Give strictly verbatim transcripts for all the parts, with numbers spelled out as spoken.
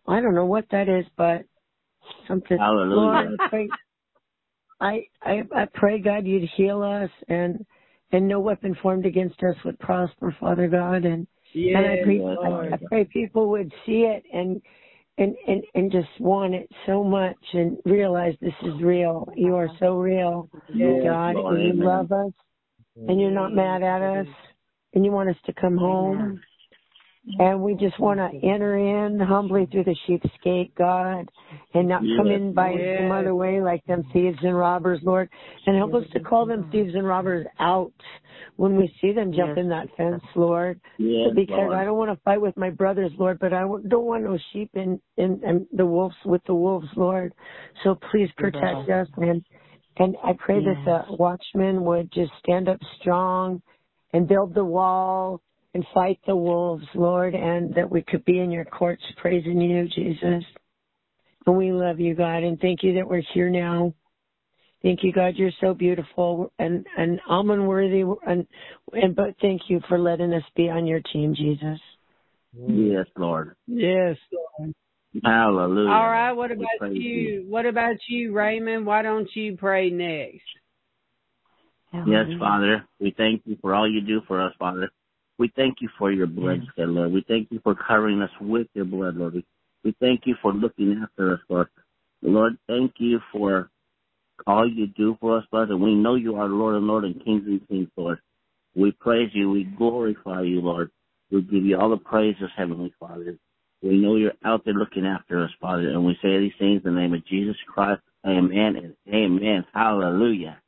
I don't know what that is, but something. Hallelujah. Lord, I pray, I, I, I pray, God, you'd heal us, and and no weapon formed against us would prosper, Father God. And Yes, and I pray, Lord. I, I pray people would see it and and, and and just want it so much and realize this is real. You are so real, Yes, God, Lord. and you Amen. love us, and you're not mad at us, and you want us to come home. And we just want to enter in humbly through the sheep's gate, God, and not come Yes, in by Lord. some other way like them thieves and robbers, Lord. And help us to call them thieves and robbers out when we see them jump in that fence, Lord. Yes, Because Lord. I don't want to fight with my brothers, Lord, but I don't want no sheep in, in, in the wolves with the wolves, Lord. So please protect us. And, and I pray this uh, watchman would just stand up strong and build the wall and fight the wolves, Lord, and that we could be in your courts praising you, Jesus. And we love you, God, and thank you that we're here now. Thank you, God, you're so beautiful and, and almond worthy, and, and but thank you for letting us be on your team, Jesus. Yes, Lord. Yes, Lord. Hallelujah. All right, what We about praise you? What about you, Raymond? Why don't you pray next? Yes, Father. We thank you for all you do for us, Father. We thank you for your blood, Yes. Lord. We thank you for covering us with your blood, Lord. We, we thank you for looking after us, Lord. Lord, thank you for all you do for us, Lord. And we know you are Lord and Lord and Kings and Kings, Lord. We praise you. We glorify you, Lord. We give you all the praises, Heavenly Father. We know you're out there looking after us, Father. And we say these things in the name of Jesus Christ. Amen and amen. Hallelujah.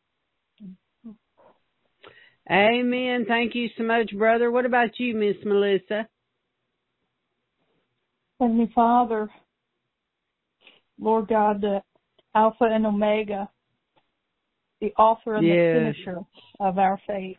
Amen. Thank you so much, brother. What about you, Miss Melissa? Heavenly Father, Lord God, the Alpha and Omega, the author and Yes. the finisher of our faith.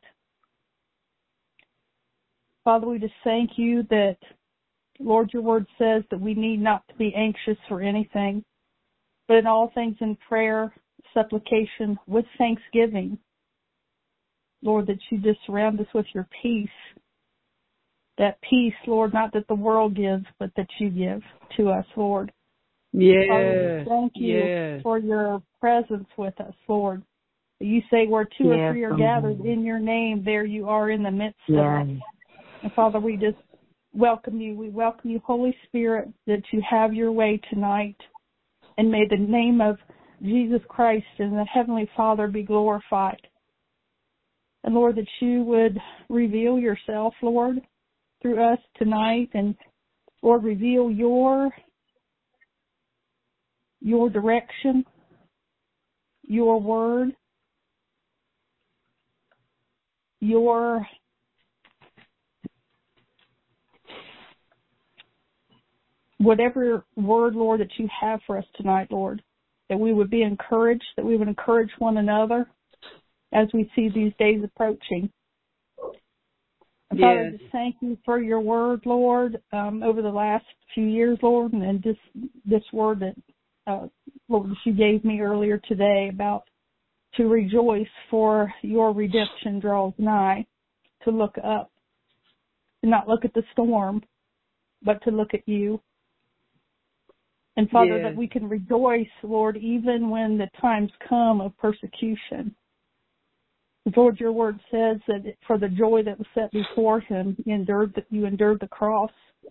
Father, we just thank you that, Lord, your word says that we need not to be anxious for anything, but in all things in prayer, supplication, with thanksgiving, Lord, that you just surround us with your peace. That peace, Lord, not that the world gives, but that you give to us, Lord. Yes. Father, thank you yes. for your presence with us, Lord. You say where two Yes, or three are um, gathered in your name, there you are in the midst yes. of us. And Father, we just welcome you. We welcome you, Holy Spirit, that you have your way tonight. And may the name of Jesus Christ and the Heavenly Father be glorified. And Lord, that you would reveal yourself, Lord, through us tonight. And Lord, reveal your, your direction, your word, your whatever word, Lord, that you have for us tonight, Lord, that we would be encouraged, that we would encourage one another as we see these days approaching. And Father, Yes. I just thank you for your word, Lord, um, over the last few years, Lord, and, and just this word that, uh, Lord, that you gave me earlier today about to rejoice for your redemption draws nigh, to look up, to not look at the storm, but to look at you. And Father, Yes. that we can rejoice, Lord, even when the times come of persecution. Lord, your word says that for the joy that was set before him, you endured the, you endured the cross.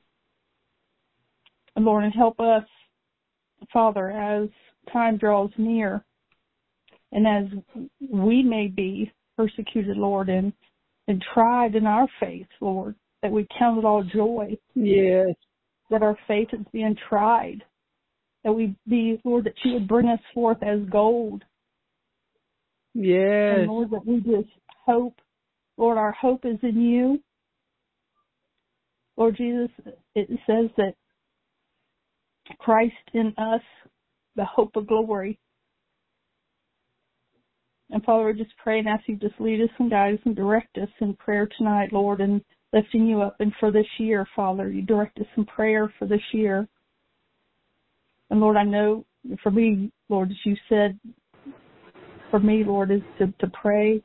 And Lord, and help us, Father, as time draws near, and as we may be persecuted, Lord, and, and tried in our faith, Lord, that we count it all joy. Yes. That our faith is being tried. That we be, Lord, that you would bring us forth as gold. Yes. And Lord, that we just hope, Lord, our hope is in you. Lord Jesus, it says that Christ in us, the hope of glory. And Father, we just pray and ask you to just lead us and guide us and direct us in prayer tonight, Lord, and lifting you up. And for this year, Father, you direct us in prayer for this year. And Lord, I know for me, Lord, as you said, for me, Lord, is to, to pray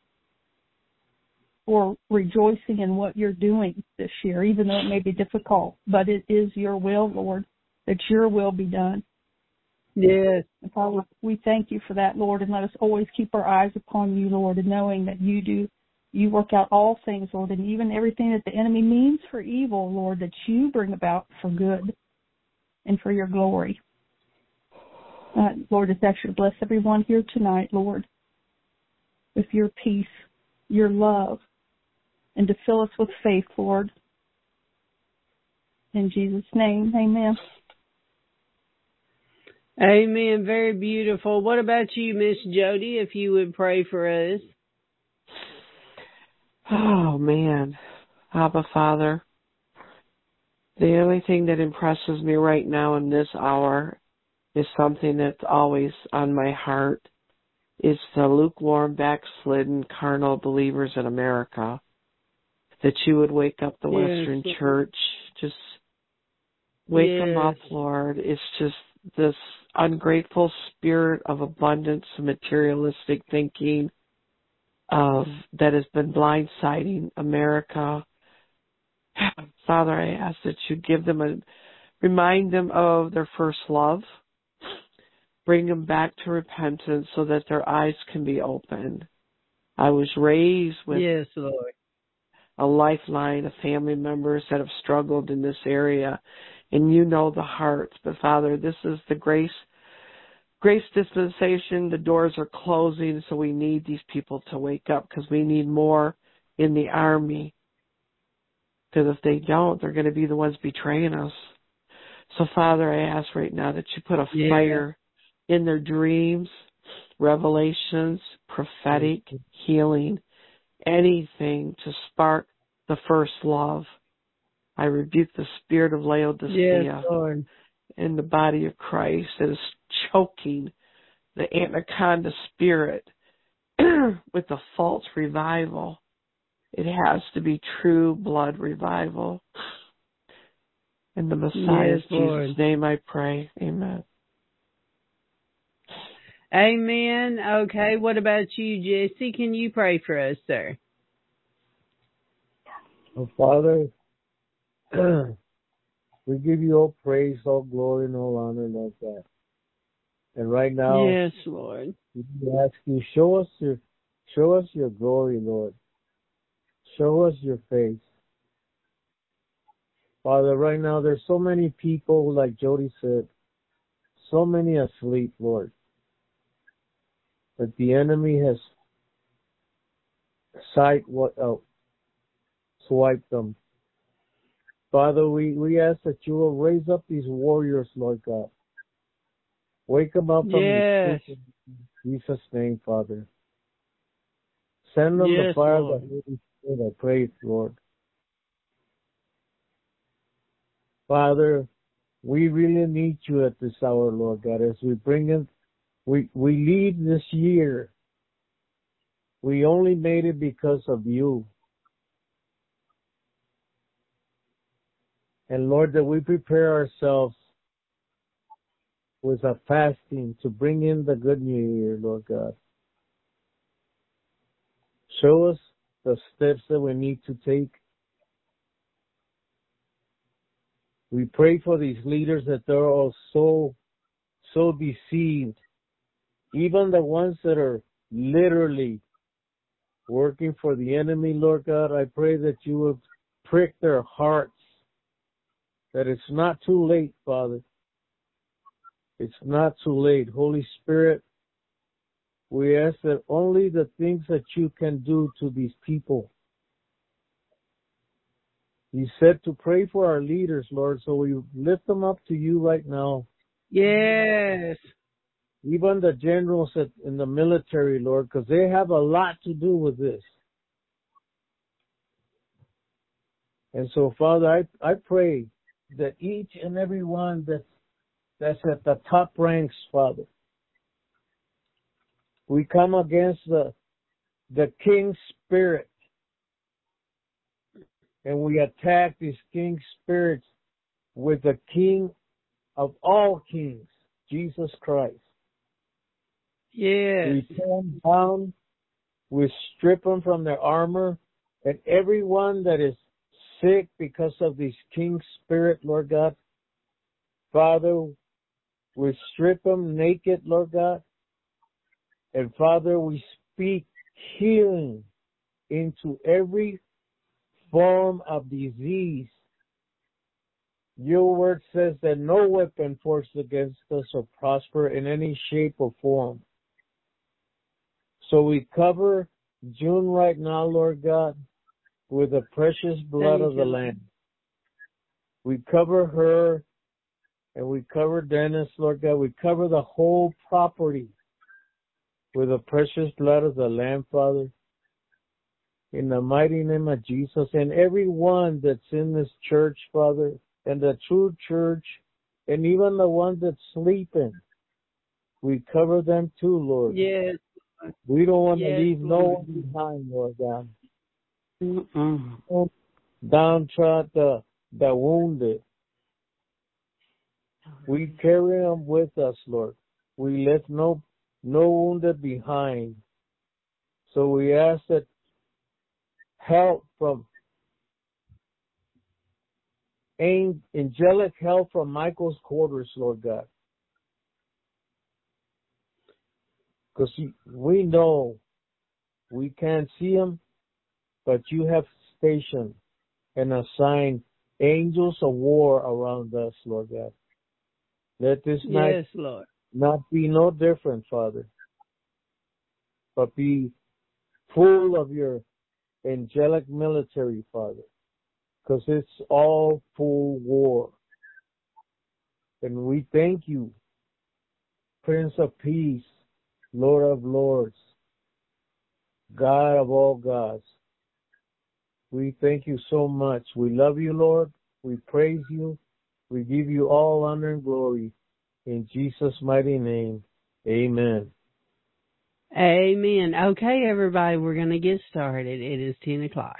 for rejoicing in what you're doing this year, even though it may be difficult. But it is your will, Lord. that your will be done. Yes. And Father, we thank you for that, Lord, and let us always keep our eyes upon you, Lord, and knowing that you do, you work out all things, Lord, and even everything that the enemy means for evil, Lord, that you bring about for good and for your glory. Uh, Lord, it's ask you to bless everyone here tonight, Lord, with your peace, your love, and to fill us with faith, Lord. In Jesus' name, amen. Amen. Very beautiful. What about you, Miss Jody, if you would pray for us? Oh, man. Abba, Father, the only thing that impresses me right now in this hour is something that's always on my heart. It's the lukewarm, backslidden, carnal believers in America. That you would wake up the yes. Western Church. Just wake yes. them up, Lord. It's just this ungrateful spirit of abundance and materialistic thinking of that has been blindsiding America. Father, I ask that you give them a, remind them of their first love, bring them back to repentance so that their eyes can be opened. I was raised with yes, Lord. a lifeline of family members that have struggled in this area, and you know the hearts. But Father, this is the grace grace dispensation. The doors are closing, so we need these people to wake up because we need more in the army. Because if they don't, they're going to be the ones betraying us. So, Father, I ask right now that you put a yeah. fire in their dreams, revelations, prophetic, healing, anything to spark the first love. I rebuke the spirit of Laodicea yes, Lord. in the body of Christ that is choking the anaconda spirit with a false revival. It has to be true blood revival. In the Messiah's yes, Lord. Jesus' name I pray. Amen. Amen. Okay, what about you, Jesse? Can you pray for us, sir? Oh, Father, we give you all praise, all glory, and all honor, Lord God. And right now, yes, Lord, we ask you, show us your, show us your glory, Lord. Show us your face. Father, right now, there's so many people, like Jody said, so many asleep, Lord, that the enemy has sight what uh, swiped them. Father, we, we ask that you will raise up these warriors, Lord God. Wake them up from yes. the sleep in Jesus' name, Father. Send them yes, the fire Lord. of the Holy Spirit, I pray, Lord. Father, we really need you at this hour, Lord God, as we bring in, we, we lead this year. We only made it because of you. And Lord, that we prepare ourselves with a fasting to bring in the good new year, Lord God. Show us the steps that we need to take. We pray for these leaders that they're all so, so deceived. Even the ones that are literally working for the enemy, Lord God, I pray that you will prick their hearts, that it's not too late, Father. It's not too late. Holy Spirit, we ask that only the things that you can do to these people. You said to pray for our leaders, Lord, so we lift them up to you right now. Yes. Even the generals in the military, Lord, because they have a lot to do with this. And so, Father, I, I pray that each and every one that's, that's at the top ranks, Father, we come against the, the king spirit, and we attack these king spirits with the King of all kings, Jesus Christ. Yes. We tear them down, we strip them from their armor, and everyone that is sick because of this king spirit, Lord God, Father, we strip them naked, Lord God. And Father, we speak healing into every form of disease. Your word says that no weapon forged against us will prosper in any shape or form. So we cover June right now, Lord God, with the precious blood Thank of the you. Lamb. We cover her and we cover Dennis, Lord God. We cover the whole property with the precious blood of the Lamb, Father. In the mighty name of Jesus, and everyone that's in this church, Father, and the true church, and even the ones that's sleeping, we cover them too, Lord. Yes. We don't want to Yes, leave no Lord. one behind, Lord God. Mm-mm. Downtrodden, the, the wounded. We carry them with us, Lord. We left no no wounded behind. So we ask that help from angelic help from Michael's quarters, Lord God. Because we know we can't see them, but you have stationed and assigned angels of war around us, Lord God. Let this night Yes, Lord. not be no different, Father, but be full of your angelic military, Father, because it's all full war. And we thank you, Prince of Peace, Lord of Lords, God of all gods. We thank you so much. We love you, Lord. We praise you. We give you all honor and glory. In Jesus' mighty name, amen. Amen. Okay, everybody, we're going to get started. It is ten o'clock.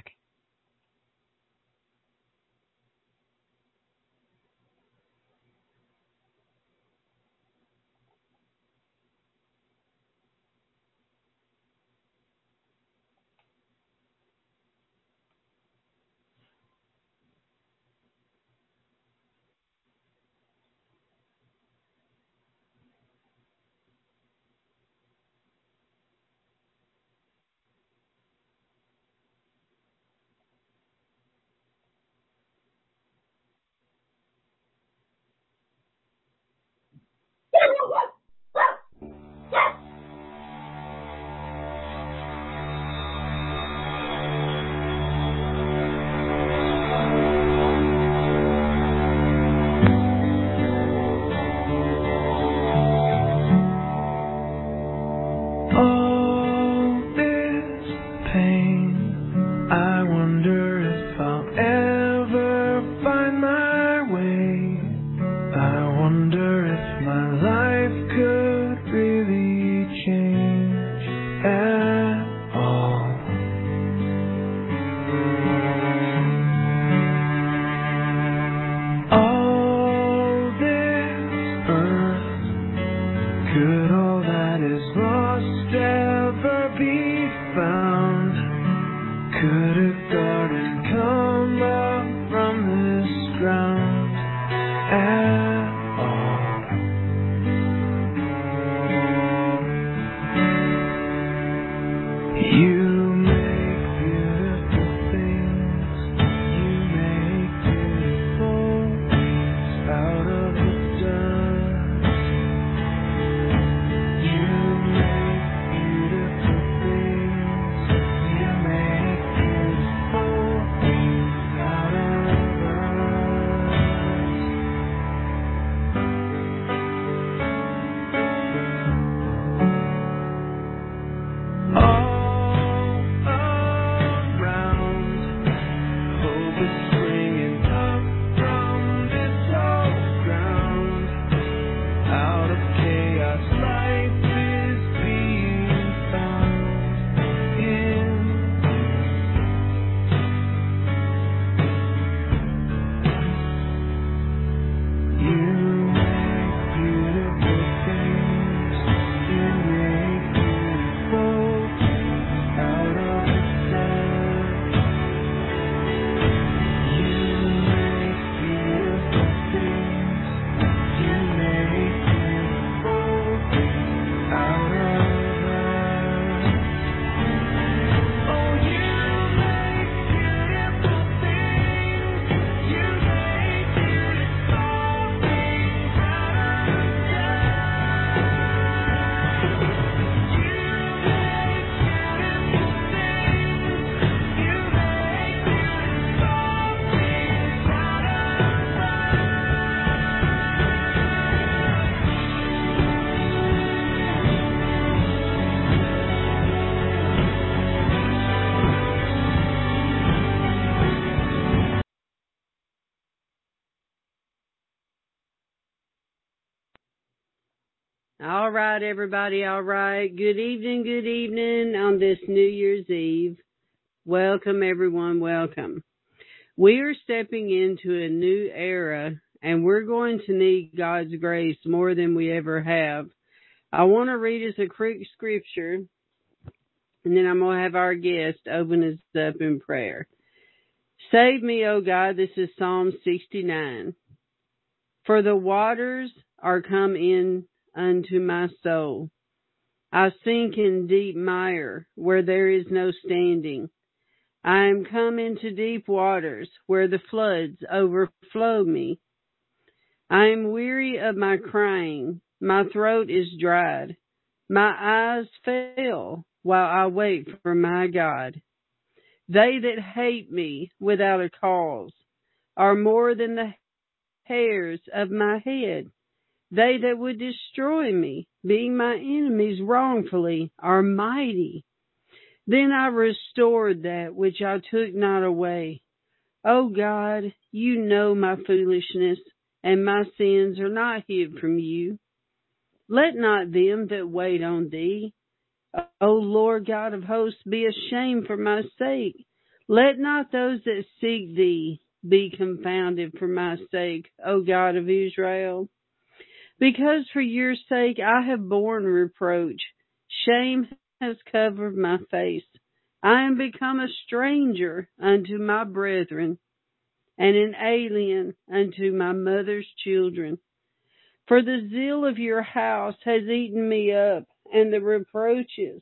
All right, everybody. All right. Good evening. Good evening on this New Year's Eve. Welcome, everyone. Welcome. We are stepping into a new era, and we're going to need God's grace more than we ever have. I want to read us a quick scripture, and then I'm going to have our guest open us up in prayer. Save me, O God. This is Psalm sixty-nine. For the waters are come in unto my soul. I sink in deep mire where there is no standing. I am come into deep waters where the floods overflow me. I am weary of my crying. My throat is dried. My eyes fail while I wait for my God. They that hate me without a cause are more than the hairs of my head. They that would destroy me, being my enemies wrongfully, are mighty. Then I restored that which I took not away. O God, you know my foolishness, and my sins are not hid from you. Let not them that wait on thee, O Lord God of hosts, be ashamed for my sake. Let not those that seek thee be confounded for my sake, O God of Israel. Because for your sake I have borne reproach. Shame has covered my face. I am become a stranger unto my brethren, and an alien unto my mother's children. For the zeal of your house has eaten me up, and the reproaches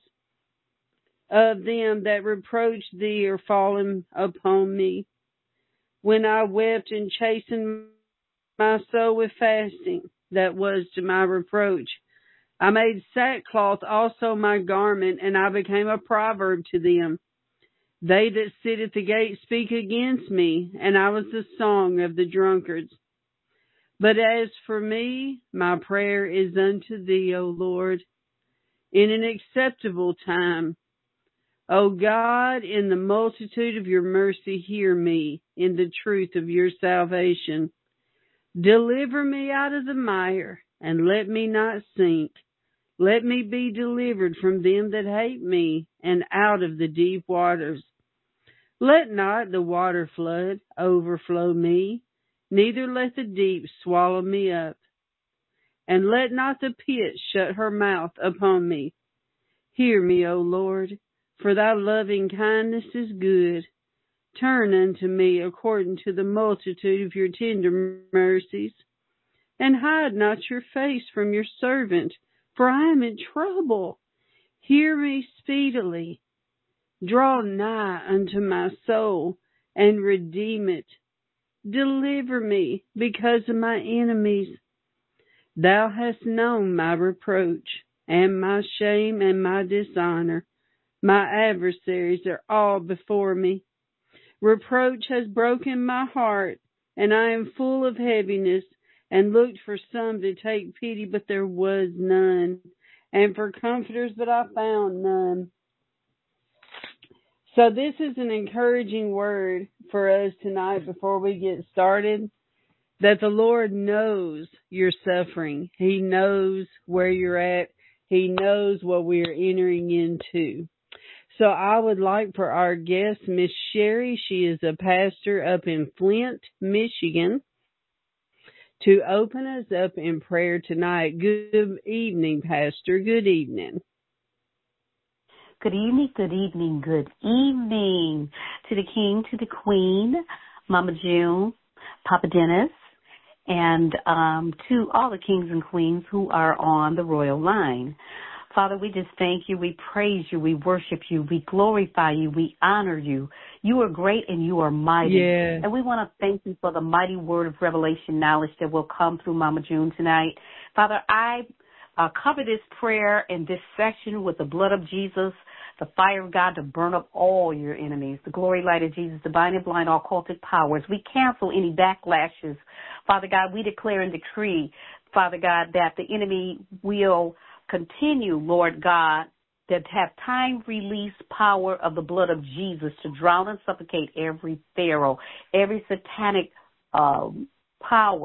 of them that reproach thee are fallen upon me. When I wept and chastened my soul with fasting, that was to my reproach. I made sackcloth also my garment, and I became a proverb to them. They that sit at the gate speak against me, and I was the song of the drunkards. But as for me, my prayer is unto thee, O Lord, in an acceptable time. O God, in the multitude of your mercy, hear me in the truth of your salvation. Deliver me out of the mire, and let me not sink. Let me be delivered from them that hate me, and out of the deep waters. Let not the water flood overflow me, neither let the deep swallow me up. And let not the pit shut her mouth upon me. Hear me, O Lord, for thy loving kindness is good. Turn unto me according to the multitude of your tender mercies, and hide not your face from your servant, for I am in trouble. Hear me speedily. Draw nigh unto my soul, and redeem it. Deliver me because of my enemies. Thou hast known my reproach, and my shame, and my dishonor. My adversaries are all before me. Reproach has broken my heart, and I am full of heaviness, and looked for some to take pity, but there was none, and for comforters, but I found none. So this is an encouraging word for us tonight before we get started, that the Lord knows your suffering. He knows where you're at. He knows what we are entering into. So I would like for our guest, Miss Sherry, she is a pastor up in Flint, Michigan, to open us up in prayer tonight. Good evening, Pastor. Good evening. Good evening, good evening, good evening to the King, to the Queen, Mama June, Papa Dennis, and um, to all the kings and queens who are on the royal line. Father, we just thank you, we praise you, we worship you, we glorify you, we honor you. You are great and you are mighty. Yeah. And we want to thank you for the mighty word of revelation knowledge that will come through Mama June tonight. Father, I uh, cover this prayer in this section with the blood of Jesus, the fire of God to burn up all your enemies, the glory light of Jesus, to bind and blind all cultic powers. We cancel any backlashes. Father God, we declare and decree, Father God, that the enemy will continue, Lord God, that have time release power of the blood of Jesus to drown and suffocate every pharaoh, every satanic um, power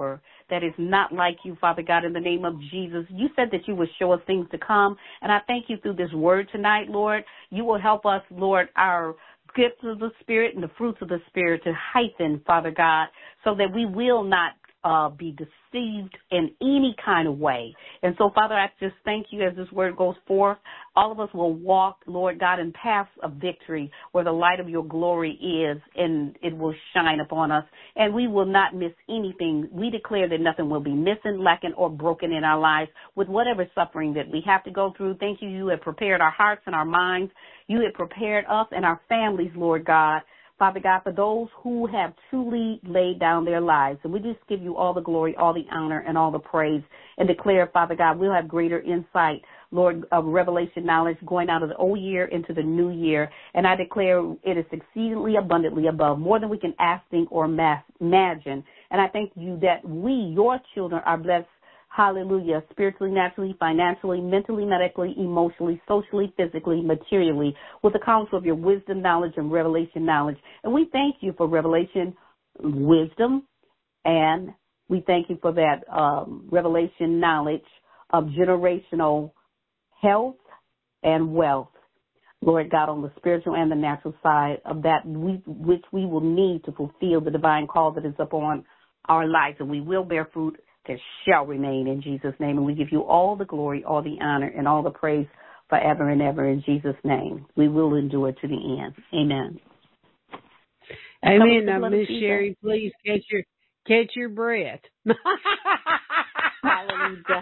that is not like you, Father God, in the name of Jesus. You said that you would show us things to come, and I thank you through this word tonight, Lord. You will help us, Lord, our gifts of the Spirit and the fruits of the Spirit to heighten, Father God, so that we will not uh, be deceived in any kind of way. And so, Father, I just thank you as this word goes forth. All of us will walk, Lord God, in paths of victory where the light of your glory is, and it will shine upon us, and we will not miss anything. We declare that nothing will be missing, lacking, or broken in our lives with whatever suffering that we have to go through. Thank you. You have prepared our hearts and our minds. You have prepared us and our families, Lord God, Father God, for those who have truly laid down their lives. And we just give you all the glory, all the honor, and all the praise, and declare, Father God, we'll have greater insight, Lord, of revelation knowledge going out of the old year into the new year. And I declare it is exceedingly abundantly above, more than we can ask, think, or imagine. And I thank you that we, your children, are blessed, hallelujah, spiritually, naturally, financially, mentally, medically, emotionally, socially, physically, materially, with the counsel of your wisdom, knowledge, and revelation knowledge. And we thank you for revelation wisdom, and we thank you for that um, revelation knowledge of generational health and wealth, Lord God, on the spiritual and the natural side of that we, which we will need to fulfill the divine call that is upon our lives, and we will bear fruit that shall remain in Jesus' name. And we give you all the glory, all the honor, and all the praise forever and ever in Jesus' name. We will endure to the end. Amen. Amen. Now, Miss Sherry, please catch your catch your breath. Hallelujah.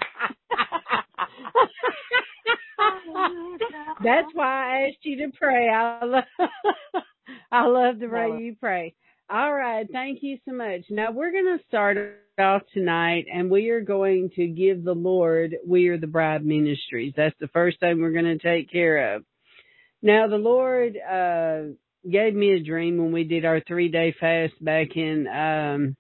That's why I asked you to pray. I love, I love the way you pray. All right. Thank you so much. Now, we're going to start off tonight, and we are going to give the Lord We Are the Bride Ministries. That's the first thing we're going to take care of. Now, the Lord uh, gave me a dream when we did our three-day fast back in, um,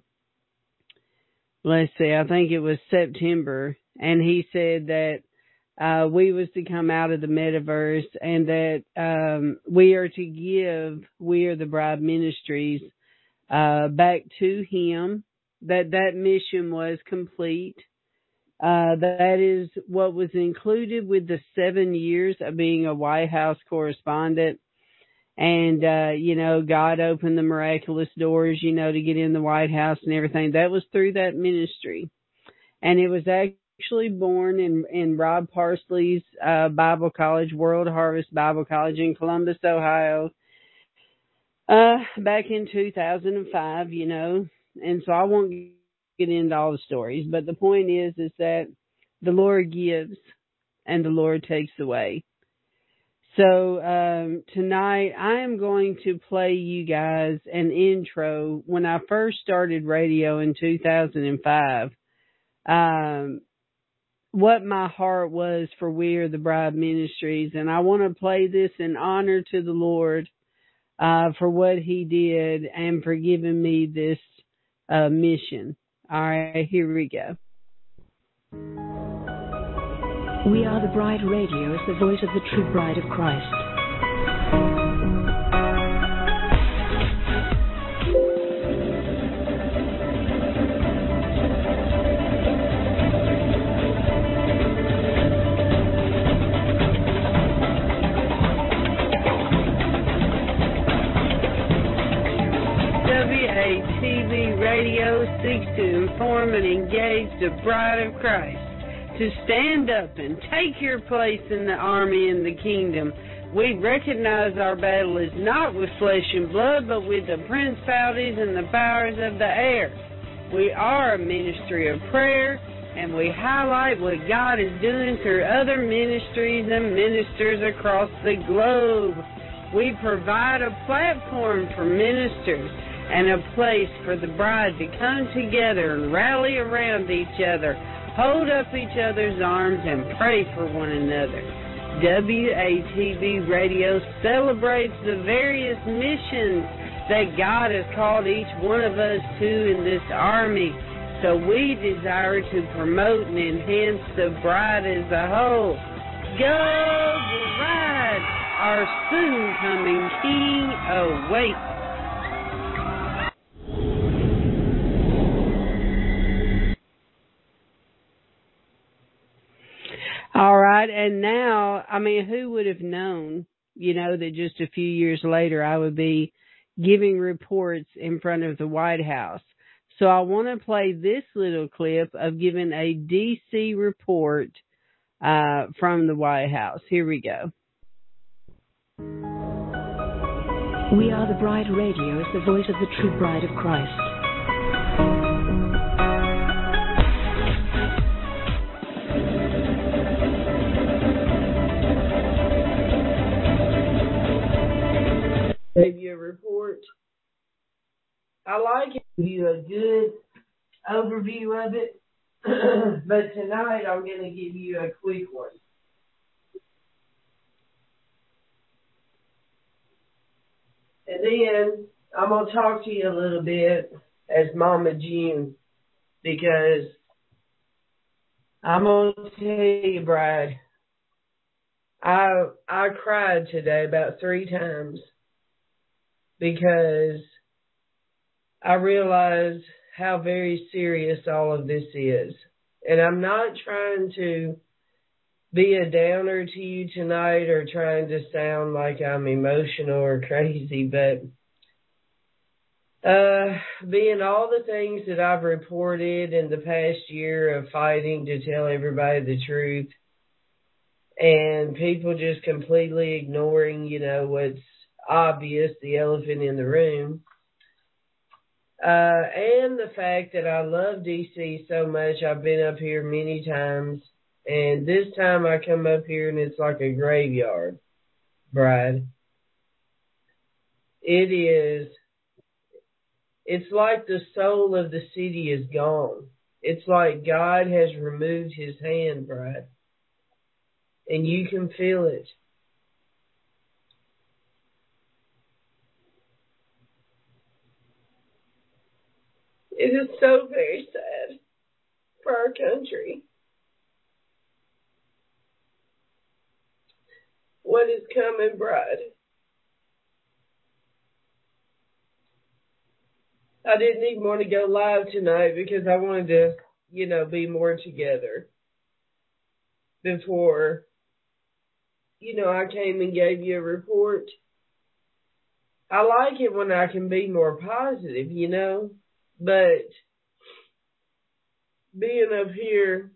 let's see, I think it was September, and he said that Uh, we was to come out of the metaverse, and that um, we are to give We Are the Bride Ministries uh, back to him, that that mission was complete. Uh, that is what was included with the seven years of being a White House correspondent. And, uh, you know, God opened the miraculous doors, you know, to get in the White House and everything. That was through that ministry. And it was actually actually born in, in Rob Parsley's uh, Bible College, World Harvest Bible College in Columbus, Ohio, uh, back in two thousand five, you know. And so I won't get into all the stories, but the point is, is that the Lord gives and the Lord takes away. So um, tonight I am going to play you guys an intro. When I first started radio in two thousand five, um, what my heart was for We Are the Bride Ministries. And I want to play this in honor to the Lord uh, for what he did and for giving me this uh, mission. All right, here we go. We Are the Bride Radio is the voice of the true bride of Christ. W A T V Radio seeks to inform and engage the bride of Christ to stand up and take your place in the army and the kingdom. We recognize our battle is not with flesh and blood, but with the principalities and the powers of the air. We are a ministry of prayer, and we highlight what God is doing through other ministries and ministers across the globe. We provide a platform for ministers and a place for the bride to come together and rally around each other, hold up each other's arms, and pray for one another. W A T V Radio celebrates the various missions that God has called each one of us to in this army. So we desire to promote and enhance the bride as a whole. Go bride! Our soon-coming King awaits. All right. And now, I mean, who would have known, you know, that just a few years later I would be giving reports in front of the White House. So I want to play this little clip of giving a D C report uh, from the White House. Here we go. We Are the Bride Radio is the voice of the true bride of Christ. Gave you a report. I like it. Give you a good overview of it. But tonight I'm going to give you a quick one. And then I'm going to talk to you a little bit as Mama June, because I'm going to tell you, Bride, I I cried today about three times because I realized how very serious all of this is. And I'm not trying to be a downer to you tonight or trying to sound like I'm emotional or crazy, but uh, being all the things that I've reported in the past year of fighting to tell everybody the truth and people just completely ignoring, you know, what's obvious, the elephant in the room. Uh, and the fact that I love D C so much, I've been up here many times, and this time I come up here and it's like a graveyard, Bride. It is, it's like the soul of the city is gone. It's like God has removed his hand, Bride, and you can feel it. It is so very sad for our country. What is coming, Bride? I didn't even want to go live tonight because I wanted to, you know, be more together before, you know, I came and gave you a report. I like it when I can be more positive, you know, but being up here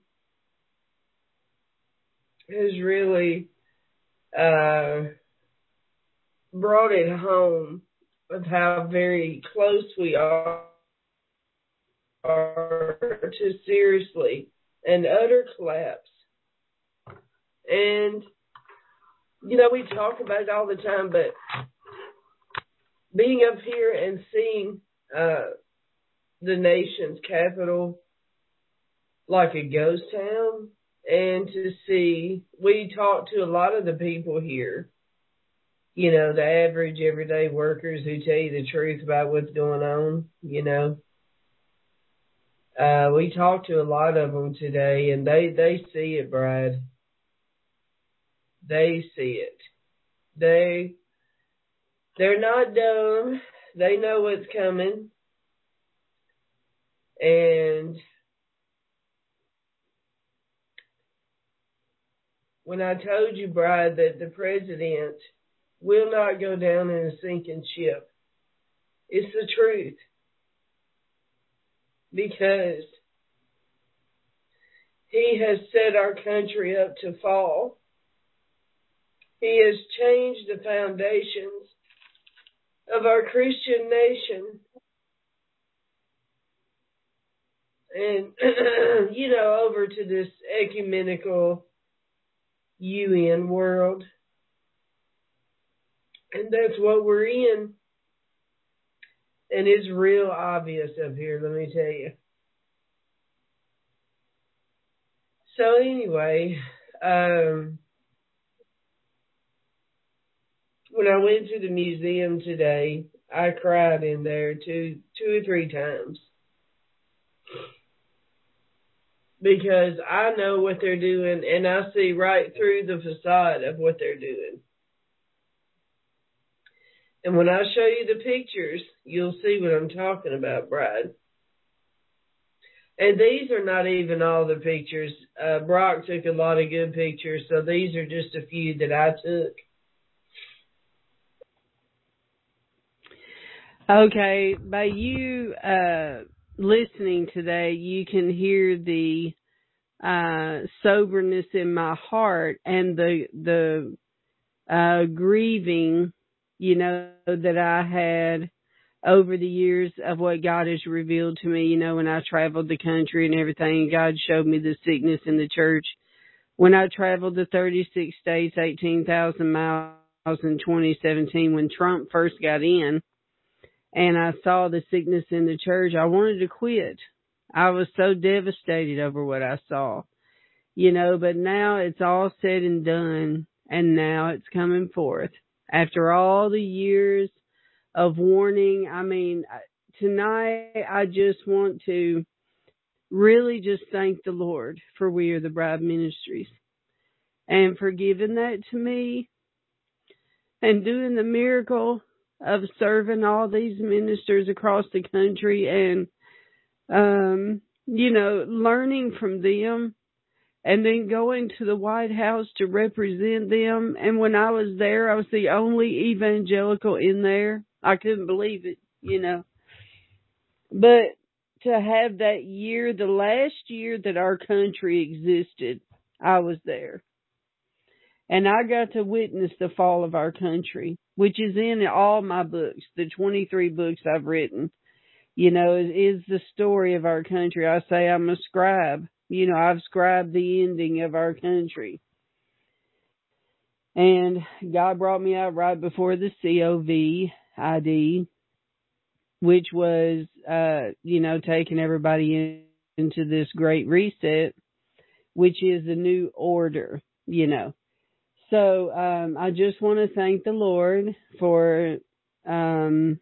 has really uh, brought it home of how very close we are to seriously an utter collapse. And, you know, we talk about it all the time, but being up here and seeing uh, the nation's capital like a ghost town, and to see, we talk to a lot of the people here, you know, the average everyday workers who tell you the truth about what's going on, you know. Uh, we talked to a lot of them today, and they, they see it, Brad. They see it. They, they're not dumb. They know what's coming. And when I told you, Brad, that the president will not go down in a sinking ship, it's the truth. Because he has set our country up to fall. He has changed the foundations of our Christian nation. And, you know, over to this ecumenical U N world. And that's what we're in. And it's real obvious up here, let me tell you. So anyway, um, when I went to the museum today, I cried in there two, two or three times. Because I know what they're doing, and I see right through the facade of what they're doing. And when I show you the pictures, you'll see what I'm talking about, Bride. And these are not even all the pictures. Uh, Brock took a lot of good pictures, so these are just a few that I took. Okay, by you uh, listening today, you can hear the uh, soberness in my heart and the the uh, grieving, you know, that I had over the years of what God has revealed to me. You know, when I traveled the country and everything, God showed me the sickness in the church. When I traveled to thirty-six states, eighteen thousand miles in twenty seventeen, when Trump first got in, and I saw the sickness in the church, I wanted to quit. I was so devastated over what I saw, you know, but now it's all said and done, and now it's coming forth. After all the years of warning, I mean, tonight I just want to really just thank the Lord for We Are the Bride Ministries and for giving that to me and doing the miracle of serving all these ministers across the country and, um, you know, learning from them and then going to the White House to represent them. And when I was there, I was the only evangelical in there. I couldn't believe it, you know. But to have that year, the last year that our country existed, I was there. And I got to witness the fall of our country, which is in all my books, the twenty-three books I've written. You know, it is the story of our country. I say I'm a scribe. You know, I've scribed the ending of our country. And God brought me out right before the C O V I D, which was, uh, you know, taking everybody in, into this great reset, which is the new order, you know. So um, I just want to thank the Lord for um,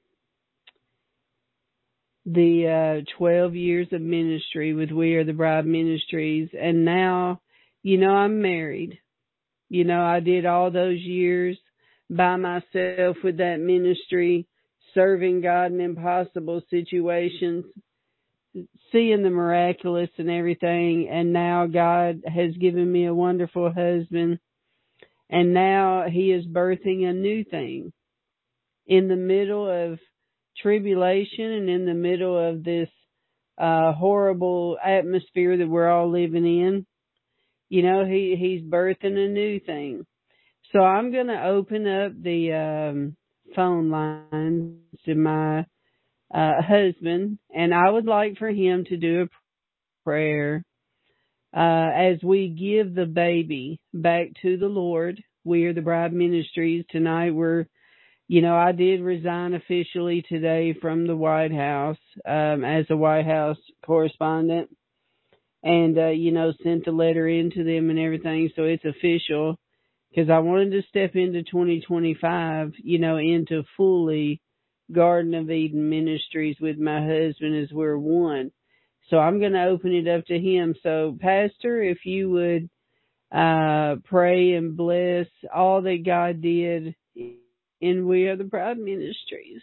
the uh, twelve years of ministry with We Are the Bride Ministries. And now, you know, I'm married. You know, I did all those years by myself with that ministry, serving God in impossible situations, seeing the miraculous and everything. And now God has given me a wonderful husband. And now he is birthing a new thing in the middle of tribulation and in the middle of this uh, horrible atmosphere that we're all living in. You know, he, he's birthing a new thing. So I'm going to open up the um, phone lines to my uh, husband, and I would like for him to do a prayer uh, as we give the baby back to the Lord. We Are the Bride Ministries. Tonight we're, you know, I did resign officially today from the White House um, as a White House correspondent and, uh, you know, sent the letter in to them and everything. So it's official because I wanted to step into twenty twenty-five, you know, into fully Garden of Eden Ministries with my husband as we're one. So I'm going to open it up to him. So, Pastor, if you would uh, pray and bless all that God did in We Are the Bride Ministries.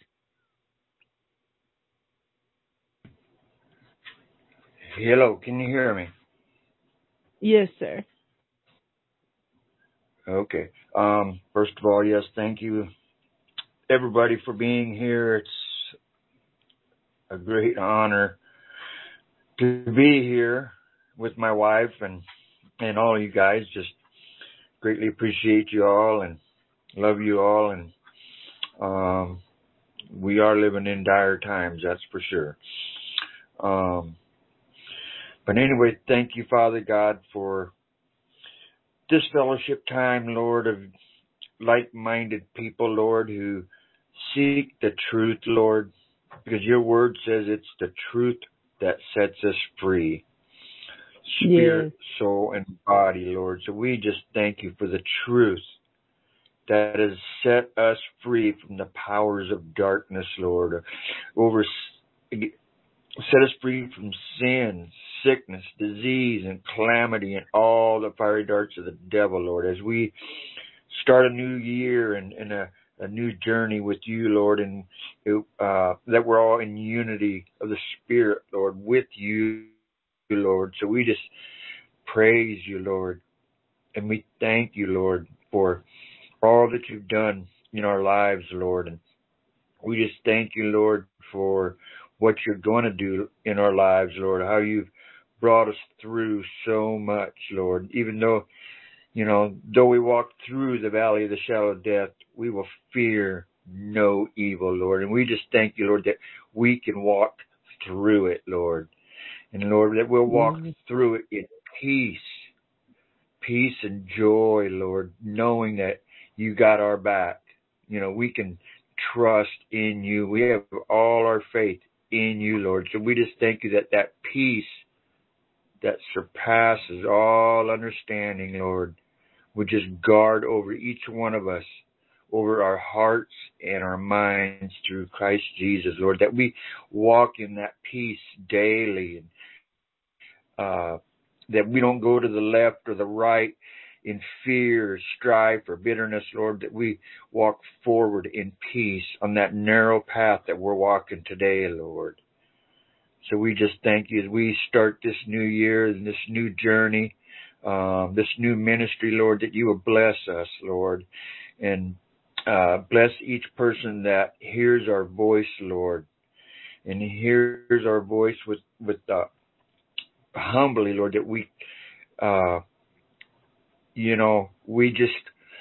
Hello, can you hear me? Yes, sir. Okay. Um, first of all, yes, thank you, everybody, for being here. It's a great honor to be here with my wife and, and all you guys. Just greatly appreciate you all and love you all. And um, we are living in dire times, that's for sure. Um, but anyway, thank you, Father God, for this fellowship time, Lord, of like-minded people, Lord, who seek the truth, Lord, because your word says it's the truth that sets us free, spirit, yes. soul, and body, Lord. So we just thank you for the truth that has set us free from the powers of darkness, Lord, over set us free from sin, sickness, disease, and calamity, and all the fiery darts of the devil, Lord, as we start a new year and, and a, a new journey with you, Lord, and uh, that we're all in unity of the Spirit, Lord, with you, Lord. So we just praise you, Lord. And we thank you, Lord, for all that you've done in our lives, Lord. And we just thank you, Lord, for what you're going to do in our lives, Lord, how you've brought us through so much, Lord. Even though, you know, though we walk through the valley of the shadow of death, we will fear no evil, Lord. And we just thank you, Lord, that we can walk through it, Lord. And Lord, that we'll walk mm-hmm. through it in peace, peace and joy, Lord, knowing that you got our back. You know, we can trust in you. We have all our faith in you, Lord. So we just thank you that that peace that surpasses all understanding, Lord, would just guard over each one of us, over our hearts and our minds through Christ Jesus, Lord, that we walk in that peace daily, and uh, that we don't go to the left or the right in fear, strife, or bitterness, Lord, that we walk forward in peace on that narrow path that we're walking today, Lord. So we just thank you as we start this new year and this new journey, um, this new ministry, Lord, that you will bless us, Lord, and uh, bless each person that hears our voice, Lord, and hears our voice with, with uh, humbly, Lord, that we, uh, you know, we just,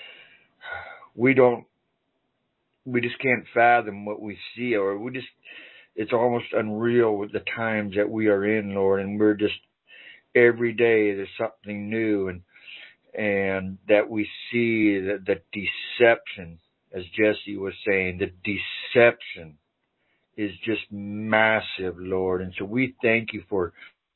we don't, we just can't fathom what we see, or we just, it's almost unreal with the times that we are in, Lord, and we're just, every day there's something new, and and that we see that the deception, as Jesse was saying, the deception is just massive, Lord. And so we thank you for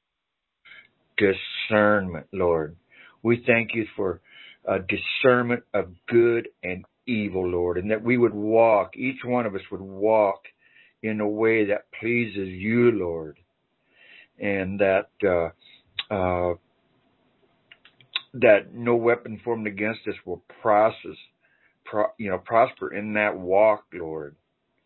discernment, Lord. We thank you for uh, discernment of good and evil, Lord, and that we would walk, each one of us would walk in a way that pleases you, Lord, and that uh, uh, that no weapon formed against us will process, pro, you know, prosper in that walk, Lord.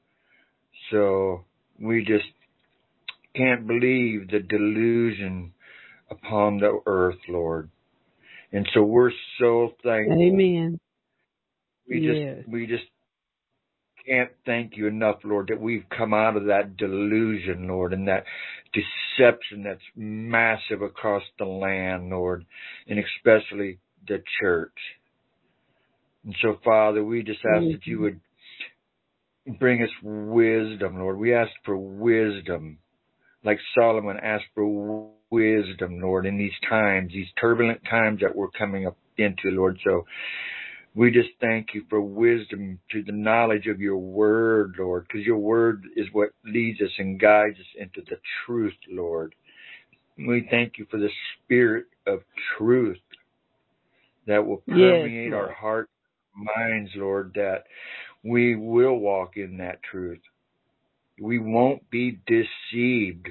So we just can't believe the delusion upon the earth, Lord. And so we're so thankful. Amen. We yes. just we just can't thank you enough, Lord, that we've come out of that delusion, Lord, and that deception that's massive across the land, Lord, and especially the church. And so, Father, we just ask mm-hmm. that you would bring us wisdom, Lord. We ask for wisdom, like Solomon asked for wisdom, Lord, in these times, these turbulent times that we're coming up into, Lord. So we just thank you for wisdom to the knowledge of your word, Lord, because your word is what leads us and guides us into the truth, Lord. We thank you for the spirit of truth that will permeate yes, our heart, minds, Lord, that we will walk in that truth. We won't be deceived.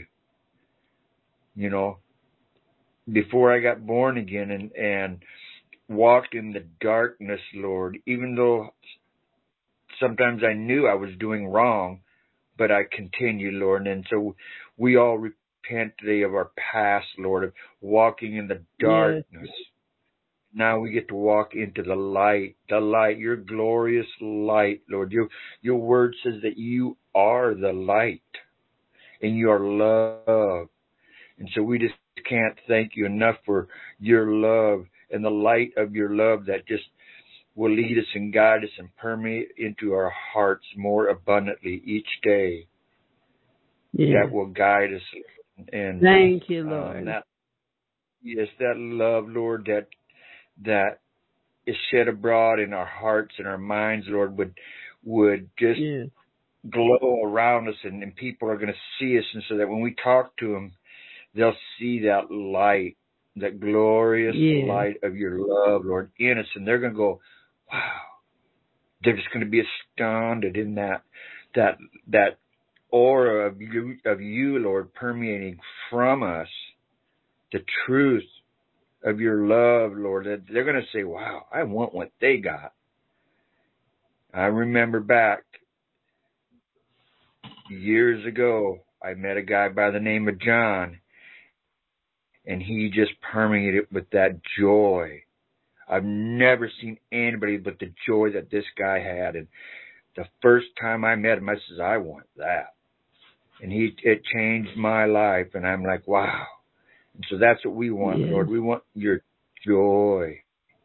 You know, before I got born again and, and walked in the darkness, Lord, even though sometimes I knew I was doing wrong, but I continued, Lord. And so we all repent today of our past, Lord, of walking in the darkness. Yes. Now we get to walk into the light, the light, your glorious light, Lord. Your, your word says that you are the light and you are love. And so we just can't thank you enough for your love and the light of your love that just will lead us and guide us and permeate into our hearts more abundantly each day. Yeah. That will guide us. And thank you, Lord. Um, that, yes, that love, Lord, that that is shed abroad in our hearts and our minds, Lord, would would just yeah. glow around us, and, and people are going to see us, and so that when we talk to them, they'll see that light, that glorious yeah. light of your love, Lord, in us, and they're going to go, wow. They're just going to be astounded in that that that aura of you, of you, Lord, permeating from us, the truth of your love, Lord. They're going to say, wow, I want what they got. I remember back years ago, I met a guy by the name of John, and he just permeated it with that joy. I've never seen anybody but the joy that this guy had. And the first time I met him, I said, I want that. And he, it changed my life. And I'm like, wow. And so that's what we want, yes. Lord. We want your joy.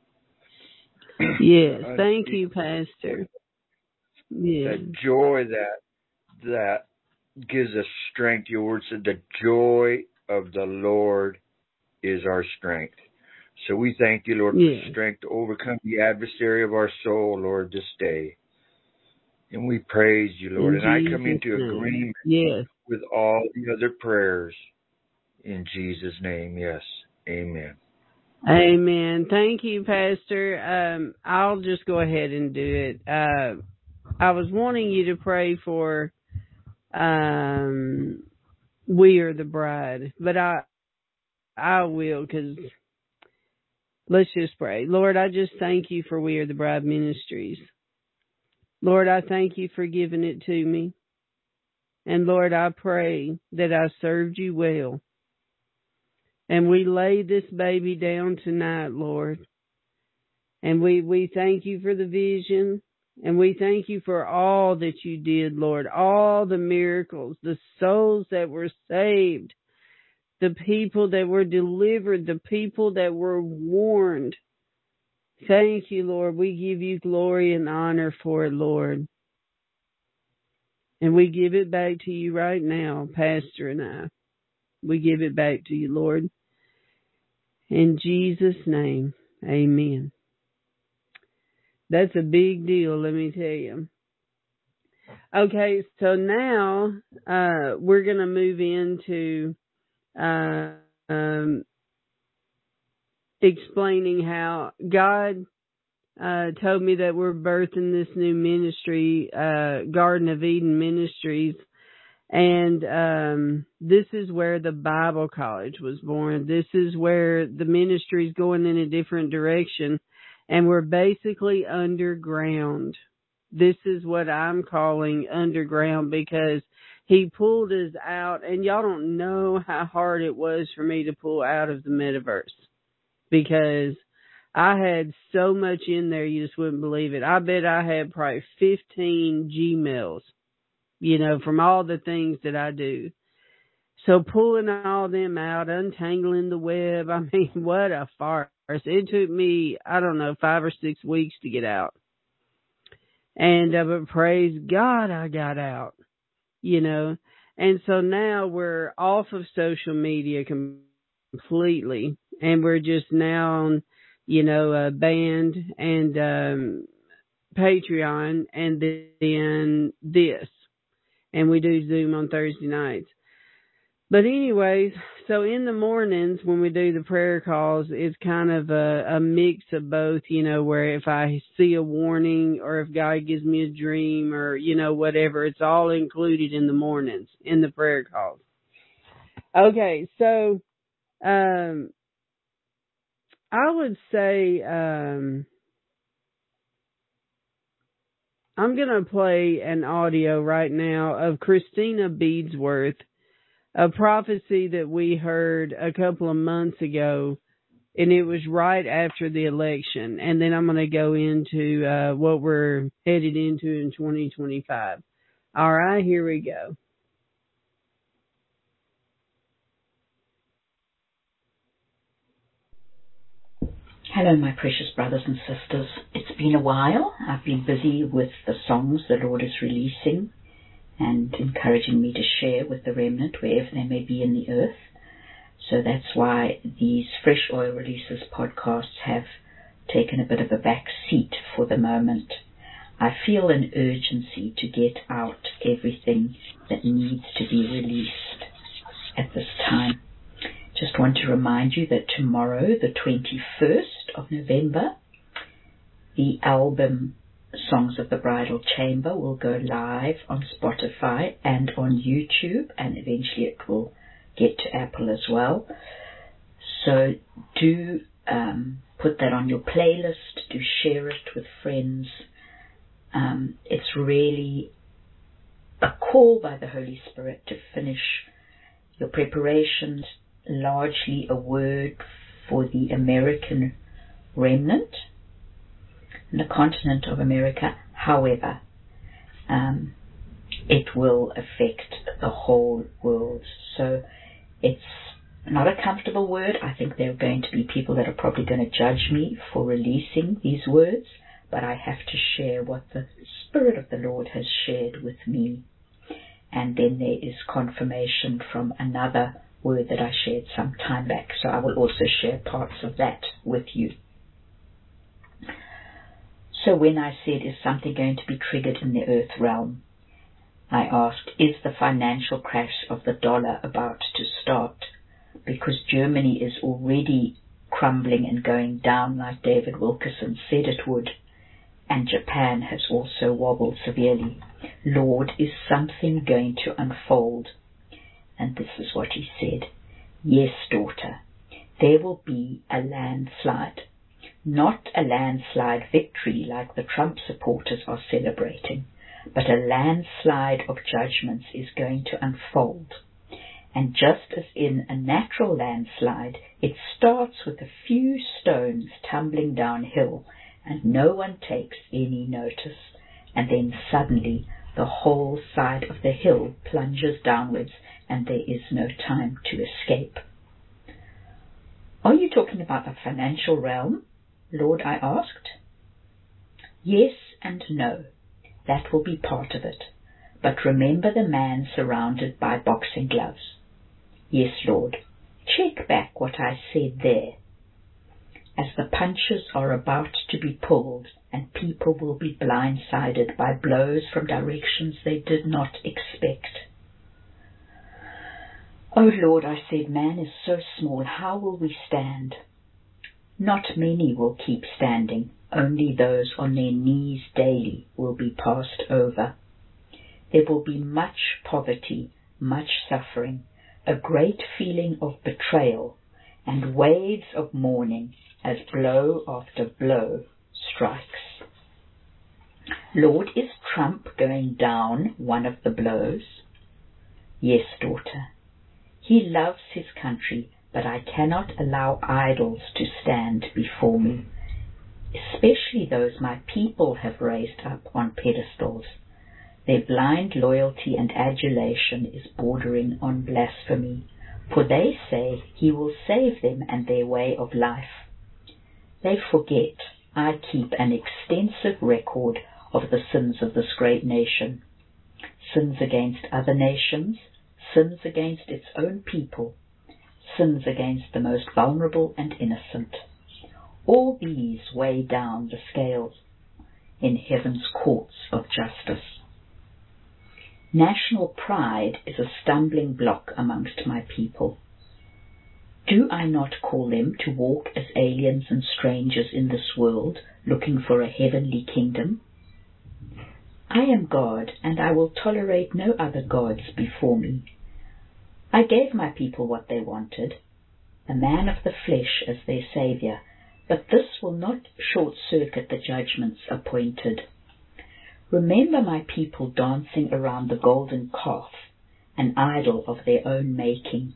Yes. Thank you, Pastor. Yes. The joy that, that gives us strength. Your word said the joy of the Lord is our strength. So we thank you, Lord, yes. for strength to overcome the adversary of our soul, Lord, this day. And we praise you, Lord. In and Jesus I come into name. agreement yes. with all the other prayers. In Jesus' name, yes. Amen. Amen. Thank you, Pastor. Um, I'll just go ahead and do it. Uh, I was wanting you to pray for um, We Are the Bride, but I, I will because... Let's just pray. Lord, I just thank you for We Are the Bride Ministries. Lord, I thank you for giving it to me. And Lord, I pray that I served you well. And we lay this baby down tonight, Lord. And we, we thank you for the vision. And we thank you for all that you did, Lord. All the miracles, the souls that were saved. The people that were delivered, the people that were warned. Thank you, Lord. We give you glory and honor for it, Lord. And we give it back to you right now, Pastor and I. We give it back to you, Lord. In Jesus' name, amen. That's a big deal, let me tell you. Okay, so now uh, we're going to move into... Uh, um, explaining how God uh, told me that we're birthing this new ministry, uh, Garden of Eden Ministries, and um, this is where the Bible College was born. This is where the ministry is going in a different direction, and we're basically underground. This is what I'm calling underground because he pulled us out, and y'all don't know how hard it was for me to pull out of the metaverse because I had so much in there you just wouldn't believe it. I bet I had probably fifteen Gmails, you know, from all the things that I do. So pulling all them out, untangling the web, I mean, what a farce. It took me, I don't know, five or six weeks to get out. And uh, but praise God I got out, you know. And so now we're off of social media completely. And we're just now on, you know, uh, Band and um, Patreon and then this. And we do Zoom on Thursday nights. But anyways, so in the mornings when we do the prayer calls, it's kind of a, a mix of both, you know, where if I see a warning or if God gives me a dream or, you know, whatever, it's all included in the mornings in the prayer calls. Okay, so um, I would say um, I'm going to play an audio right now of Christina Beadsworth, a prophecy that we heard a couple of months ago, and it was right after the election. And then I'm going to go into uh, what we're headed into in twenty twenty-five. All right, here we go. Hello, my precious brothers and sisters. It's been a while. I've been busy with the songs the Lord is releasing and encouraging me to share with the remnant wherever they may be in the earth. So that's why these Fresh Oil Releases podcasts have taken a bit of a back seat for the moment. I feel an urgency to get out everything that needs to be released at this time. Just want to remind you that tomorrow, the twenty-first of November, the album Songs of the Bridal Chamber will go live on Spotify and on YouTube, and eventually it will get to Apple as well. So do um, put that on your playlist, do share it with friends. Um, it's really a call by the Holy Spirit to finish your preparations, largely a word for the American remnant, the continent of America. However, um, it will affect the whole world. So it's not a comfortable word. I think there are going to be people that are probably going to judge me for releasing these words, but I have to share what the Spirit of the Lord has shared with me. And then there is confirmation from another word that I shared some time back. So I will also share parts of that with you. So when I said, is something going to be triggered in the earth realm? I asked, is the financial crash of the dollar about to start? Because Germany is already crumbling and going down like David Wilkerson said it would. And Japan has also wobbled severely. Lord, is something going to unfold? And this is what he said. Yes, daughter, there will be a landslide. Not a landslide victory like the Trump supporters are celebrating, but a landslide of judgments is going to unfold. And just as in a natural landslide, it starts with a few stones tumbling downhill, and no one takes any notice, and then suddenly the whole side of the hill plunges downwards, and there is no time to escape. Are you talking about the financial realm, Lord? I asked. Yes and no. That will be part of it. But remember the man surrounded by boxing gloves. Yes, Lord. Check back what I said there. As the punches are about to be pulled, and people will be blindsided by blows from directions they did not expect. Oh Lord, I said, man is so small, how will we stand? Not many will keep standing, only those on their knees daily will be passed over. There will be much poverty, much suffering, a great feeling of betrayal, and waves of mourning as blow after blow strikes. Lord, is Trump going down one of the blows? Yes, daughter. He loves his country, but I cannot allow idols to stand before me, especially those my people have raised up on pedestals. Their blind loyalty and adulation is bordering on blasphemy, for they say he will save them and their way of life. They forget I keep an extensive record of the sins of this great nation, sins against other nations, sins against its own people, sins against the most vulnerable and innocent. All these weigh down the scales in heaven's courts of justice. National pride is a stumbling block amongst my people. Do I not call them to walk as aliens and strangers in this world, looking for a heavenly kingdom? I am God, and I will tolerate no other gods before me. I gave my people what they wanted, a man of the flesh as their Saviour, but this will not short-circuit the judgments appointed. Remember my people dancing around the golden calf, an idol of their own making.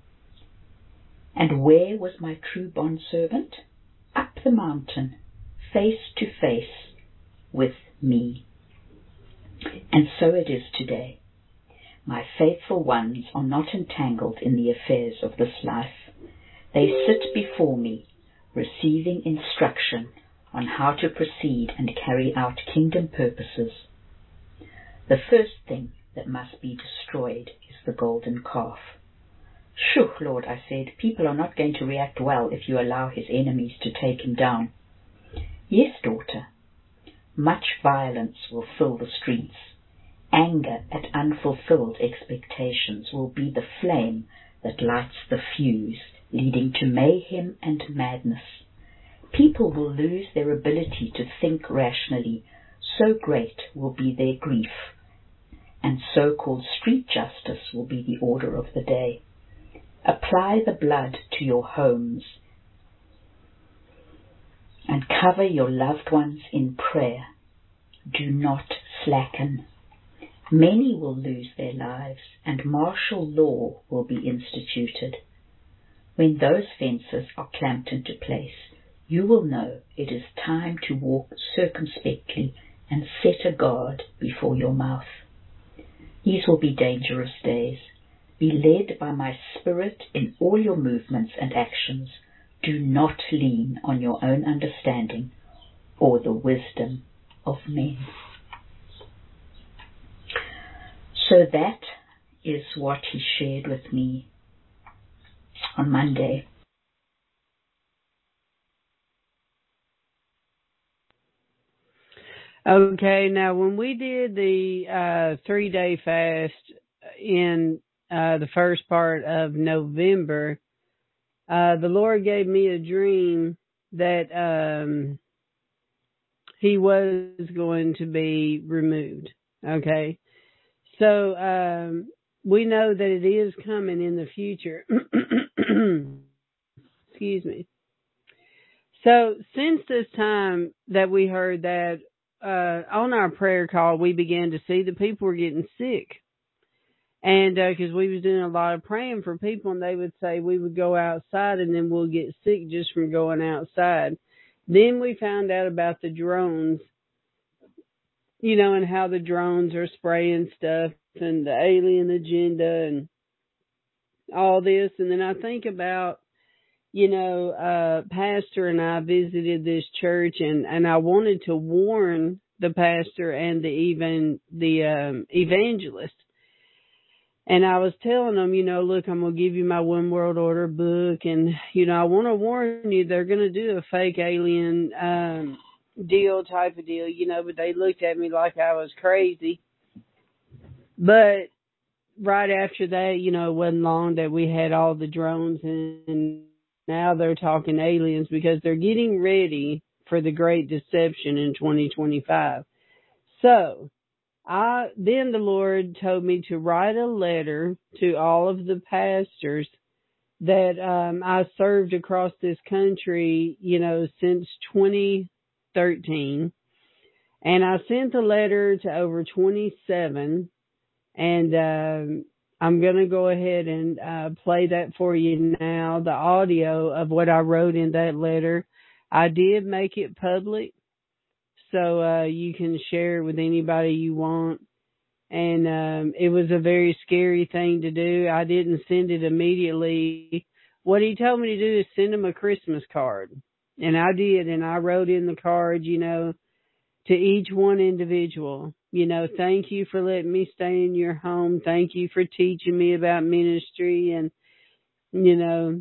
And where was my true bondservant? Up the mountain, face to face with me. And so it is today. My faithful ones are not entangled in the affairs of this life. They sit before me, receiving instruction on how to proceed and carry out kingdom purposes. The first thing that must be destroyed is the golden calf. Shoo, Lord, I said, people are not going to react well if you allow his enemies to take him down. Yes, daughter. Much violence will fill the streets. Anger at unfulfilled expectations will be the flame that lights the fuse, leading to mayhem and madness. People will lose their ability to think rationally, so great will be their grief, and so-called street justice will be the order of the day. Apply the blood to your homes and cover your loved ones in prayer. Do not slacken. Many will lose their lives, and martial law will be instituted. When those fences are clamped into place, you will know it is time to walk circumspectly and set a guard before your mouth. These will be dangerous days. Be led by my Spirit in all your movements and actions. Do not lean on your own understanding or the wisdom of men. So that is what he shared with me on Monday. Okay, now when we did the uh, three-day fast in uh, the first part of November, uh, the Lord gave me a dream that um, he was going to be removed. Okay, so um, we know that it is coming in the future. Excuse me. So since this time that we heard that, uh, on our prayer call, we began to see that people were getting sick. And because uh, we was doing a lot of praying for people, and they would say we would go outside and then we'll get sick just from going outside. Then we found out about the drones, you know, and how the drones are spraying stuff and the alien agenda and all this. And then I think about, you know, uh, pastor and I visited this church, and, and I wanted to warn the pastor and the even the um, evangelist. And I was telling them, you know, look, I'm going to give you my One World Order book, and, you know, I want to warn you, they're going to do a fake alien um, deal type of deal, you know, but they looked at me like I was crazy. But right after that, you know, it wasn't long that we had all the drones, and, and now they're talking aliens because they're getting ready for the great deception in twenty twenty-five. So, I then the Lord told me to write a letter to all of the pastors that um, I served across this country, you know, since twenty thirteen. And I sent the letter to over twenty-seven, and um, I'm going to go ahead and uh, play that for you now, the audio of what I wrote in that letter. I did make it public, so uh, you can share it with anybody you want. And um, it was a very scary thing to do. I didn't send it immediately. What he told me to do is send him a Christmas card. And I did, and I wrote in the card, you know, to each one individual. You know, thank you for letting me stay in your home. Thank you for teaching me about ministry. And, you know,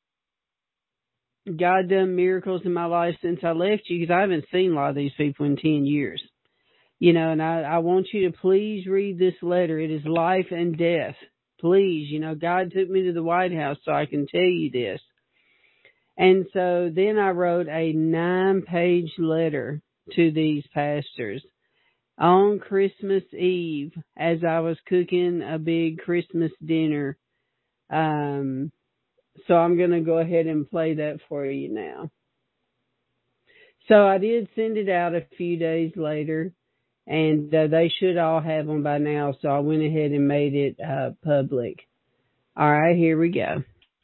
God done miracles in my life since I left you, because I haven't seen a lot of these people in ten years. You know, and I, I want you to please read this letter. It is life and death. Please, you know, God took me to the White House so I can tell you this. And so then I wrote a nine-page letter to these pastors on Christmas Eve as I was cooking a big Christmas dinner. Um, so I'm going to go ahead and play that for you now. So I did send it out a few days later, and uh, they should all have them by now, so I went ahead and made it uh, public. All right, here we go.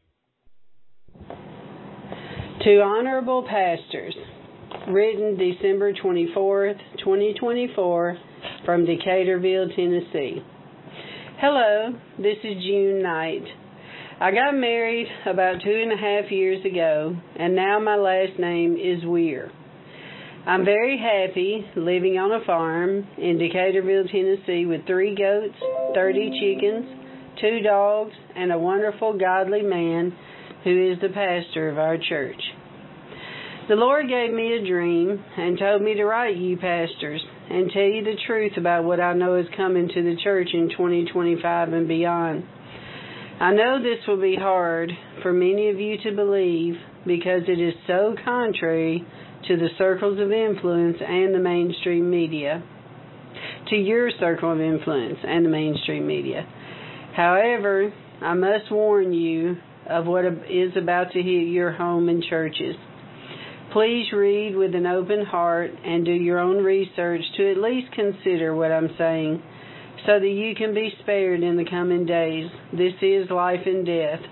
To honorable pastors, written December twenty-fourth, twenty twenty-four, from Decaturville, Tennessee. Hello, this is June Knight. I got married about two and a half years ago, and now my last name is Weir. I'm very happy living on a farm in Decaturville, Tennessee, with three goats, thirty chickens, two dogs, and a wonderful godly man who is the pastor of our church. The Lord gave me a dream and told me to write you pastors and tell you the truth about what I know is coming to the church in twenty twenty-five and beyond. I know this will be hard for many of you to believe because it is so contrary to the circles of influence and the mainstream media, to your circle of influence and the mainstream media. However, I must warn you of what is about to hit your home and churches. Please read with an open heart and do your own research to at least consider what I'm saying so that you can be spared in the coming days. This is life and death.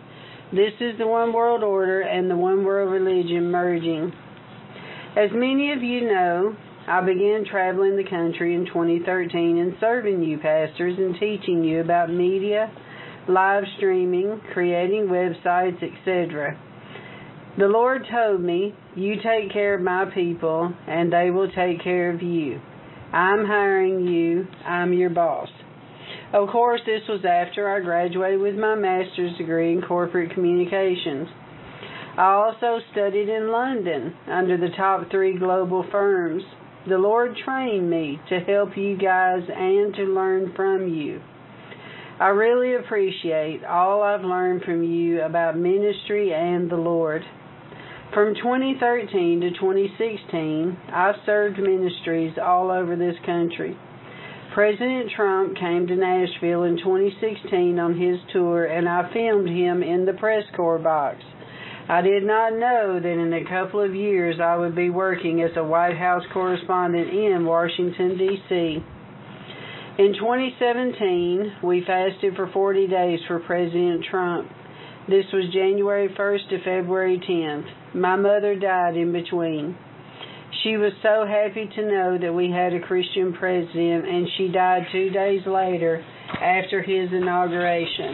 This is the one world order and the one world religion merging. As many of you know, I began traveling the country in twenty thirteen and serving you pastors and teaching you about media, live streaming, creating websites, et cetera. The Lord told me, you take care of my people and they will take care of you. I'm hiring you. I'm your boss. Of course, this was after I graduated with my master's degree in corporate communications. I also studied in London under the top three global firms. The Lord trained me to help you guys and to learn from you. I really appreciate all I've learned from you about ministry and the Lord. From twenty thirteen to twenty sixteen, I've served ministries all over this country. President Trump came to Nashville in twenty sixteen on his tour, and I filmed him in the press corps box. I did not know that in a couple of years I would be working as a White House correspondent in Washington, D C In twenty seventeen, we fasted for forty days for President Trump. This was January first to February tenth. My mother died in between. She was so happy to know that we had a Christian president, and she died two days later after his inauguration.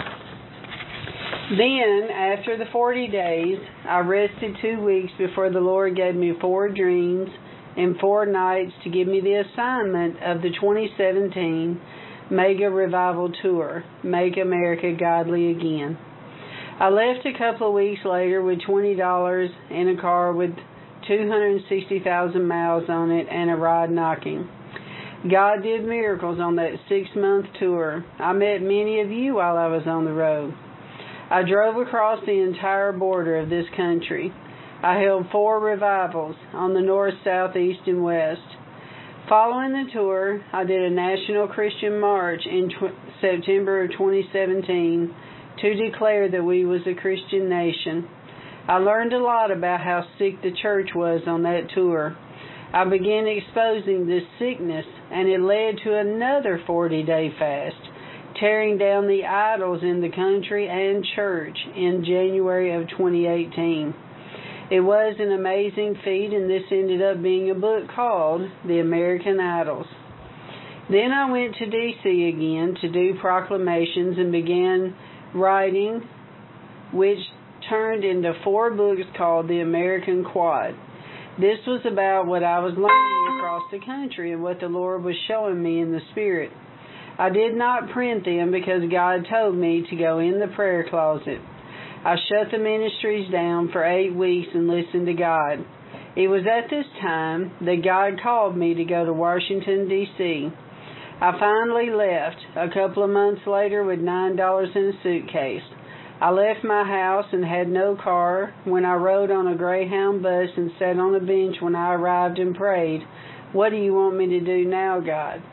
Then, after the forty days, I rested two weeks before the Lord gave me four dreams and four nights to give me the assignment of the twenty seventeen Mega Revival Tour, Make America Godly Again. I left a couple of weeks later with twenty dollars in a car with two hundred sixty thousand miles on it and a rod knocking. God did miracles on that six-month tour. I met many of you while I was on the road. I drove across the entire border of this country. I held four revivals on the north, south, east, and west. Following the tour, I did a national Christian march in tw- September of twenty seventeen to declare that we was a Christian nation. I learned a lot about how sick the church was on that tour. I began exposing this sickness, and it led to another forty-day fast, tearing down the idols in the country and church in January of twenty eighteen. It was an amazing feat, and this ended up being a book called The American Idols. Then I went to D C again to do proclamations and began writing, which turned into four books called The American Quad. This was about what I was learning across the country and what the Lord was showing me in the Spirit. I did not print them because God told me to go in the prayer closet. I shut the ministries down for eight weeks and listened to God. It was at this time that God called me to go to Washington, D C I finally left a couple of months later with nine dollars in a suitcase. I left my house and had no car when I rode on a Greyhound bus and sat on a bench when I arrived and prayed, "What do you want me to do now, God?"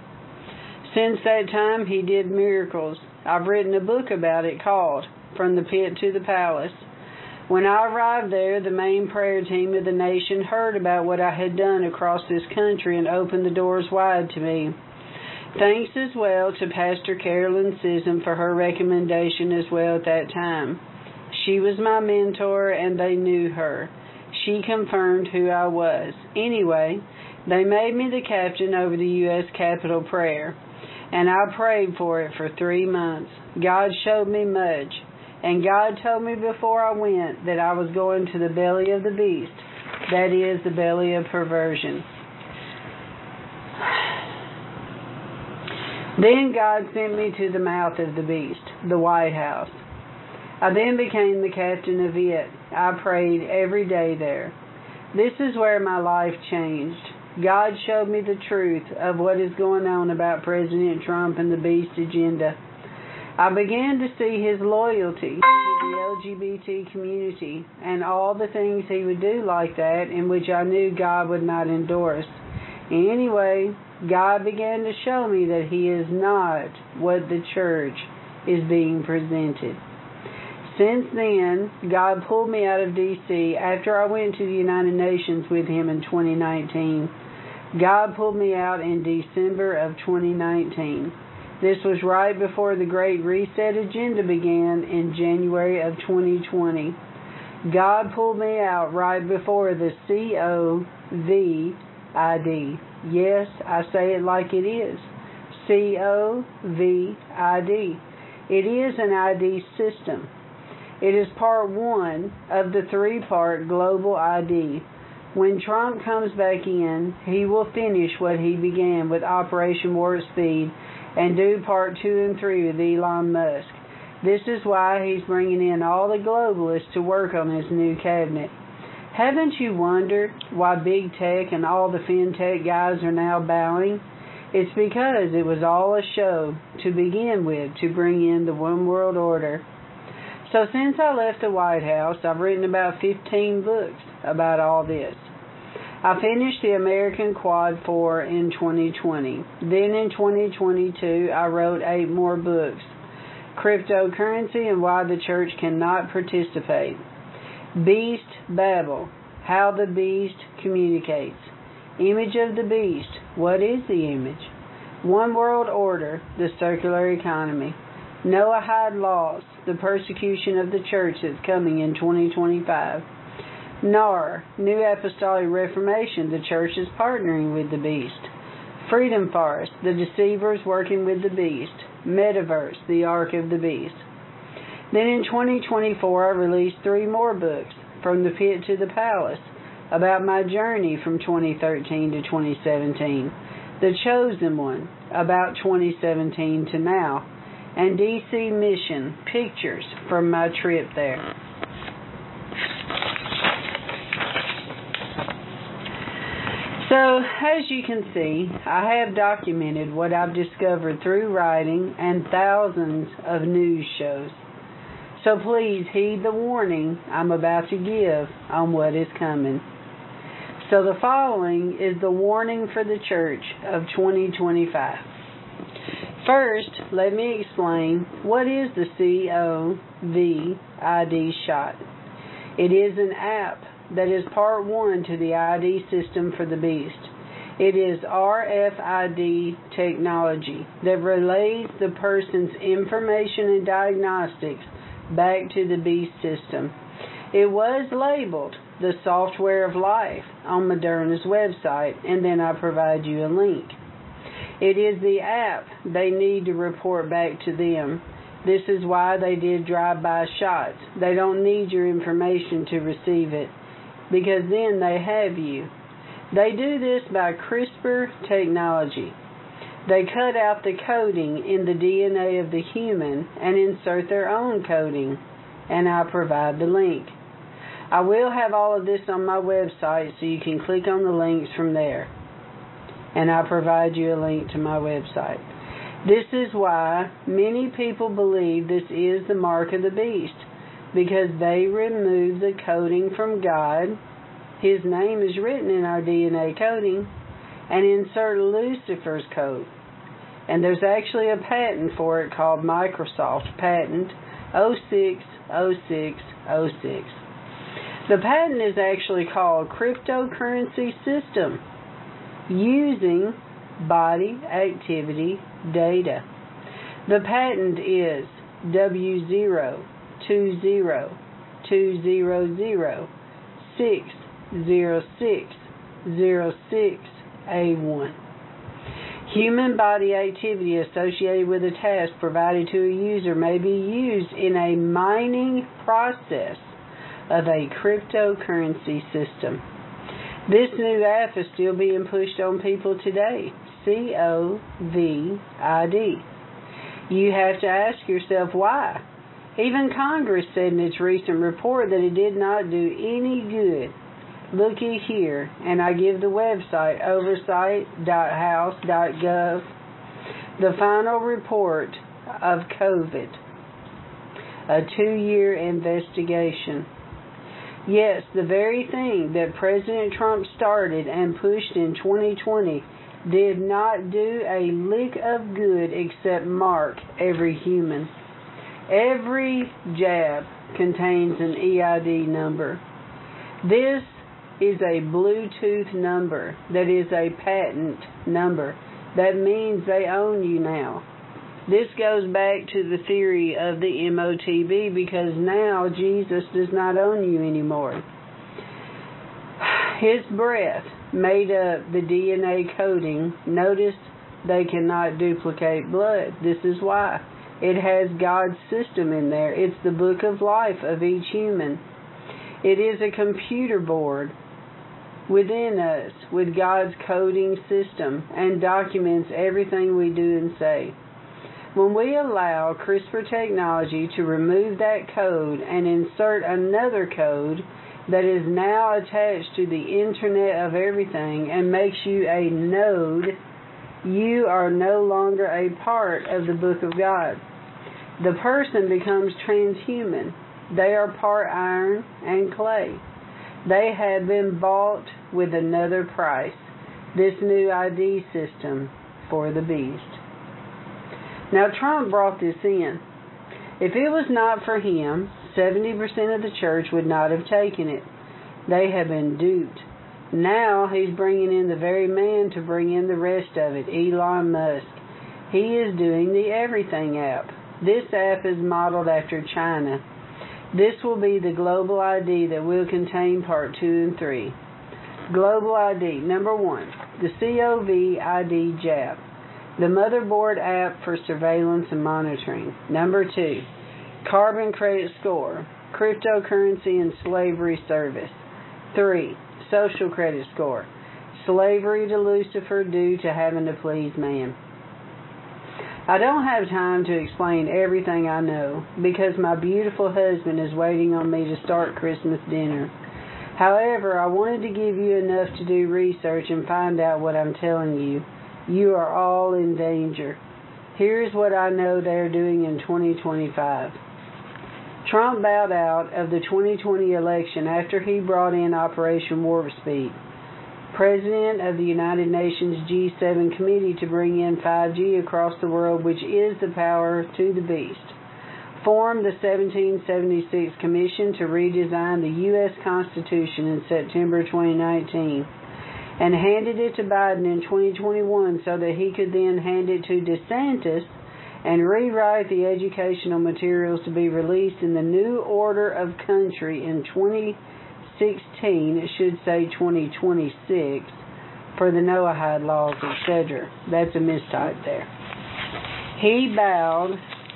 Since that time, He did miracles. I've written a book about it called From the Pit to the Palace. When I arrived there, the main prayer team of the nation heard about what I had done across this country and opened the doors wide to me. Thanks as well to Pastor Carolyn Sisson for her recommendation as well at that time. She was my mentor and they knew her. She confirmed who I was. Anyway, they made me the captain over the U S Capitol prayer, and I prayed for it for three months. God showed me much, and God told me before I went that I was going to the belly of the beast, that is, the belly of perversion. Then God sent me to the mouth of the beast, the White House. I then became the captain of it. I prayed every day there. This is where my life changed. God showed me the truth of what is going on about President Trump and the beast agenda. I began to see his loyalty to the L G B T community and all the things he would do like that, in which I knew God would not endorse. Anyway, God began to show me that He is not what the church is being presented. Since then, God pulled me out of D C after I went to the United Nations with Him in twenty nineteen. God pulled me out in December of twenty nineteen. This was right before the Great Reset agenda began in January of twenty twenty. God pulled me out right before the C O V I D. Yes, I say it like it is. C O V I D. It is an I D system. It is part one of the three-part global I D. When Trump comes back in, he will finish what he began with Operation Warp Speed and do part two and three with Elon Musk. This is why he's bringing in all the globalists to work on his new cabinet. Haven't you wondered why big tech and all the fintech guys are now bowing? It's because it was all a show to begin with to bring in the one world order. So since I left the White House, I've written about fifteen books about all this. I finished the American Quad four in twenty twenty. Then in twenty twenty-two, I wrote eight more books. Cryptocurrency and Why the Church Cannot Participate. Beast Babel, How the Beast Communicates. Image of the Beast, What is the image? One World Order, The Circular Economy. Noahide Laws, The Persecution of the Church that's coming in twenty twenty-five. N A R, New Apostolic Reformation, the Church is partnering with the Beast. Freedom Forest, The Deceivers working with the Beast. Metaverse, The Ark of the Beast. Then in twenty twenty-four, I released three more books, From the Pit to the Palace, about my journey from twenty thirteen to twenty seventeen. The Chosen One, about twenty seventeen to now. And D C Mission, pictures from my trip there. So, as you can see, I have documented what I've discovered through writing and thousands of news shows. So please heed the warning I'm about to give on what is coming. So the following is the warning for the church of twenty twenty-five. First, let me explain what is the C O V I D shot. It is an app that is part one to the I D system for the Beast. It is R F I D technology that relays the person's information and diagnostics back to the Beast system. It was labeled the Software of Life on Moderna's website, and then I provide you a link. It is the app they need to report back to them. This is why they did drive-by shots. They don't need your information to receive it, because then they have you. They do this by CRISPR technology. They cut out the coding in the D N A of the human and insert their own coding, and I provide the link. I will have all of this on my website, so you can click on the links from there, and I provide you a link to my website. This is why many people believe this is the mark of the beast, because they remove the coding from God. His name is written in our D N A coding, and insert Lucifer's code. And there's actually a patent for it called Microsoft Patent oh six oh six oh six. The patent is actually called Cryptocurrency System, using body activity data. The patent is W zero two zero two zero zero six zero six zero six A one. Human body activity associated with a task provided to a user may be used in a mining process of a cryptocurrency system. This new app is still being pushed on people today. C O V I D. You have to ask yourself why. Even Congress said in its recent report that it did not do any good. Looky here, and I give the website oversight dot house dot gov, the final report of COVID, a two-year investigation. Yes, the very thing that President Trump started and pushed in twenty twenty did not do a lick of good except mark every human. Every jab contains an E I D number. This is a Bluetooth number that is a patent number. That means they own you now. This goes back to the theory of the M O T B, because now Jesus does not own you anymore. His breath made up the D N A coding. Notice they cannot duplicate blood. This is why. It has God's system in there. It's the book of life of each human. It is a computer board within us with God's coding system and documents everything we do and say. When we allow CRISPR technology to remove that code and insert another code that is now attached to the Internet of everything and makes you a node, you are no longer a part of the book of God. The person becomes transhuman. They are part iron and clay. They have been bought with another price, this new I D system for the beast. Now, Trump brought this in. If it was not for him, seventy percent of the church would not have taken it. They have been duped. Now he's bringing in the very man to bring in the rest of it, Elon Musk. He is doing the Everything app. This app is modeled after China. This will be the global I D that will contain part two and three. Global I D. Number one, the C O V I D Jap, the motherboard app for surveillance and monitoring. Number two, carbon credit score, cryptocurrency and slavery service. Three, social credit score, slavery to Lucifer due to having to please man. I don't have time to explain everything I know because my beautiful husband is waiting on me to start Christmas dinner. However, I wanted to give you enough to do research and find out what I'm telling you. You are all in danger. Here's what I know they're doing in twenty twenty-five. Trump bowed out of the twenty twenty election after he brought in Operation Warp Speed, President of the United Nations G seven committee to bring in five G across the world, which is the power to the beast. Formed the seventeen seventy-six Commission to redesign the U S Constitution in September twenty nineteen, and handed it to Biden in twenty twenty-one so that he could then hand it to DeSantis and rewrite the educational materials to be released in the new order of country in twenty sixteen, it should say twenty twenty-six, for the Noahide laws, et cetera. That's a mistype there. He bowed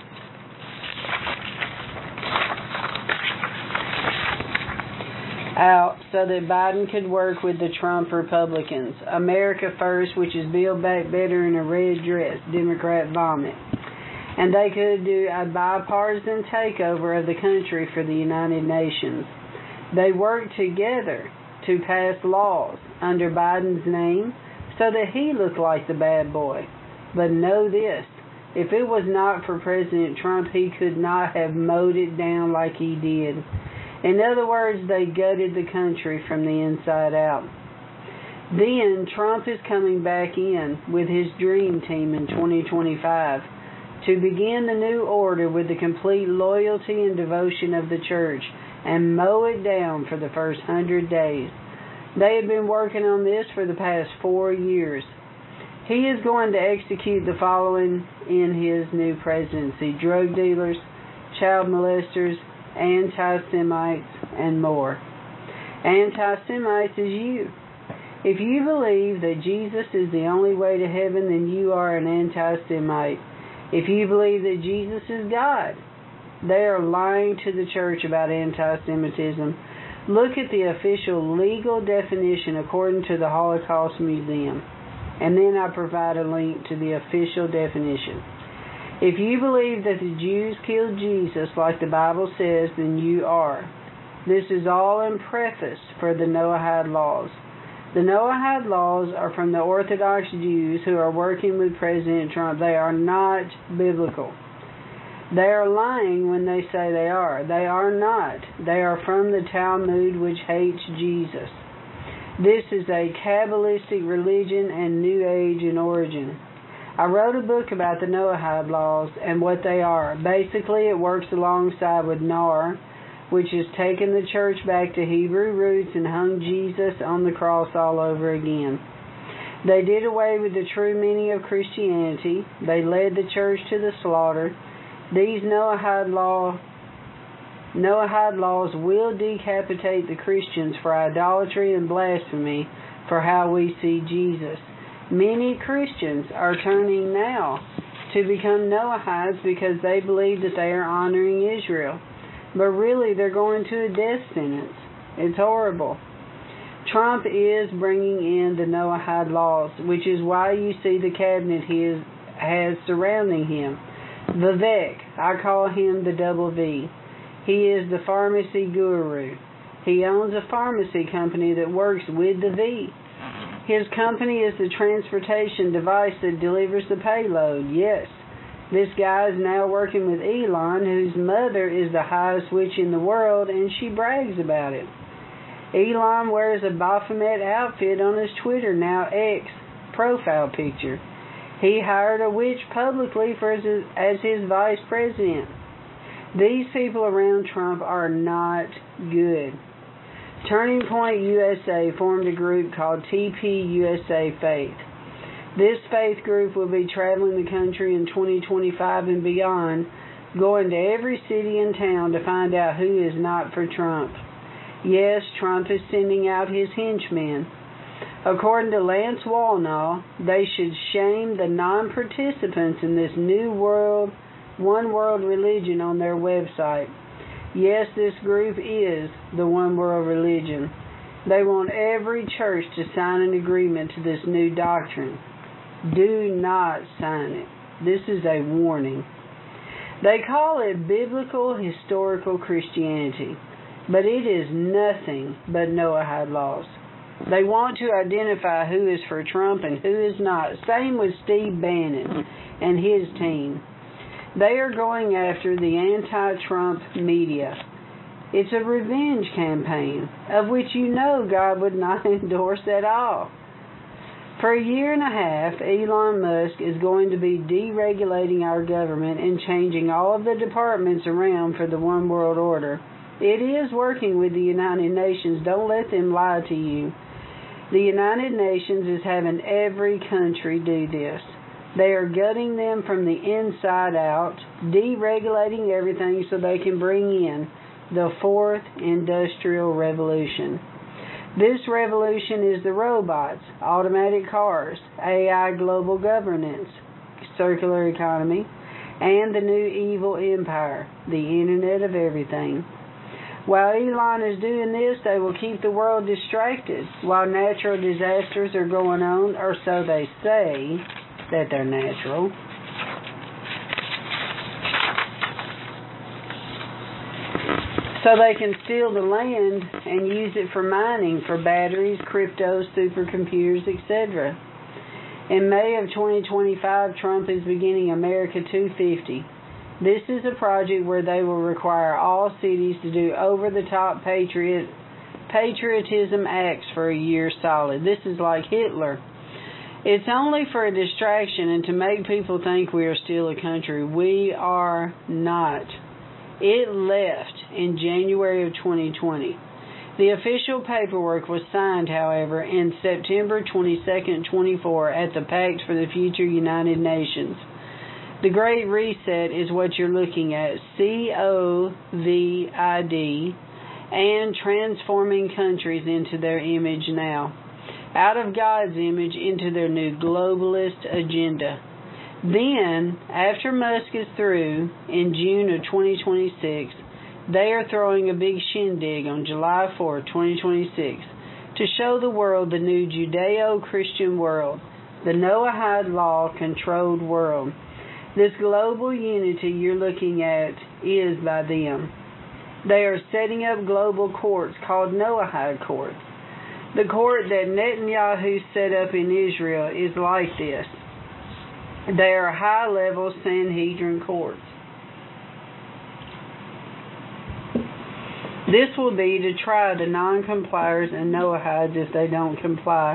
out so that Biden could work with the Trump Republicans. America First, which is Build Back Better in a red dress, Democrat vomit. And they could do a bipartisan takeover of the country for the United Nations. They worked together to pass laws under Biden's name so that he looked like the bad boy. But know this, if it was not for President Trump, he could not have mowed it down like he did. In other words, they gutted the country from the inside out. Then Trump is coming back in with his dream team in twenty twenty-five to begin the new order with the complete loyalty and devotion of the church and mow it down for the first hundred days. They have been working on this for the past four years. He is going to execute the following in his new presidency: drug dealers, child molesters, anti-Semites, and more. Anti-Semites is you. If you believe that Jesus is the only way to heaven, then you are an anti-Semite. If you believe that Jesus is God, they are lying to the church about anti-Semitism. Look at the official legal definition according to the Holocaust Museum, and then I provide a link to the official definition. If you believe that the Jews killed Jesus like the Bible says, then you are. This is all in preface for the Noahide laws. The Noahide laws are from the Orthodox Jews who are working with President Trump. They are not biblical. They are lying when they say they are. They are not. They are from the Talmud, which hates Jesus. This is a Kabbalistic religion and New Age in origin. I wrote a book about the Noahide laws and what they are. Basically, it works alongside with N A R, which has taken the church back to Hebrew roots and hung Jesus on the cross all over again. They did away with the true meaning of Christianity. They led the church to the slaughter. These Noahide law, Noahide laws will decapitate the Christians for idolatry and blasphemy for how we see Jesus. Many Christians are turning now to become Noahides because they believe that they are honoring Israel. But really, they're going to a death sentence. It's horrible. Trump is bringing in the Noahide laws, which is why you see the cabinet he is, has surrounding him. Vivek, I call him the double V. He is the pharmacy guru. He owns a pharmacy company that works with the V. His company is the transportation device that delivers the payload. Yes, this guy is now working with Elon, whose mother is the highest witch in the world, and she brags about it. Elon wears a Baphomet outfit on his Twitter, now X, profile picture. He hired a witch publicly for his, as his vice president. These people around Trump are not good. Turning Point U S A formed a group called T P U S A Faith. This faith group will be traveling the country in twenty twenty-five and beyond, going to every city and town to find out who is not for Trump. Yes, Trump is sending out his henchmen. According to Lance Wallnau, they should shame the non-participants in this new world, one world religion on their website. Yes, this group is the one world religion. They want every church to sign an agreement to this new doctrine. Do not sign it. This is a warning. They call it biblical historical Christianity, but it is nothing but Noahide laws. They want to identify who is for Trump and who is not. Same with Steve Bannon and his team. They are going after the anti-Trump media. It's a revenge campaign, of which you know God would not endorse at all. For a year and a half, Elon Musk is going to be deregulating our government and changing all of the departments around for the one world order. It is working with the United Nations. Don't let them lie to you. The United Nations is having every country do this. They are gutting them from the inside out, deregulating everything so they can bring in the fourth industrial revolution. This revolution is the robots, automatic cars, A I global governance, circular economy, and the new evil empire, the Internet of Everything. While Elon is doing this, they will keep the world distracted while natural disasters are going on, or so they say that they're natural. So they can steal the land and use it for mining, for batteries, crypto, supercomputers, et cetera. In May of twenty twenty-five, Trump is beginning America two fifty. This is a project where they will require all cities to do over-the-top patriot, patriotism acts for a year solid. This is like Hitler. It's only for a distraction and to make people think we are still a country. We are not. It left in January of twenty twenty. The official paperwork was signed, however, in September twenty-second, twenty-four at the Pact for the Future United Nations. The Great Reset is what you're looking at, C O V I D, and transforming countries into their image now. Out of God's image into their new globalist agenda. Then, after Musk is through, in June of twenty twenty-six, they are throwing a big shindig on July fourth, twenty twenty-six, to show the world the new Judeo-Christian world, the Noahide law-controlled world. This global unity you're looking at is by them. They are setting up global courts called Noahide courts. The court that Netanyahu set up in Israel is like this. They are high-level Sanhedrin courts. This will be to try the non-compliers and Noahides if they don't comply.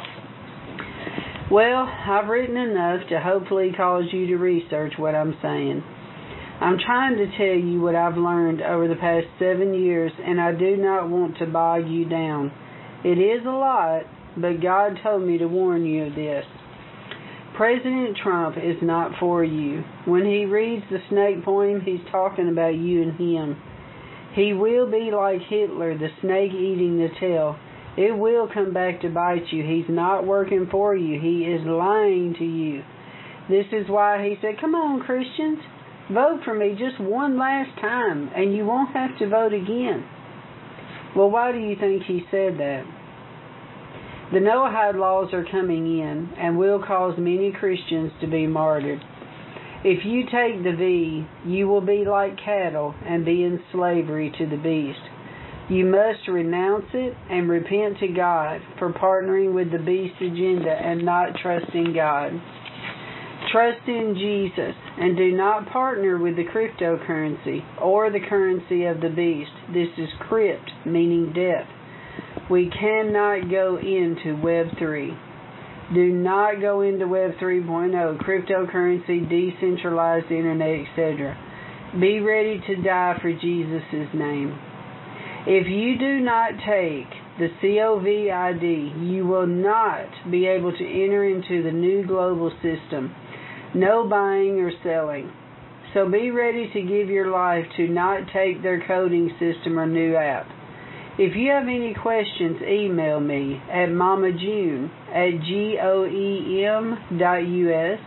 Well, I've written enough to hopefully cause you to research what I'm saying. I'm trying to tell you what I've learned over the past seven years, and I do not want to bog you down. It is a lot, but God told me to warn you of this. President Trump is not for you. When he reads the snake poem, he's talking about you and him. He will be like Hitler, the snake eating the tail. It will come back to bite you. He's not working for you. He is lying to you. This is why he said, come on, Christians, vote for me just one last time, and you won't have to vote again. Well, why do you think he said that? The Noahide laws are coming in and will cause many Christians to be martyred. If you take the V, you will be like cattle and be in slavery to the beast. You must renounce it and repent to God for partnering with the beast's agenda and not trusting God. Trust in Jesus and do not partner with the cryptocurrency or the currency of the beast. This is crypt, meaning death. We cannot go into Web three. Do not go into Web three point oh, cryptocurrency, decentralized internet, et cetera. Be ready to die for Jesus' name. If you do not take the COVID, you will not be able to enter into the new global system. No buying or selling. So be ready to give your life to not take their coding system or new app. If you have any questions, email me at mamajune at goem dot us.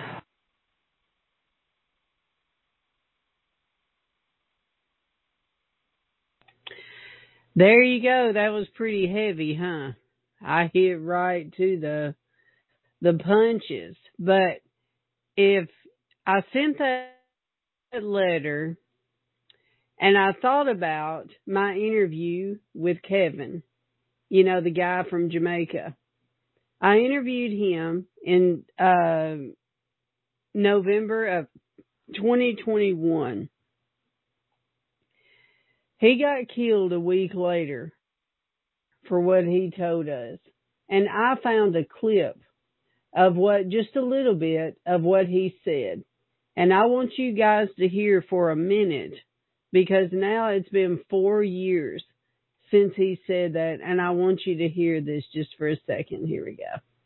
There you go. That was pretty heavy, huh? I hit right to the the punches. But if I sent that letter and I thought about my interview with Kevin, you know, the guy from Jamaica. I interviewed him in uh, November of twenty twenty-one. He got killed a week later for what he told us. And I found a clip of what, just a little bit of what he said. And I want you guys to hear for a minute, because now it's been four years since he said that. And I want you to hear this just for a second. Here we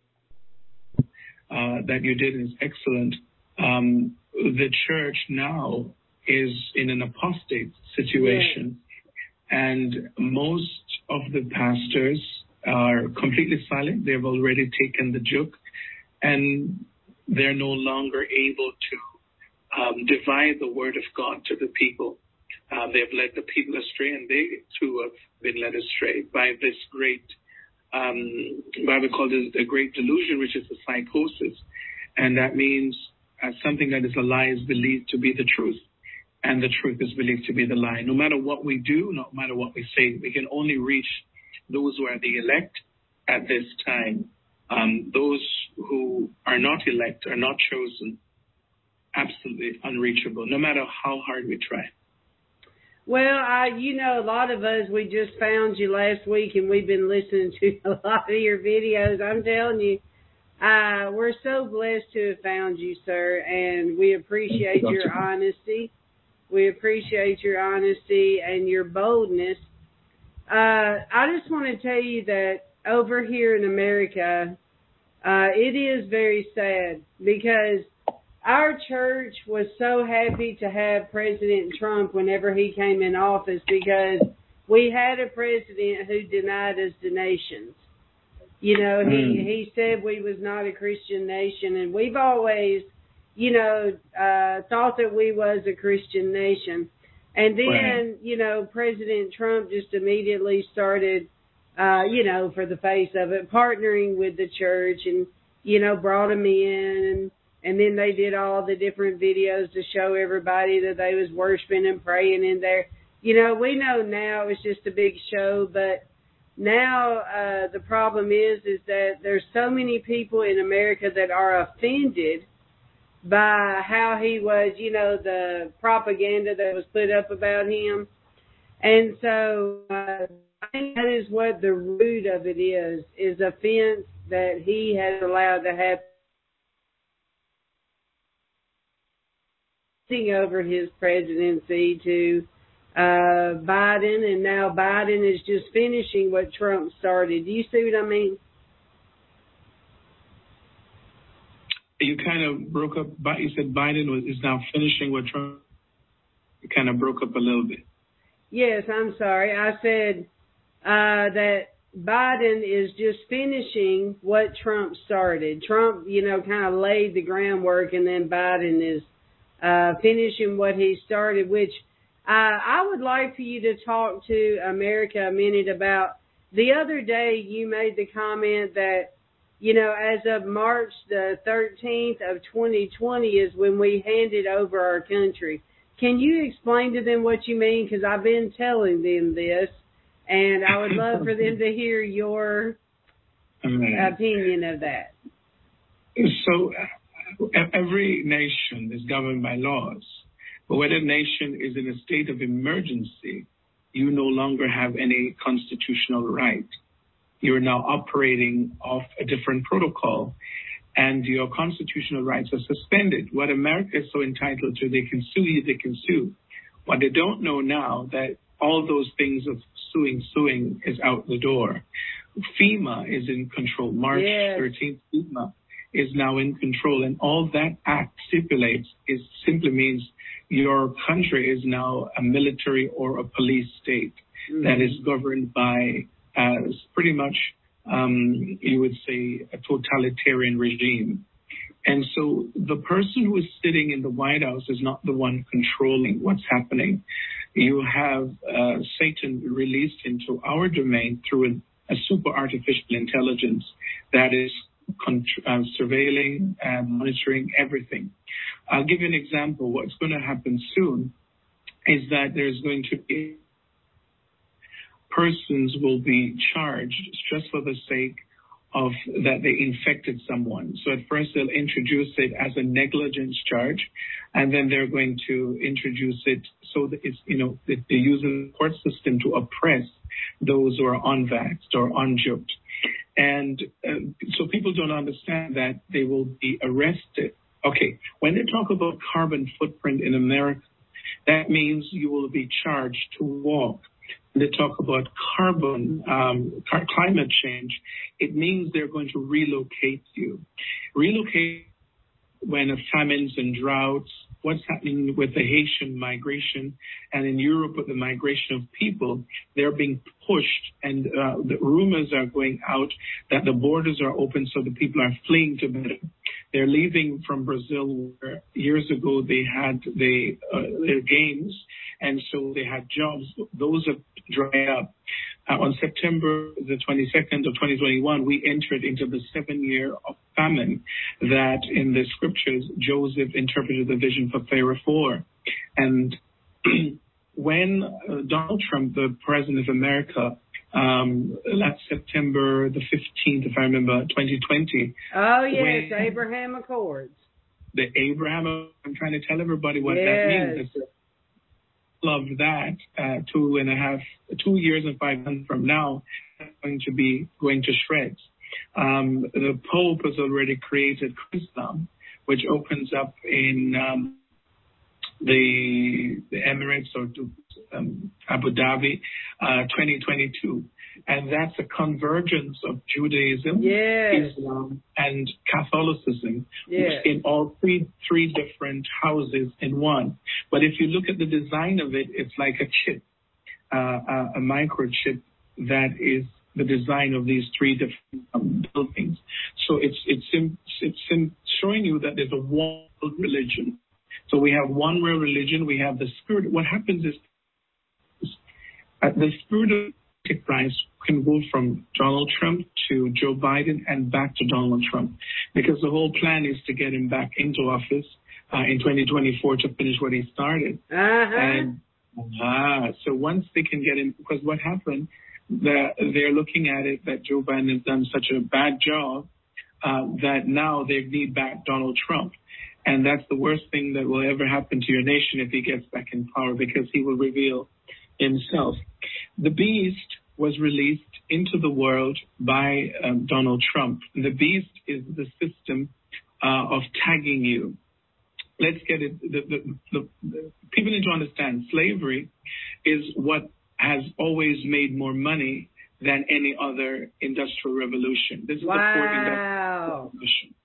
go. Uh, that you did is excellent. Um, the church now is in an apostate situation. Yeah. And most of the pastors are completely silent. They've already taken the joke, and they're no longer able to um, divide the word of God to the people. Uh, they've led the people astray, and they too have been led astray by this great, um, Bible called it a great delusion, which is a psychosis. And that means uh, something that is a lie is believed to be the truth. And the truth is believed to be the lie. No matter what we do, no matter what we say, we can only reach those who are the elect at this time. Um, those who are not elect, are not chosen, absolutely unreachable, no matter how hard we try. Well, I, you know, a lot of us, we just found you last week, and we've been listening to a lot of your videos. I'm telling you, uh, we're so blessed to have found you, sir, and we appreciate your honesty. We appreciate your honesty and your boldness. Uh, I just want to tell you that over here in America, uh, it is very sad, because our church was so happy to have President Trump whenever he came in office, because we had a president who denied us donations. You know, he, he said we was not a Christian nation, and we've always, you know, uh, thought that we was a Christian nation. And then, right. you know, President Trump just immediately started, uh, you know, for the face of it, partnering with the church, and, you know, brought them in. And, and then they did all the different videos to show everybody that they was worshiping and praying in there. You know, we know now it's just a big show, but now uh, the problem is, is that there's so many people in America that are offended by how he was, you know, the propaganda that was put up about him. And so uh, I think that is what the root of it is, is offense that he has allowed to happen over his presidency to uh, Biden, and now Biden is just finishing what Trump started. Do you see what I mean? You kind of broke up. You said Biden was, is now finishing what Trump. You kind of broke up a little bit. Yes, I'm sorry. I said uh, that Biden is just finishing what Trump started. Trump, you know, kind of laid the groundwork, and then Biden is uh, finishing what he started, which uh, I would like for you to talk to America a minute about. The other day you made the comment that, you know, as of March the thirteenth of twenty twenty is when we handed over our country. Can you explain to them what you mean? Because I've been telling them this, and I would love for them to hear your opinion of that. So every nation is governed by laws, but when a nation is in a state of emergency, you no longer have any constitutional right. You're now operating off a different protocol, and your constitutional rights are suspended. What America is so entitled to, they can sue you, they can sue. What they don't know now, that all those things of suing, suing is out the door. FEMA is in control. March yes. thirteenth, FEMA is now in control, and all that act stipulates is simply means your country is now a military or a police state mm-hmm. that is governed by uh, pretty much, um, you would say, a totalitarian regime. And so the person who is sitting in the White House is not the one controlling what's happening. You have uh, Satan released into our domain through a, a super artificial intelligence that is Contr- uh, surveilling and monitoring everything. I'll give you an example. What's going to happen soon is that there's going to be persons will be charged just for the sake of that they infected someone. So at first they'll introduce it as a negligence charge, and then they're going to introduce it so that it's, you know, that they use the court system to oppress those who are unvaxxed or unjoked. And uh, so people don't understand that they will be arrested. Okay, when they talk about carbon footprint in America, that means you will be charged to walk. When they talk about carbon, um, car- climate change, it means they're going to relocate you. Relocate when of famines and droughts, what's happening with the Haitian migration, and in Europe with the migration of people, they're being pushed, and uh, the rumors are going out that the borders are open so the people are fleeing to better. They're leaving from Brazil where years ago they had the, uh, their games, and so they had jobs. Those have dried up. Uh, on September the twenty-second of twenty twenty-one, we entered into the seven year of famine that in the scriptures, Joseph interpreted the vision for Pharaoh for. And when uh, Donald Trump, the president of America, um, last September the fifteenth, if I remember, twenty twenty. Oh, yes, Abraham Accords. The Abraham, I'm trying to tell everybody what yes. that means. It's of that uh, two and a half, two years and five months from now, going to be going to shreds. Um, the Pope has already created Chrislam, which opens up in um, the, the Emirates or um, Abu Dhabi, uh, twenty twenty-two. And that's a convergence of Judaism, yes. Islam, and Catholicism yes. in all three three different houses in one. But if you look at the design of it, it's like a chip, uh, a, a microchip that is the design of these three different um, buildings. So it's it's in, it's in showing you that there's a one religion. So we have one real religion. We have the spirit. What happens is uh, the spirit of Christ can go from Donald Trump to Joe Biden and back to Donald Trump, because the whole plan is to get him back into office uh, in twenty twenty-four to finish what he started. Uh-huh. And uh, so once they can get him, because what happened, that they're looking at it that Joe Biden has done such a bad job uh, that now they need back Donald Trump. And that's the worst thing that will ever happen to your nation if he gets back in power, because he will reveal himself. The beast was released into the world by um, Donald Trump. The beast is the system uh, of tagging you. Let's get it. The, the, the, the, people need to understand slavery is what has always made more money than any other industrial revolution. This is wow. the fourth industrial revolution.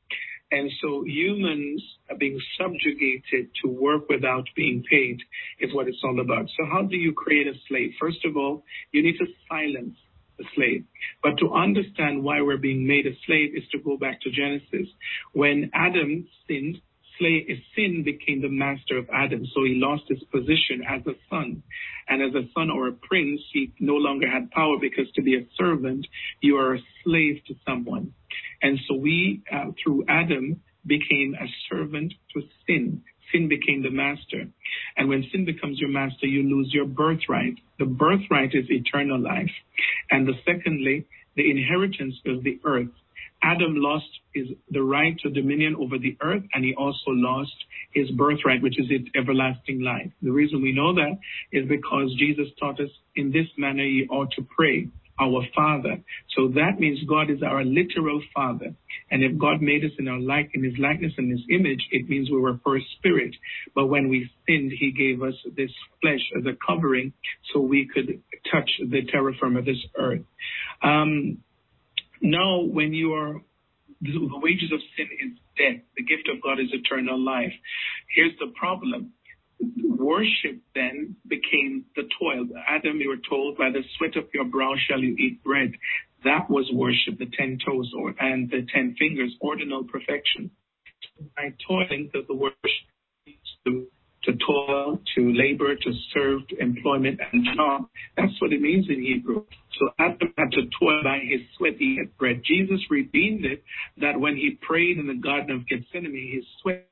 And so humans are being subjugated to work without being paid is what it's all about. So how do you create a slave? First of all, you need to silence the slave. But to understand why we're being made a slave is to go back to Genesis. When Adam sinned, slave, sin became the master of Adam. So he lost his position as a son. And as a son or a prince, he no longer had power, because to be a servant, you are a slave to someone. And so we, uh, through Adam, became a servant to sin. Sin became the master. And when sin becomes your master, you lose your birthright. The birthright is eternal life. And the secondly, the inheritance is the earth. Adam lost his, the right to dominion over the earth, and he also lost his birthright, which is its everlasting life. The reason we know that is because Jesus taught us, in this manner ye ought to pray, our Father. So that means God is our literal Father. And if God made us in our like, in his likeness and his image, it means we were first spirit. But when we sinned, he gave us this flesh as a covering so we could touch the terra firma of this earth. Um, now, when you are, the wages of sin is death. The gift of God is eternal life. Here's the problem. Worship then became the toil. Adam, you were told, by the sweat of your brow shall you eat bread. That was worship, the ten toes or, and the ten fingers, ordinal perfection. By toiling, does the worship to, to toil, to labor, to serve, to employment and job. That's what it means in Hebrew. So Adam had to toil by his sweat, he had bread. Jesus redeemed it, that when he prayed in the Garden of Gethsemane, his sweat.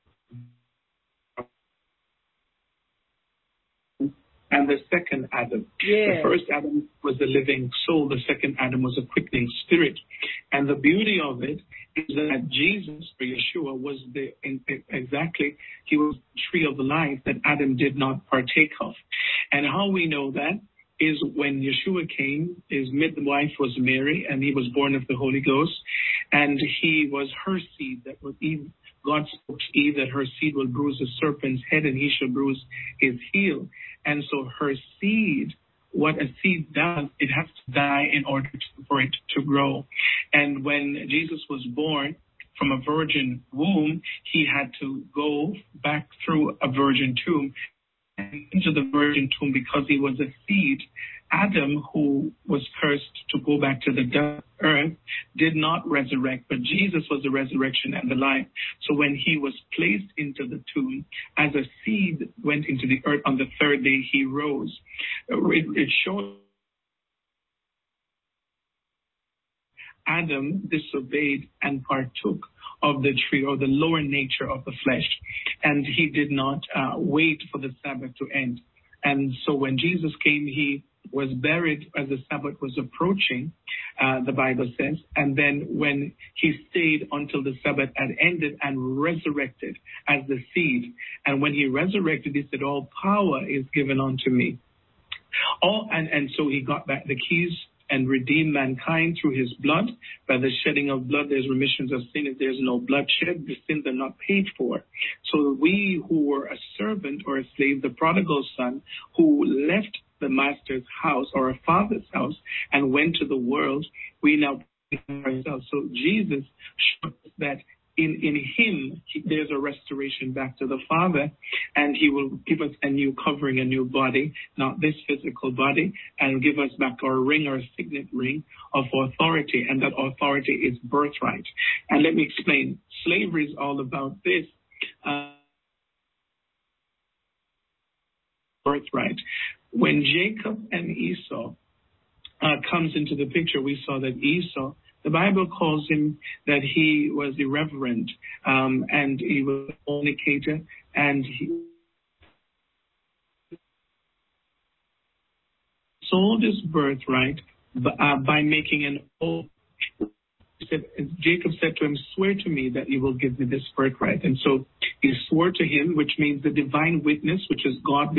And the second Adam. Yeah. The first Adam was a living soul. The second Adam was a quickening spirit. And the beauty of it is that Jesus, or Yeshua, was the exactly, he was the tree of life that Adam did not partake of. And how we know that is when Yeshua came, his midwife was Mary, and he was born of the Holy Ghost. And he was her seed that was Eve. God spoke to Eve that her seed will bruise the serpent's head and he shall bruise his heel. And so her seed, what a seed does, it has to die in order to, for it to grow. And when Jesus was born from a virgin womb, he had to go back through a virgin tomb into the virgin tomb because he was a seed. Adam, who was cursed to go back to the dust earth, did not resurrect, but Jesus was the resurrection and the life. So when he was placed into the tomb, as a seed went into the earth, on the third day he rose. It, it shows Adam disobeyed and partook of the tree, or the lower nature of the flesh, and he did not uh, wait for the Sabbath to end. And so when Jesus came, he was buried as the Sabbath was approaching, uh, the Bible says, and then when he stayed until the Sabbath had ended and resurrected as the seed. And when he resurrected, he said, all power is given unto me. All, and, and so he got back the keys and redeemed mankind through his blood. By the shedding of blood, there's remissions of sin. If there's no bloodshed, the sins are not paid for. So we who were a servant or a slave, the prodigal son, who left the master's house or a father's house and went to the world, we now ourselves. So Jesus showed us that in, in him, he, there's a restoration back to the Father, and he will give us a new covering, a new body, not this physical body, and give us back our ring, our signet ring of authority, and that authority is birthright. And let me explain. Slavery is all about this. Uh, birthright. When Jacob and Esau uh, comes into the picture, we saw that Esau, the Bible calls him that he was irreverent, um, and he was a fornicator, and he sold his birthright by, uh, by making an oath. He said, Jacob said to him, swear to me that you will give me this birthright. And so he swore to him, which means the divine witness, which is God.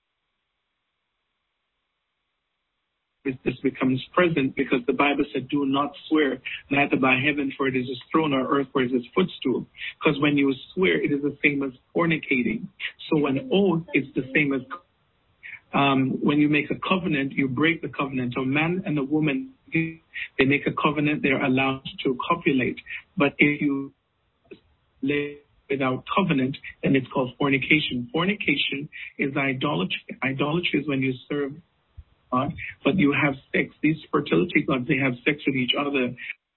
This becomes present because the Bible said, do not swear, neither by heaven, for it is his throne, or earth, for it is his footstool. Because when you swear, it is the same as fornicating. So an oath is the same as um, when you make a covenant, you break the covenant. A man and a woman, they make a covenant, they're allowed to copulate. But if you live without covenant, then it's called fornication. Fornication is idolatry. Idolatry is when you serve God, but you have sex. These fertility gods, they have sex with each other.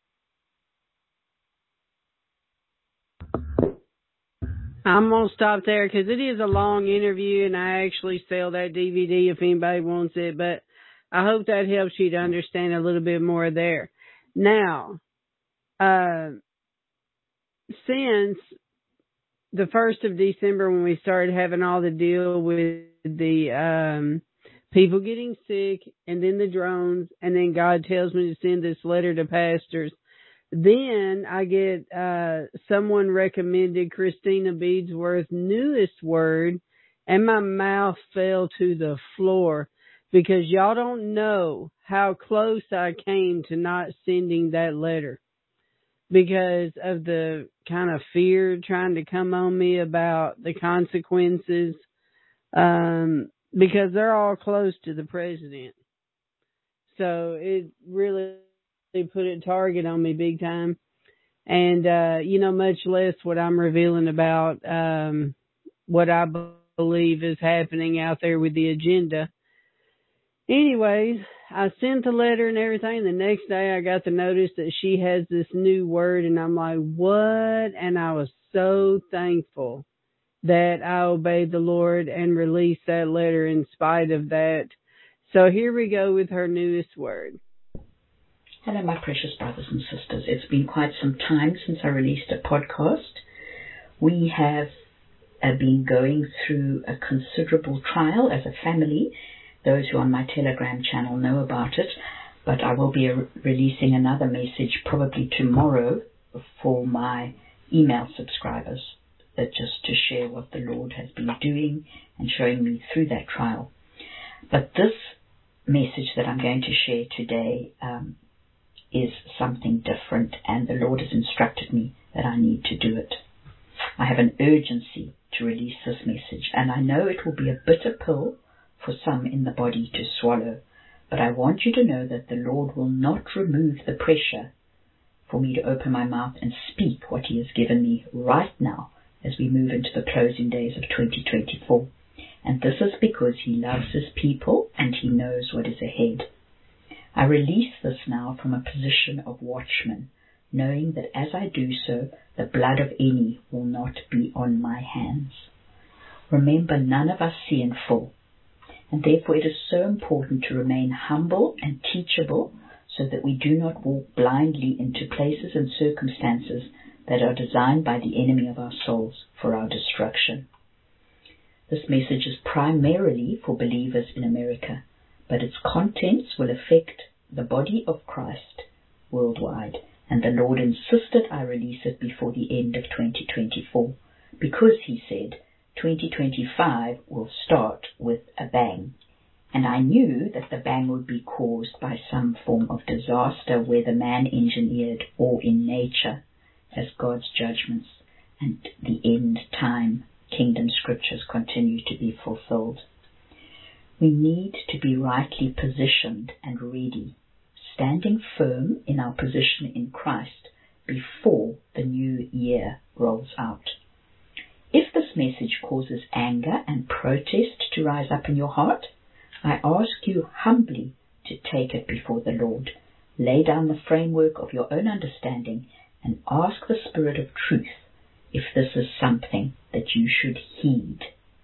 I'm going to stop there because it is a long interview, and I actually sell that D V D if anybody wants it. But I hope that helps you to understand a little bit more there. Now, uh, since the first of December, when we started having all the deal with the um, people getting sick, and then the drones, and then God tells me to send this letter to pastors, then I get uh, someone recommended Christina Beadsworth's newest word, and my mouth fell to the floor because y'all don't know how close I came to not sending that letter because of the kind of fear trying to come on me about the consequences, um, because they're all close to the president. So it really put a target on me big time. And, uh, you know, much less what I'm revealing about um, what I believe is happening out there with the agenda. Anyways, I sent the letter and everything. The next day I got the notice that she has this new word, and I'm like, what? And I was so thankful that I obeyed the Lord and released that letter in spite of that. So here we go with her newest word. Hello, my precious brothers and sisters. It's been quite some time since I released a podcast. We have uh, been going through a considerable trial as a family. Those who are on my Telegram channel know about it, but I will be re- releasing another message probably tomorrow for my email subscribers, uh, just to share what the Lord has been doing and showing me through that trial. But this message that I'm going to share today um, is something different, and the Lord has instructed me that I need to do it. I have an urgency to release this message, and I know it will be a bitter pill for some in the body to swallow, but I want you to know that the Lord will not remove the pressure for me to open my mouth and speak what He has given me right now as we move into the closing days of twenty twenty-four. And this is because He loves His people and He knows what is ahead. I release this now from a position of watchman, knowing that as I do so, the blood of any will not be on my hands. Remember, none of us see in full, and therefore it is so important to remain humble and teachable so that we do not walk blindly into places and circumstances that are designed by the enemy of our souls for our destruction. This message is primarily for believers in America, but its contents will affect the body of Christ worldwide, and the Lord insisted I release it before the end of twenty twenty-four, because He said twenty twenty-five will start with a bang, and I knew that the bang would be caused by some form of disaster, whether man-engineered or in nature, as God's judgments and the end time kingdom scriptures continue to be fulfilled. We need to be rightly positioned and ready, standing firm in our position in Christ before the new year rolls out. If this message causes anger and protest to rise up in your heart, I ask you humbly to take it before the Lord. Lay down the framework of your own understanding and ask the Spirit of truth if this is something that you should heed.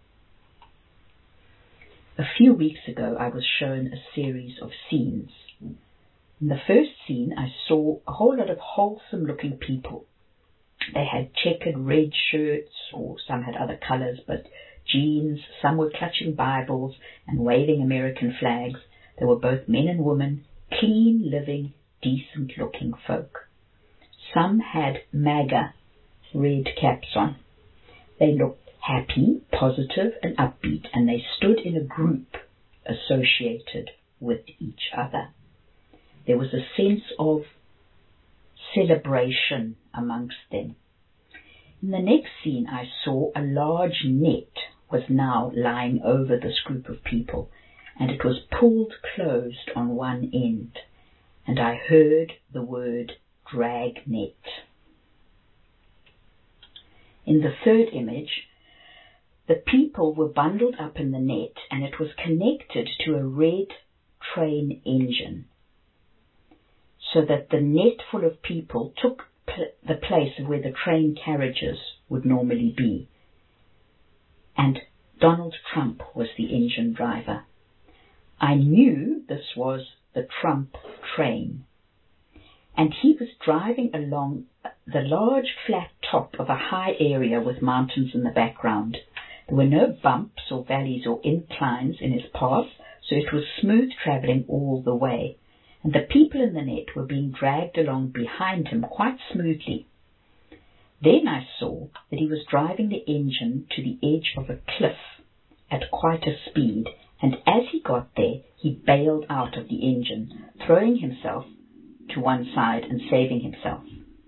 A few weeks ago, I was shown a series of scenes. In the first scene, I saw a whole lot of wholesome-looking people. They had checkered red shirts, or some had other colors, but jeans. Some were clutching Bibles and waving American flags. They were both men and women, clean, living, decent-looking folk. Some had MAGA red caps on. They looked happy, positive, and upbeat, and they stood in a group associated with each other. There was a sense of celebration amongst them. In the next scene, I saw a large net was now lying over this group of people, and it was pulled closed on one end, and I heard the word dragnet. In the third image, the people were bundled up in the net, and it was connected to a red train engine, so that the net full of people took pl- the place of where the train carriages would normally be. And Donald Trump was the engine driver. I knew this was the Trump train, and he was driving along the large flat top of a high area with mountains in the background. There were no bumps or valleys or inclines in his path, so it was smooth travelling all the way, and the people in the net were being dragged along behind him quite smoothly. Then I saw that he was driving the engine to the edge of a cliff at quite a speed, and as he got there, he bailed out of the engine, throwing himself to one side and saving himself.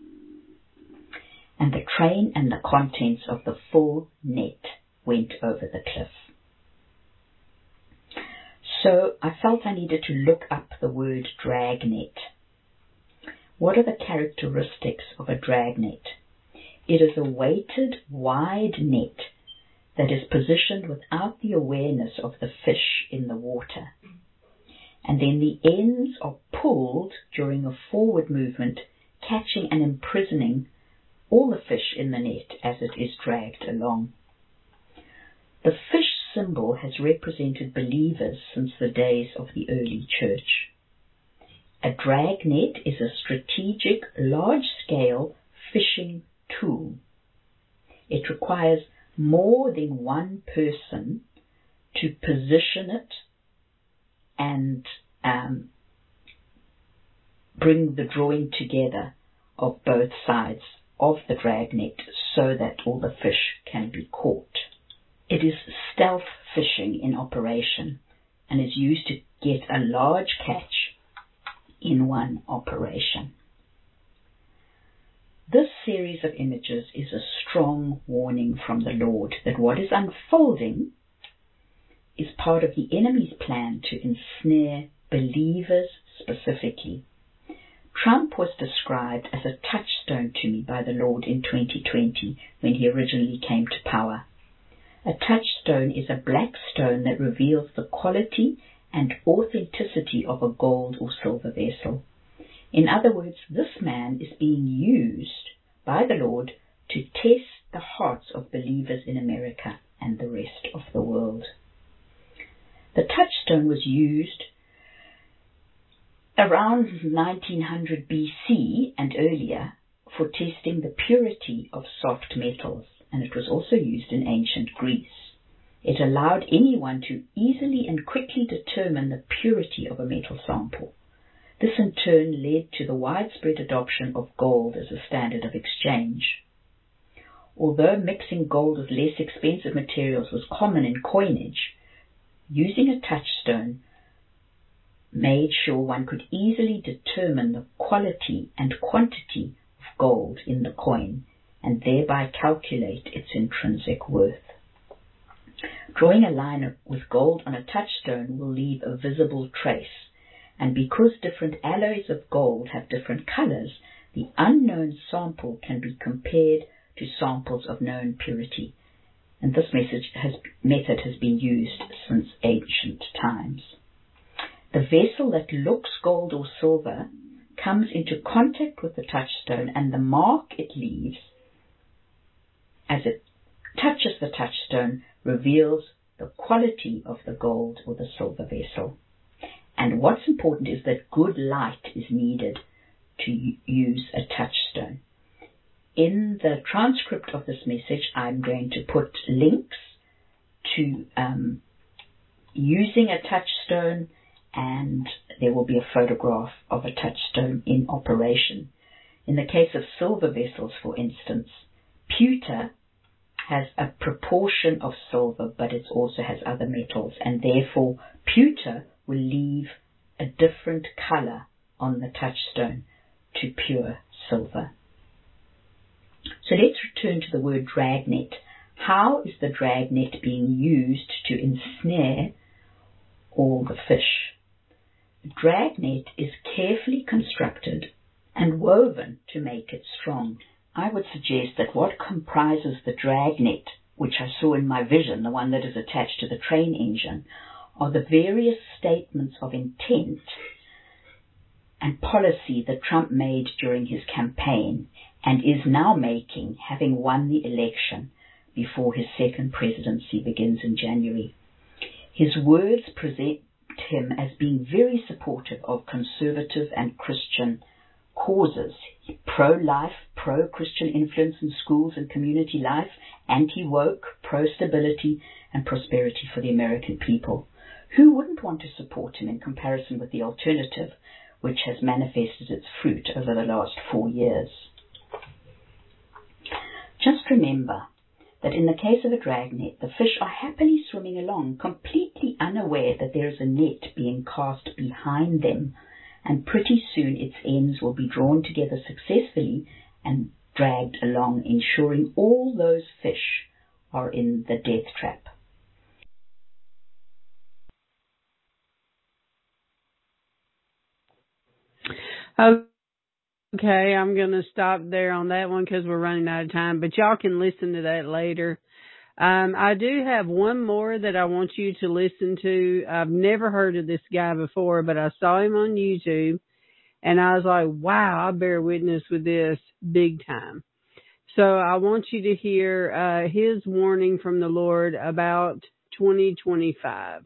And the train and the contents of the full net went over the cliff. So I felt I needed to look up the word dragnet. What are the characteristics of a dragnet? It is a weighted, wide net that is positioned without the awareness of the fish in the water. And then the ends are pulled during a forward movement, catching and imprisoning all the fish in the net as it is dragged along. The fish symbol has represented believers since the days of the early church. A dragnet is a strategic, large-scale fishing tool. It requires more than one person to position it and um, bring the drawing together of both sides of the dragnet so that all the fish can be caught. It is stealth fishing in operation and is used to get a large catch in one operation. This series of images is a strong warning from the Lord that what is unfolding is part of the enemy's plan to ensnare believers specifically. Trump was described as a touchstone to me by the Lord in twenty twenty when he originally came to power. A touchstone is a black stone that reveals the quality and authenticity of a gold or silver vessel. In other words, this man is being used by the Lord to test the hearts of believers in America and the rest of the world. The touchstone was used around nineteen hundred B C and earlier for testing the purity of soft metals, and it was also used in ancient Greece. It allowed anyone to easily and quickly determine the purity of a metal sample. This in turn led to the widespread adoption of gold as a standard of exchange. Although mixing gold with less expensive materials was common in coinage, using a touchstone made sure one could easily determine the quality and quantity of gold in the coin and thereby calculate its intrinsic worth. Drawing a line with gold on a touchstone will leave a visible trace, and because different alloys of gold have different colors, the unknown sample can be compared to samples of known purity. And this message has, method has been used since ancient times. The vessel that looks gold or silver comes into contact with the touchstone, and the mark it leaves as it touches the touchstone reveals the quality of the gold or the silver vessel. And what's important is that good light is needed to use a touchstone. In the transcript of this message, I'm going to put links to um, using a touchstone, and there will be a photograph of a touchstone in operation. In the case of silver vessels, for instance, pewter has a proportion of silver, but it also has other metals, and therefore pewter will leave a different color on the touchstone to pure silver. So let's return to the word dragnet. How is the dragnet being used to ensnare all the fish? The dragnet is carefully constructed and woven to make it strong, I would suggest that what comprises the dragnet, which I saw in my vision, the one that is attached to the train engine, are the various statements of intent and policy that Trump made during his campaign and is now making, having won the election before his second presidency begins in January. His words present him as being very supportive of conservative and Christian causes, pro-life, pro-Christian influence in schools and community life, anti-woke, pro-stability and prosperity for the American people. Who wouldn't want to support him in comparison with the alternative, which has manifested its fruit over the last four years? Just remember that in the case of a dragnet, the fish are happily swimming along, completely unaware that there is a net being cast behind them, and pretty soon its ends will be drawn together successfully and dragged along, ensuring all those fish are in the death trap. Okay, I'm going to stop there on that one because we're running out of time, but y'all can listen to that later. Um, I do have one more that I want you to listen to. I've never heard of this guy before, but I saw him on YouTube, and I was like, wow, I bear witness with this big time. So I want you to hear uh, his warning from the Lord about twenty twenty-five.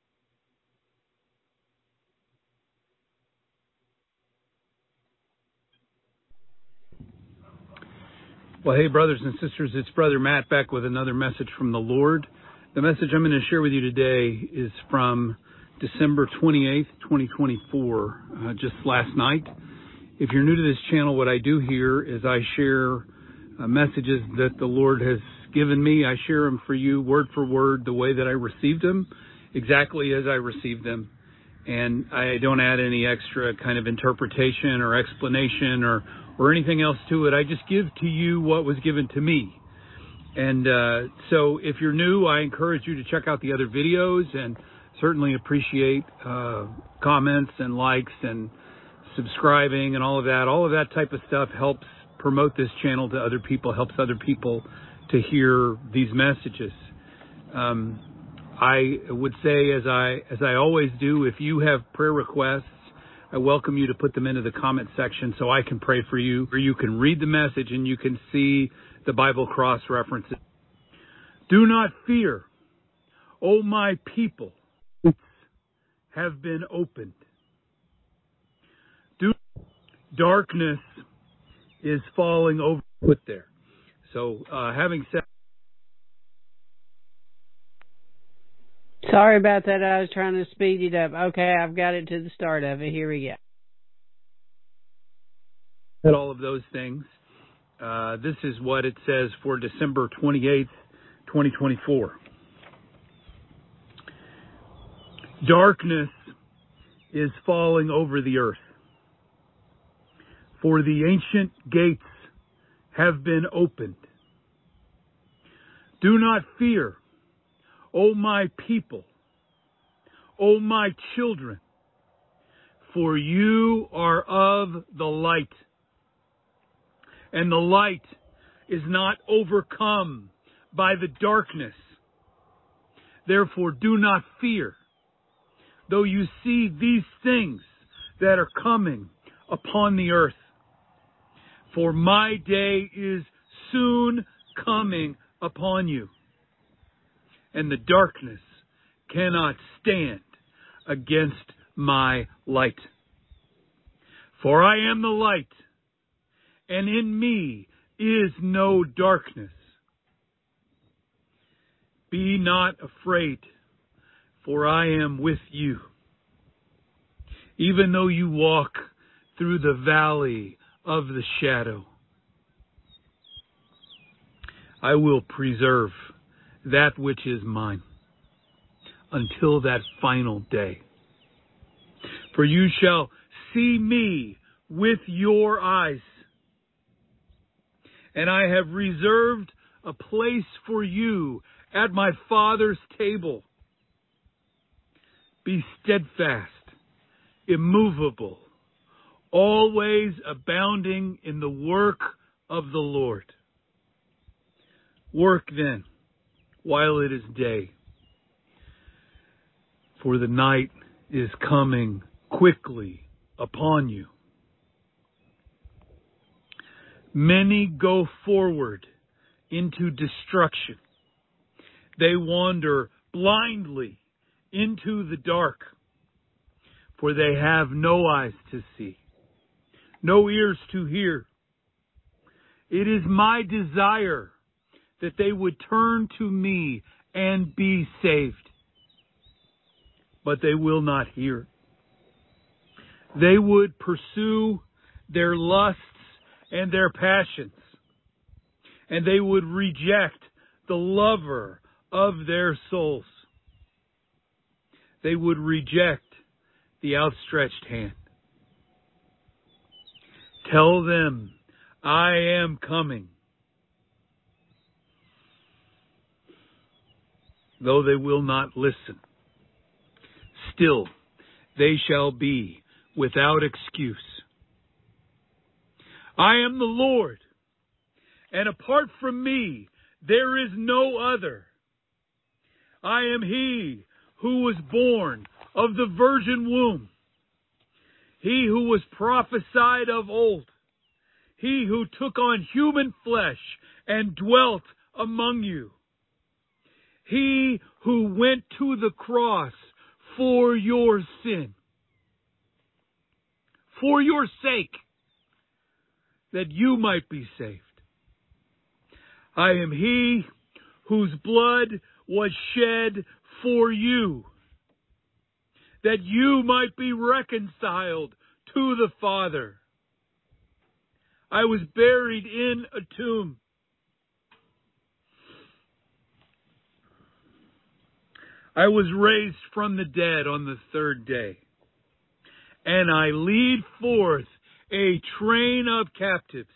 Well, hey, brothers and sisters, it's Brother Matt back with another message from the Lord. The message I'm going to share with you today is from December twenty-eighth, twenty twenty-four, uh, just last night. If you're new to this channel, what I do here is I share uh, messages that the Lord has given me. I share them for you word for word, the way that I received them, exactly as I received them. And I don't add any extra kind of interpretation or explanation or, or anything else to it. I just give to you what was given to me. And uh, so if you're new, I encourage you to check out the other videos and certainly appreciate uh, comments and likes and subscribing and all of that. All of that type of stuff helps promote this channel to other people, helps other people to hear these messages. Um, I would say, as I as I always do, if you have prayer requests, I welcome you to put them into the comment section so I can pray for you, or you can read the message and you can see the Bible cross references. Do not fear, O my people, have been opened. Do darkness is falling over. Put there. So, uh, having said. Sorry about that. I was trying to speed it up. Okay, I've got it to the start of it. Here we go. All of those things. Uh, this is what it says for December twenty-eighth, twenty twenty-four. Darkness is falling over the earth, for the ancient gates have been opened. Do not fear, O my people, O my children, for you are of the light, and the light is not overcome by the darkness. Therefore, do not fear, though you see these things that are coming upon the earth. For my day is soon coming upon you, and the darkness cannot stand against my light. For I am the light, and in me is no darkness. Be not afraid, for I am with you. Even though you walk through the valley of the shadow, I will preserve that which is mine until that final day. For you shall see me with your eyes, and I have reserved a place for you at my Father's table. Be steadfast, immovable, always abounding in the work of the Lord. Work then while it is day, for the night is coming quickly upon you. Many go forward into destruction. They wander blindly into the dark, for they have no eyes to see, no ears to hear. It is my desire that they would turn to me and be saved, but they will not hear. They would pursue their lusts and their passions, and they would reject the lover of their souls. They would reject the outstretched hand. Tell them, I am coming. Though they will not listen, still they shall be without excuse. I am the Lord, and apart from me there is no other. I am He who was born of the virgin womb, He who was prophesied of old, He who took on human flesh and dwelt among you, He who went to the cross for your sin, for your sake, that you might be saved. I am He whose blood was shed for you, that you might be reconciled to the Father. I was buried in a tomb. I was raised from the dead on the third day, and I lead forth a train of captives.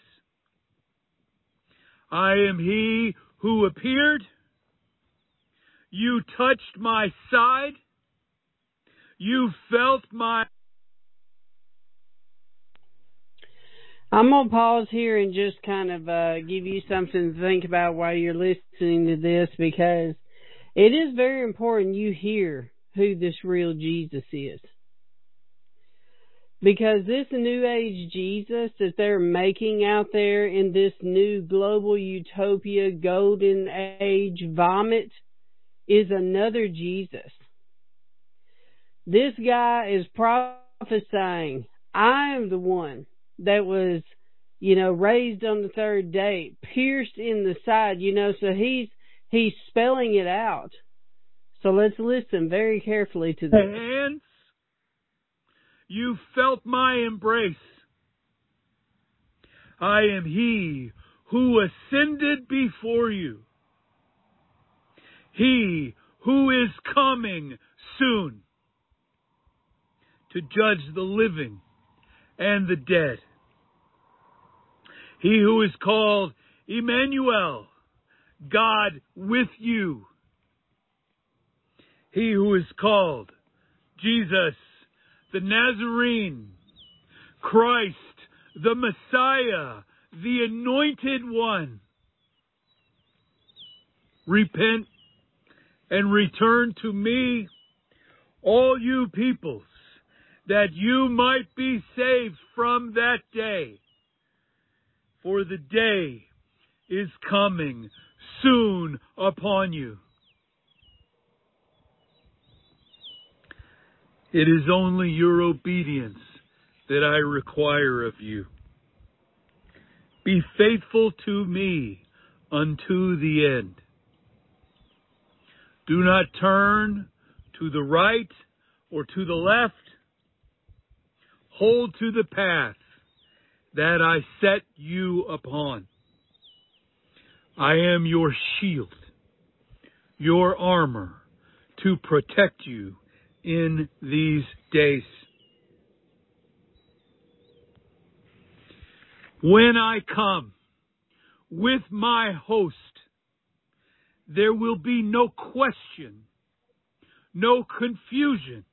I am He who appeared. You touched my side. You felt my... I'm going to pause here and just kind of uh, give you something to think about while you're listening to this, because it is very important you hear who this real Jesus is. Because this new age Jesus that they're making out there in this new global utopia, golden age vomit, is another Jesus. This guy is prophesying, I am the one that was, you know, raised on the third day, pierced in the side, you know, so he's, he's spelling it out. So let's listen very carefully to this. Hands. You felt my embrace. I am He who ascended before you, He who is coming soon to judge the living and the dead. He who is called Emmanuel, God with you. He who is called Jesus the Nazarene, Christ, the Messiah, the Anointed One. Repent and return to me, all you peoples, that you might be saved from that day. For the day is coming soon upon you. It is only your obedience that I require of you. Be faithful to me unto the end. Do not turn to the right or to the left. Hold to the path that I set you upon. I am your shield, your armor to protect you in these days. When I come with my host, there will be no question, no confusion.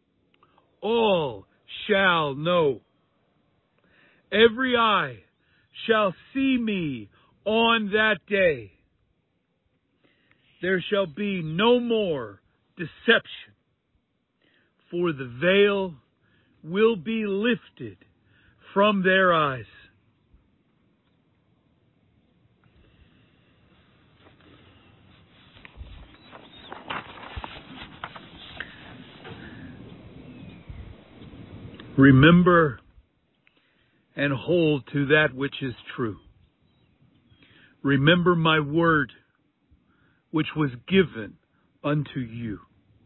All shall know. Every eye shall see me on that day. There shall be no more deception, for the veil will be lifted from their eyes. Remember and hold to that which is true. Remember my word, which was given unto you.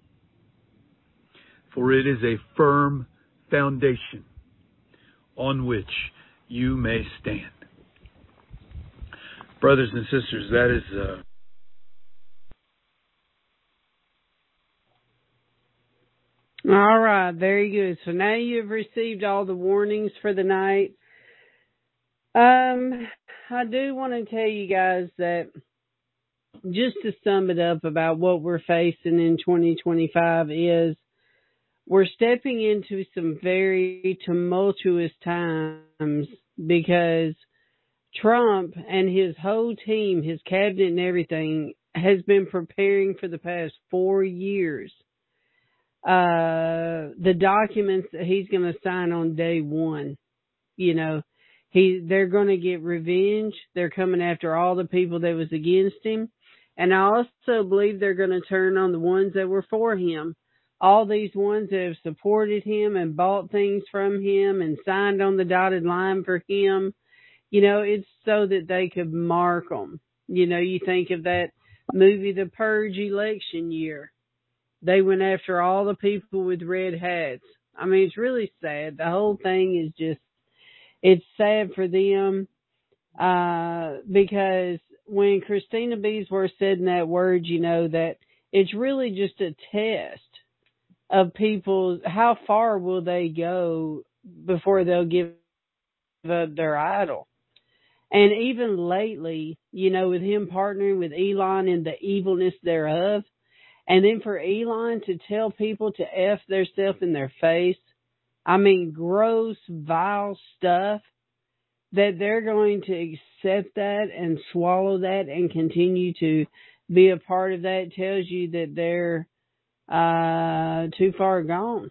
For it is a firm foundation on which you may stand. Brothers and sisters, that is uh, all right, very good. So now you've received all the warnings for the night. Um, I do want to tell you guys that, just to sum it up about what we're facing in twenty twenty-five, is we're stepping into some very tumultuous times because Trump and his whole team, his cabinet and everything, has been preparing for the past four years uh, the documents that he's going to sign on day one. You know, he they're going to get revenge. They're coming after all the people that was against him. And I also believe they're going to turn on the ones that were for him. All these ones that have supported him and bought things from him and signed on the dotted line for him. You know, it's so that they could mark them. You know, you think of that movie, The Purge, election year. They went after all the people with red hats. I mean, it's really sad. The whole thing is just, it's sad for them uh, because when Christina Beesworth said in that word, you know, that it's really just a test of people, how far will they go before they'll give up their idol. And even lately, you know, with him partnering with Elon and the evilness thereof, and then for Elon to tell people to F theirself in their face, I mean, gross, vile stuff, that they're going to accept that and swallow that and continue to be a part of that tells you that they're uh, too far gone.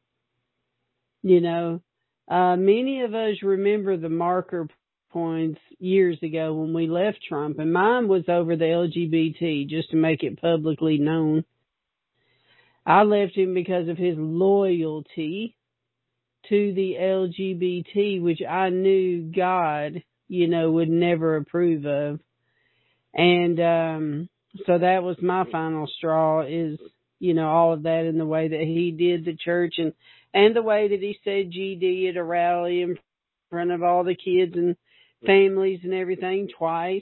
You know, uh, many of us remember the marker points years ago when we left Trump, and mine was over the L G B T, just to make it publicly known. I left him because of his loyalty to the L G B T, which I knew God, you know, would never approve of. And um, so that was my final straw, is, you know, all of that in the way that he did the church and, and the way that he said G D at a rally in front of all the kids and families and everything twice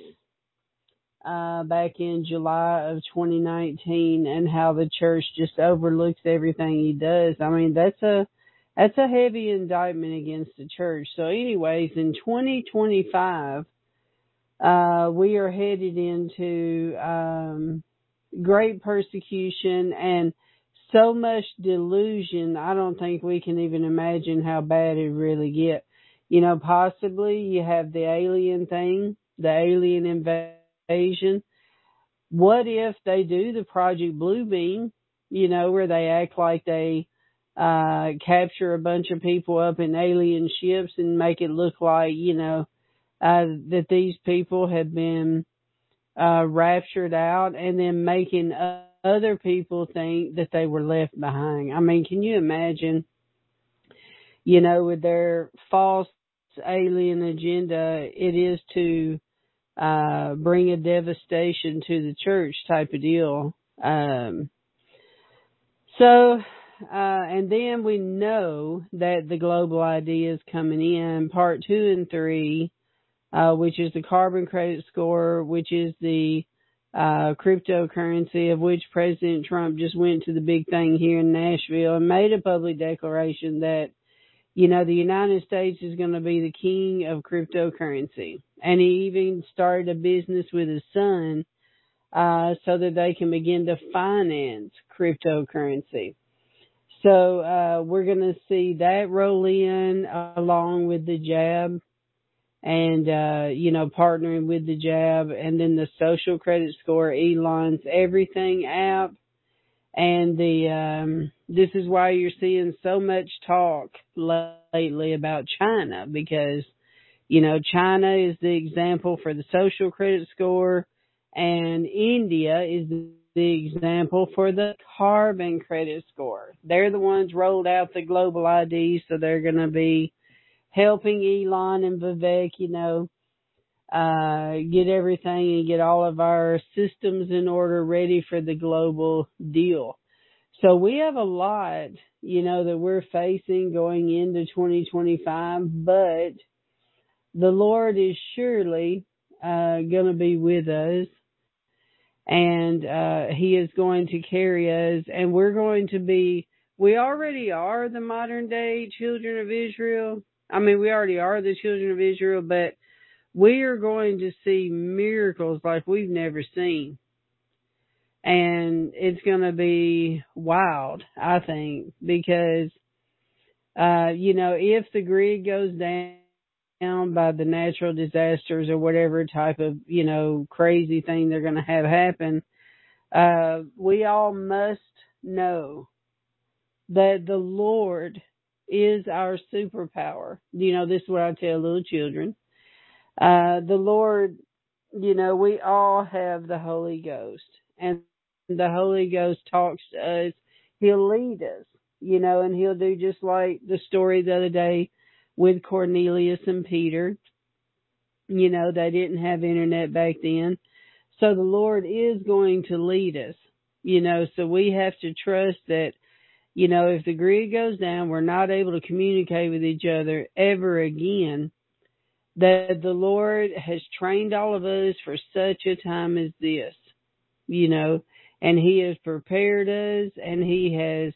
uh, back in July of twenty nineteen, and how the church just overlooks everything he does. I mean, that's a that's a heavy indictment against the church. So anyways, in twenty twenty-five, uh, we are headed into um, great persecution and so much delusion, I don't think we can even imagine how bad it really get. You know, possibly you have the alien thing, the alien invasion. What if they do the Project Bluebeam, you know, where they act like they uh, capture a bunch of people up in alien ships and make it look like, you know, uh, that these people have been uh, raptured out, and then making other people think that they were left behind. I mean, can you imagine, you know, with their false alien agenda, it is to uh, bring a devastation to the church type of deal. Um, so, uh, and then we know that the global idea is coming in, part two and three, uh, which is the carbon credit score, which is the uh, cryptocurrency, of which President Trump just went to the big thing here in Nashville and made a public declaration that, you know, the United States is going to be the king of cryptocurrency. And he even started a business with his son uh, so that they can begin to finance cryptocurrency. So uh, we're going to see that roll in along with the jab. and, uh, you know, partnering with the jab, and then the social credit score, Elon's Everything app. And the, um, this is why you're seeing so much talk lately about China, because, you know, China is the example for the social credit score, and India is the example for the carbon credit score. They're the ones rolled out the global I D, so they're going to be helping Elon and Vivek, you know, uh, get everything and get all of our systems in order, ready for the global deal. So we have a lot, you know, that we're facing going into twenty twenty-five, but the Lord is surely uh, going to be with us, and uh, He is going to carry us, and we're going to be, we already are the modern day children of Israel. I mean, we already are the children of Israel, but we are going to see miracles like we've never seen. And it's going to be wild, I think, because, uh, you know, if the grid goes down by the natural disasters or whatever type of, you know, crazy thing they're going to have happen, uh, we all must know that the Lord is our superpower. You know, this is what I tell little children. Uh, the Lord, you know, we all have the Holy Ghost, and the Holy Ghost talks to us. He'll lead us, you know, and He'll do just like the story the other day with Cornelius and Peter. You know, they didn't have internet back then. So the Lord is going to lead us, you know, so we have to trust that, you know, if the grid goes down, we're not able to communicate with each other ever again, that the Lord has trained all of us for such a time as this, you know, and He has prepared us, and He has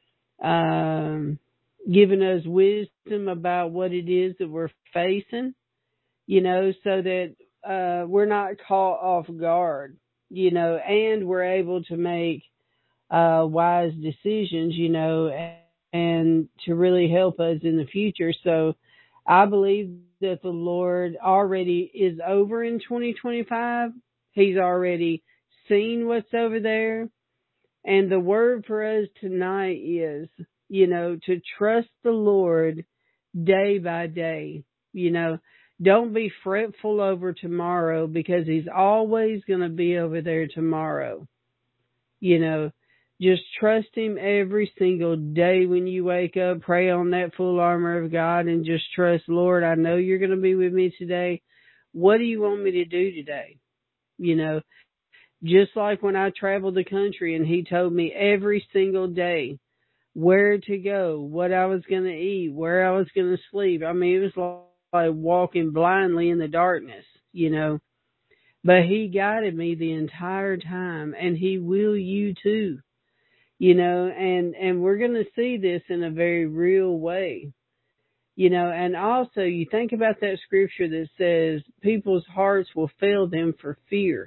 um, given us wisdom about what it is that we're facing, you know, so that uh, we're not caught off guard, you know, and we're able to make uh, wise decisions, you know, and, and to really help us in the future. So I believe that the Lord already is over in twenty twenty-five. He's already seen what's over there. And the word for us tonight is, you know, to trust the Lord day by day. You know, don't be fretful over tomorrow, because He's always going to be over there tomorrow. You know, just trust Him every single day when you wake up. Pray on that full armor of God and just trust, Lord, I know You're going to be with me today. What do You want me to do today? You know, just like when I traveled the country and He told me every single day where to go, what I was going to eat, where I was going to sleep. I mean, it was like walking blindly in the darkness, you know. But He guided me the entire time, and He will you too, you know, and, and we're going to see this in a very real way, you know. And also, you think about that scripture that says people's hearts will fail them for fear.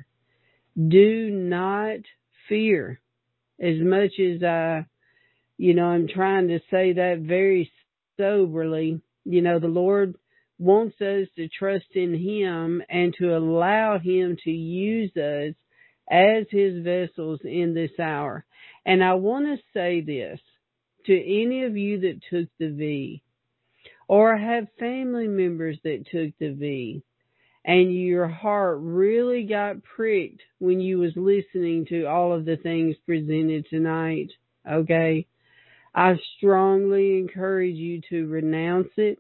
Do not fear. As much as I, you know, I'm trying to say that very soberly, you know, the Lord wants us to trust in Him and to allow Him to use us as His vessels in this hour. And I want to say this to any of you that took the V, or have family members that took the V, and your heart really got pricked when you was listening to all of the things presented tonight, okay? I strongly encourage you to renounce it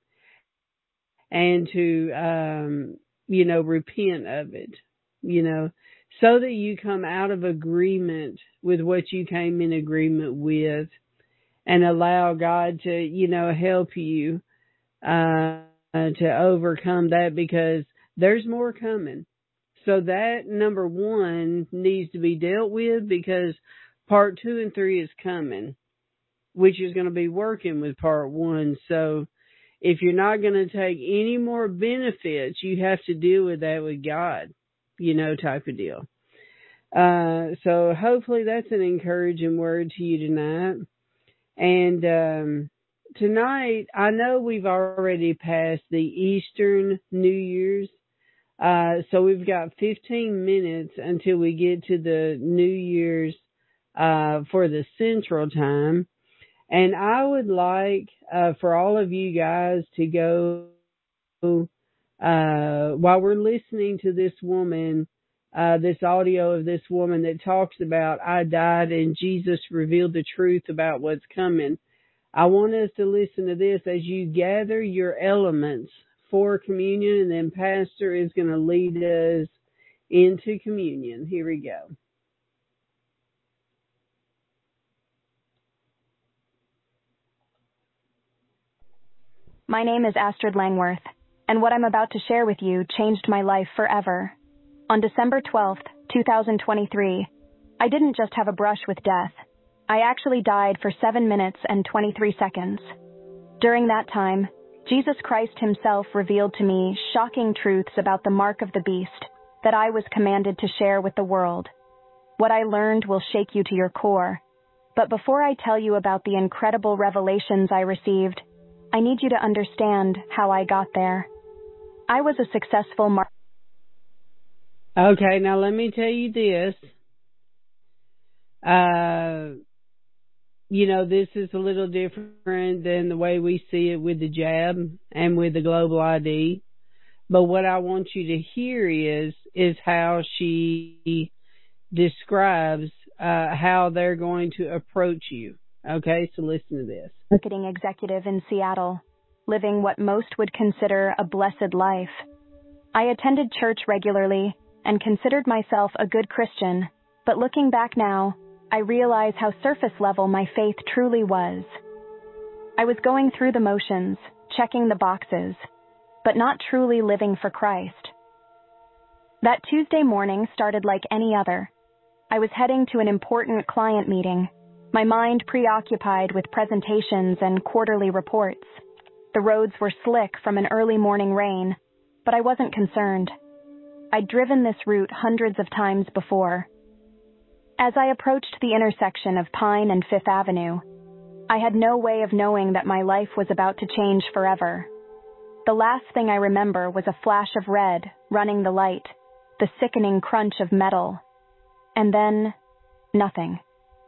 and to, um, you know, repent of it, you know, so that you come out of agreement with what you came in agreement with, and allow God to, you know, help you uh, to overcome that, because there's more coming. So that, number one, needs to be dealt with, because part two and three is coming, which is going to be working with part one. So if you're not going to take any more benefits, you have to deal with that with God, you know, type of deal. Uh, so hopefully that's an encouraging word to you tonight. And um, tonight, I know we've already passed the Eastern New Year's, uh, so we've got fifteen minutes until we get to the New Year's uh, for the Central Time. And I would like uh, for all of you guys to go, uh, while we're listening to this woman, uh, this audio of this woman that talks about, I died and Jesus revealed the truth about what's coming. I want us to listen to this as you gather your elements for communion, and then Pastor is going to lead us into communion. Here we go. My name is Astrid Langworth, and what I'm about to share with you changed my life forever. On December twelfth, two thousand twenty-three, I didn't just have a brush with death. I actually died for seven minutes and twenty-three seconds. During that time, Jesus Christ himself revealed to me shocking truths about the mark of the beast that I was commanded to share with the world. What I learned will shake you to your core. But before I tell you about the incredible revelations I received, I need you to understand how I got there. I was a successful mar- Okay, now let me tell you this. Uh, you know, this is a little different than the way we see it with the jab and with the global I D. But what I want you to hear is, is how she describes uh, how they're going to approach you. Okay, so listen to this. Marketing executive in Seattle, living what most would consider a blessed life. I attended church regularly and considered myself a good Christian, but looking back now, I realize how surface level my faith truly was. I was going through the motions, checking the boxes, but not truly living for Christ. That Tuesday morning started like any other. I was heading to an important client meeting, my mind preoccupied with presentations and quarterly reports. The roads were slick from an early morning rain, but I wasn't concerned. I'd driven this route hundreds of times before. As I approached the intersection of Pine and Fifth Avenue, I had no way of knowing that my life was about to change forever. The last thing I remember was a flash of red running the light, the sickening crunch of metal, and then nothing.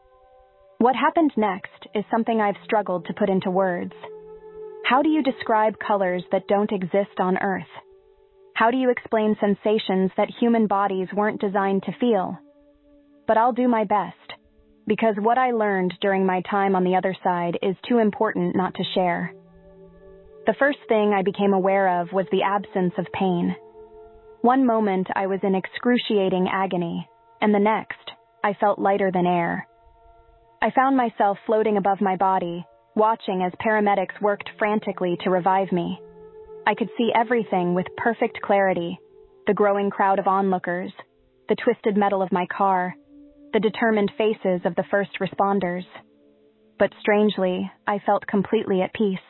What happened next is something I've struggled to put into words. How do you describe colors that don't exist on Earth? How do you explain sensations that human bodies weren't designed to feel? But I'll do my best, because what I learned during my time on the other side is too important not to share. The first thing I became aware of was the absence of pain. One moment I was in excruciating agony, and the next I felt lighter than air. I found myself floating above my body, watching as paramedics worked frantically to revive me. I could see everything with perfect clarity, the growing crowd of onlookers, the twisted metal of my car, the determined faces of the first responders. But strangely, I felt completely at peace.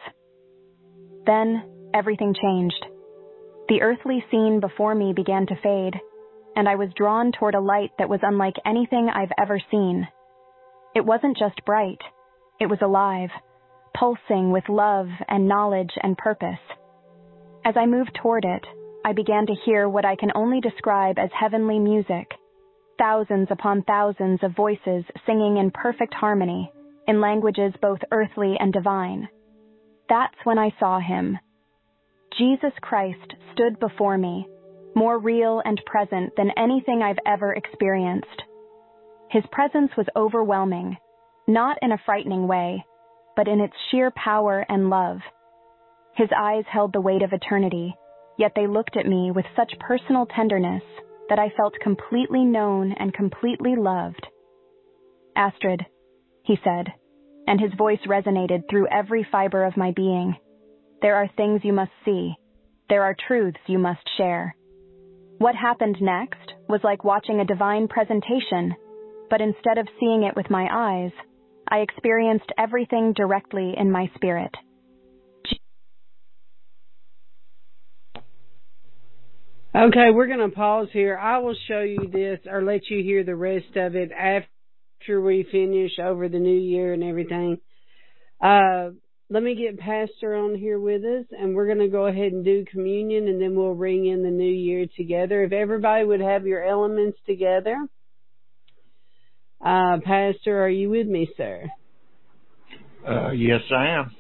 Then, everything changed. The earthly scene before me began to fade, and I was drawn toward a light that was unlike anything I've ever seen. It wasn't just bright, it was alive, pulsing with love and knowledge and purpose. As I moved toward it, I began to hear what I can only describe as heavenly music, thousands upon thousands of voices singing in perfect harmony, in languages both earthly and divine. That's when I saw him. Jesus Christ stood before me, more real and present than anything I've ever experienced. His presence was overwhelming, not in a frightening way, but in its sheer power and love. His eyes held the weight of eternity, yet they looked at me with such personal tenderness that I felt completely known and completely loved. "Astrid," he said, and his voice resonated through every fiber of my being. "There are things you must see. There are truths you must share." What happened next was like watching a divine presentation, but instead of seeing it with my eyes, I experienced everything directly in my spirit. Okay, we're going to pause here. I will show you this or let you hear the rest of it after we finish over the new year and everything. Uh, let me get Pastor on here with us, and we're going to go ahead and do communion, and then we'll ring in the new year together. If everybody would have your elements together. Uh, Pastor, are you with me, sir? Uh, yes, I am.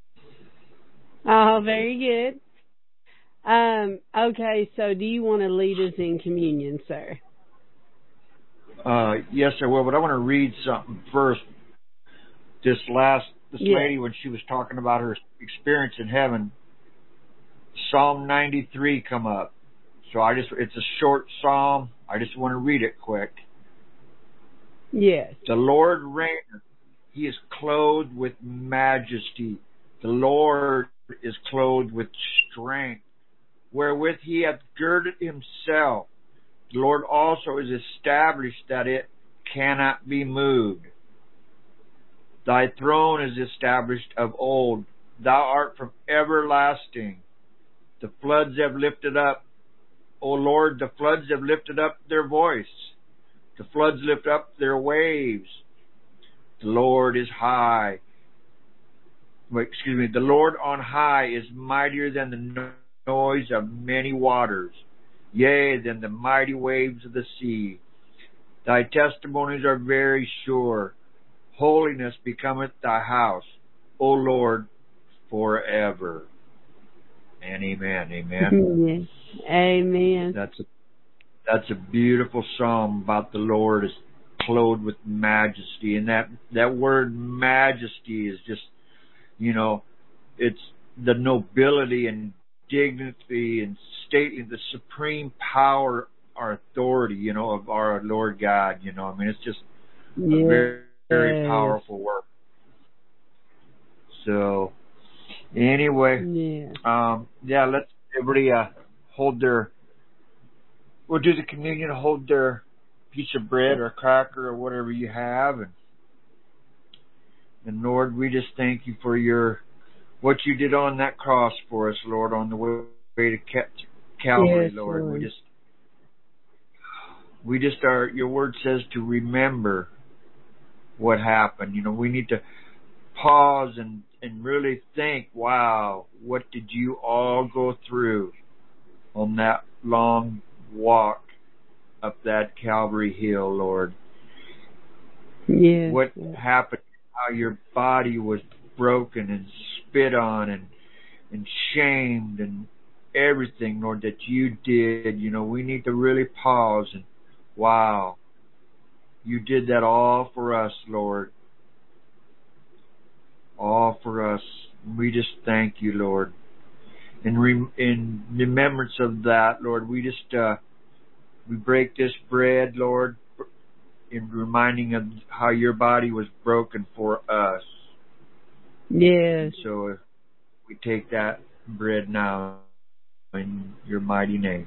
Oh, very good. Um, okay, so do you want to lead us in communion, sir? Uh, yes, I will, but I want to read something first. This last, this yes. lady, when she was talking about her experience in heaven, Psalm ninety-three come up. So I just, it's a short psalm. I just want to read it quick. Yes. The Lord reigneth. He is clothed with majesty. The Lord is clothed with strength, wherewith he hath girded himself. The Lord also is established that it cannot be moved. Thy throne is established of old. Thou art from everlasting. The floods have lifted up. O Lord, the floods have lifted up their voice. The floods lift up their waves. The Lord is high. Wait, excuse me. The Lord on high is mightier than the noise of many waters, yea, than the mighty waves of the sea. Thy testimonies are very sure. Holiness becometh thy house, O Lord, forever. And amen. Amen. Yes. Amen. That's a that's a beautiful psalm about the Lord is clothed with majesty, and that that word majesty is just, you know, it's the nobility and dignity and stately, the supreme power or authority, you know, of our Lord God. You know, I mean, it's just yes. a very, very powerful word. So, anyway, yeah, um, yeah, let's everybody uh, hold their. We'll do the communion. Hold their piece of bread or cracker or whatever you have, and and Lord, we just thank you for your what you did on that cross for us, Lord, on the way to Calvary, yes, Lord. Lord. We just, we just are. Your word says to remember what happened. You know, we need to pause and and really think. Wow, what did you all go through on that long walk up that Calvary hill, Lord? Yes. What happened? How your body was broken and spit on and and shamed and everything, Lord, that you did. You know, we need to really pause and, wow, you did that all for us, Lord. All for us. We just thank you, Lord. In, re- in remembrance of that, Lord, we just, uh, we break this bread, Lord, in reminding of how your body was broken for us. Yes. And so we take that bread now in your mighty name.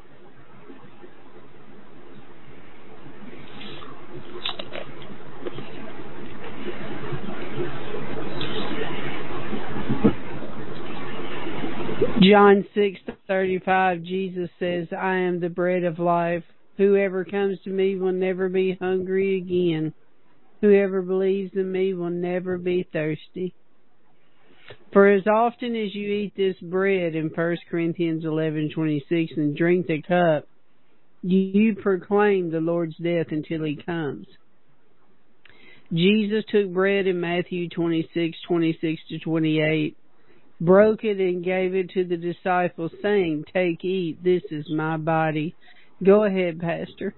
John six thirty-five, Jesus says, I am the bread of life. Whoever comes to me will never be hungry again. Whoever believes in me will never be thirsty. For as often as you eat this bread in First Corinthians eleven twenty-six and drink the cup, you proclaim the Lord's death until he comes. Jesus took bread in Matthew twenty-six twenty-six to twenty-eight, broke it and gave it to the disciples, saying, take, eat, this is my body. Go ahead, Pastor.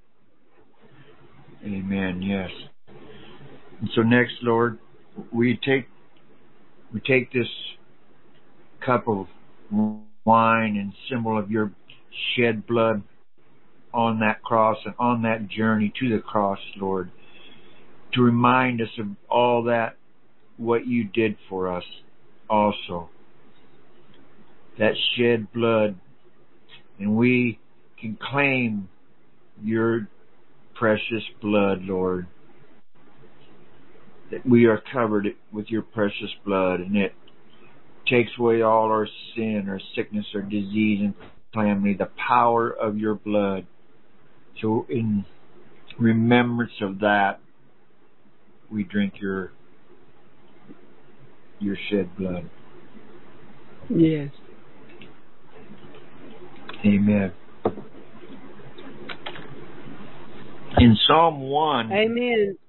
Amen, yes. And so next, Lord, we take we take this cup of wine and symbol of your shed blood on that cross and on that journey to the cross, Lord, to remind us of all that, what you did for us also. That shed blood, and we can claim your precious blood, Lord, that we are covered with your precious blood, and it takes away all our sin or sickness or disease and calamity, the power of your blood. So in remembrance of that, we drink your your shed blood. Yes. Amen. In Psalm one, Amen.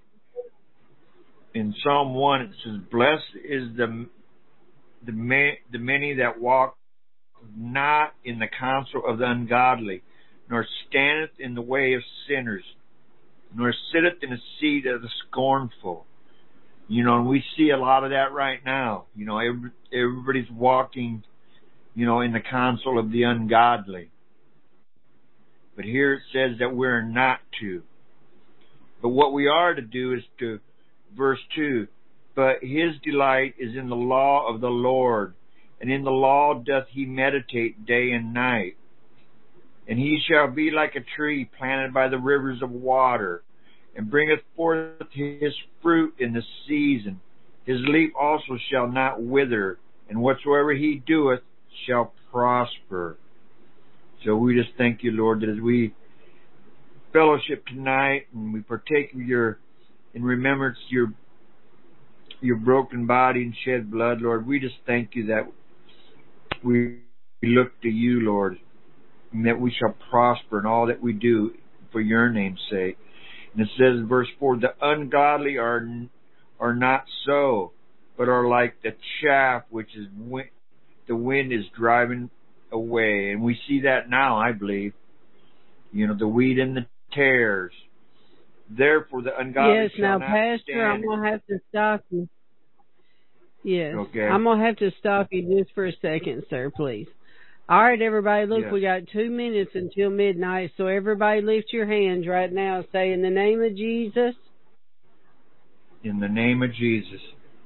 In Psalm one, it says, "Blessed is the the, ma- the many that walk not in the counsel of the ungodly, nor standeth in the way of sinners, nor sitteth in the seat of the scornful." You know, and we see a lot of that right now. You know, every, everybody's walking, you know, in the counsel of the ungodly. But here it says that we're not to. But what we are to do is to, verse two, "But his delight is in the law of the Lord, and in the law doth he meditate day and night. And he shall be like a tree planted by the rivers of water, and bringeth forth his fruit in the season. His leaf also shall not wither, and whatsoever he doeth shall prosper." So we just thank you, Lord, that as we fellowship tonight and we partake of your, in remembrance your your broken body and shed blood, Lord, we just thank you that we look to you, Lord, and that we shall prosper in all that we do for your name's sake. And it says in verse four, "The ungodly are are not so, but are like the chaff which is wind, the wind is driving away." And we see that now, I believe. You know, the wheat and the tares. "Therefore the ungodly Yes, shall now, not Pastor, stand." I'm going to have to stop you. Yes. Okay. I'm going to have to stop you just for a second, sir, please. All right, everybody, look, Yes. we got two minutes until midnight, so everybody lift your hands right now. Say, "In the name of Jesus." In the name of Jesus.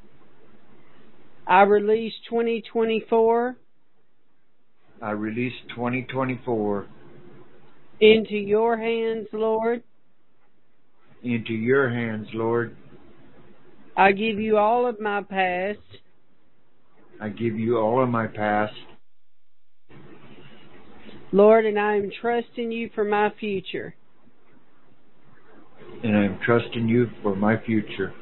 I release twenty twenty-four. I release twenty twenty-four. Into your hands, Lord. Into your hands, Lord. I give you all of my past. I give you all of my past. Lord, and I am trusting you for my future. And I am trusting you for my future.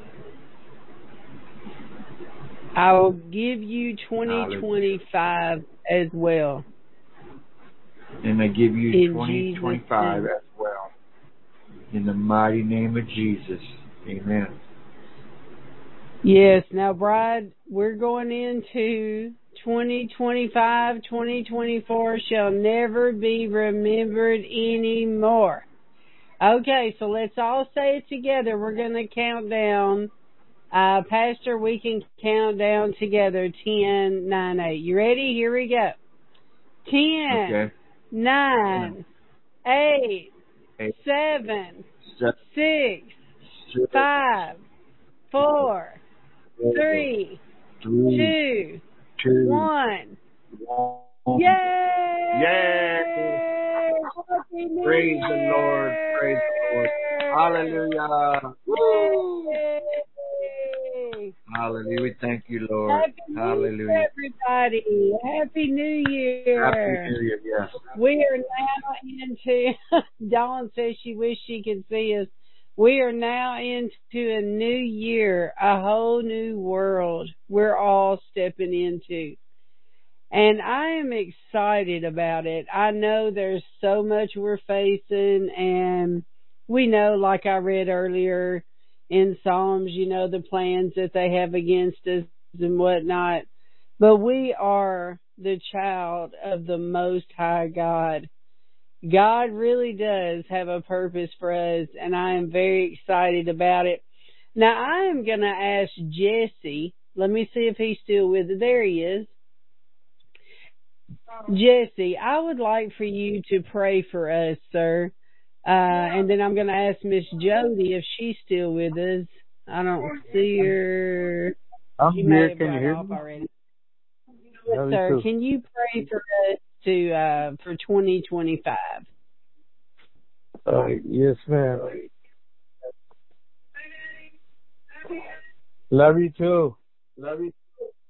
I will give you twenty twenty-five as well. And I give you In twenty twenty-five Jesus' as well. In the mighty name of Jesus. Amen. Yes. Now, Bride, we're going into twenty twenty-five. twenty twenty-four shall never be remembered anymore. Okay, so let's all say it together. We're going to count down. Uh, Pastor, we can count down together. ten, nine, eight. You ready? Here we go. ten, Okay. nine, eight, Eight. seven, Seven. six, Six. five, four, three, Three. two, Two. one. One. Yay! Yay! Happy New Praise Year! the Lord. Praise the Lord. Hallelujah. Woo! Yay! Hallelujah. We thank you, Lord. Happy New Hallelujah. Year, everybody. Happy New Year. Happy New Year, yes. We are now into, Dawn says she wished she could see us. We are now into a new year, a whole new world we're all stepping into. And I am excited about it. I know there's so much we're facing, and we know, like I read earlier in Psalms, you know, the plans that they have against us and whatnot. But we are the child of the Most High God. God really does have a purpose for us, and I am very excited about it. Now, I am going to ask Jesse. Let me see if he's still with us. There he is. Jesse, I would like for you to pray for us, sir. Uh, and then I'm going to ask Miss Jody if she's still with us. I don't see her. I'm she here. may have Can you got hear off me? already. Yeah, Yes, me sir. too. Can you pray for us to uh, for twenty twenty-five? Uh, yes, ma'am. Love you too. Love you.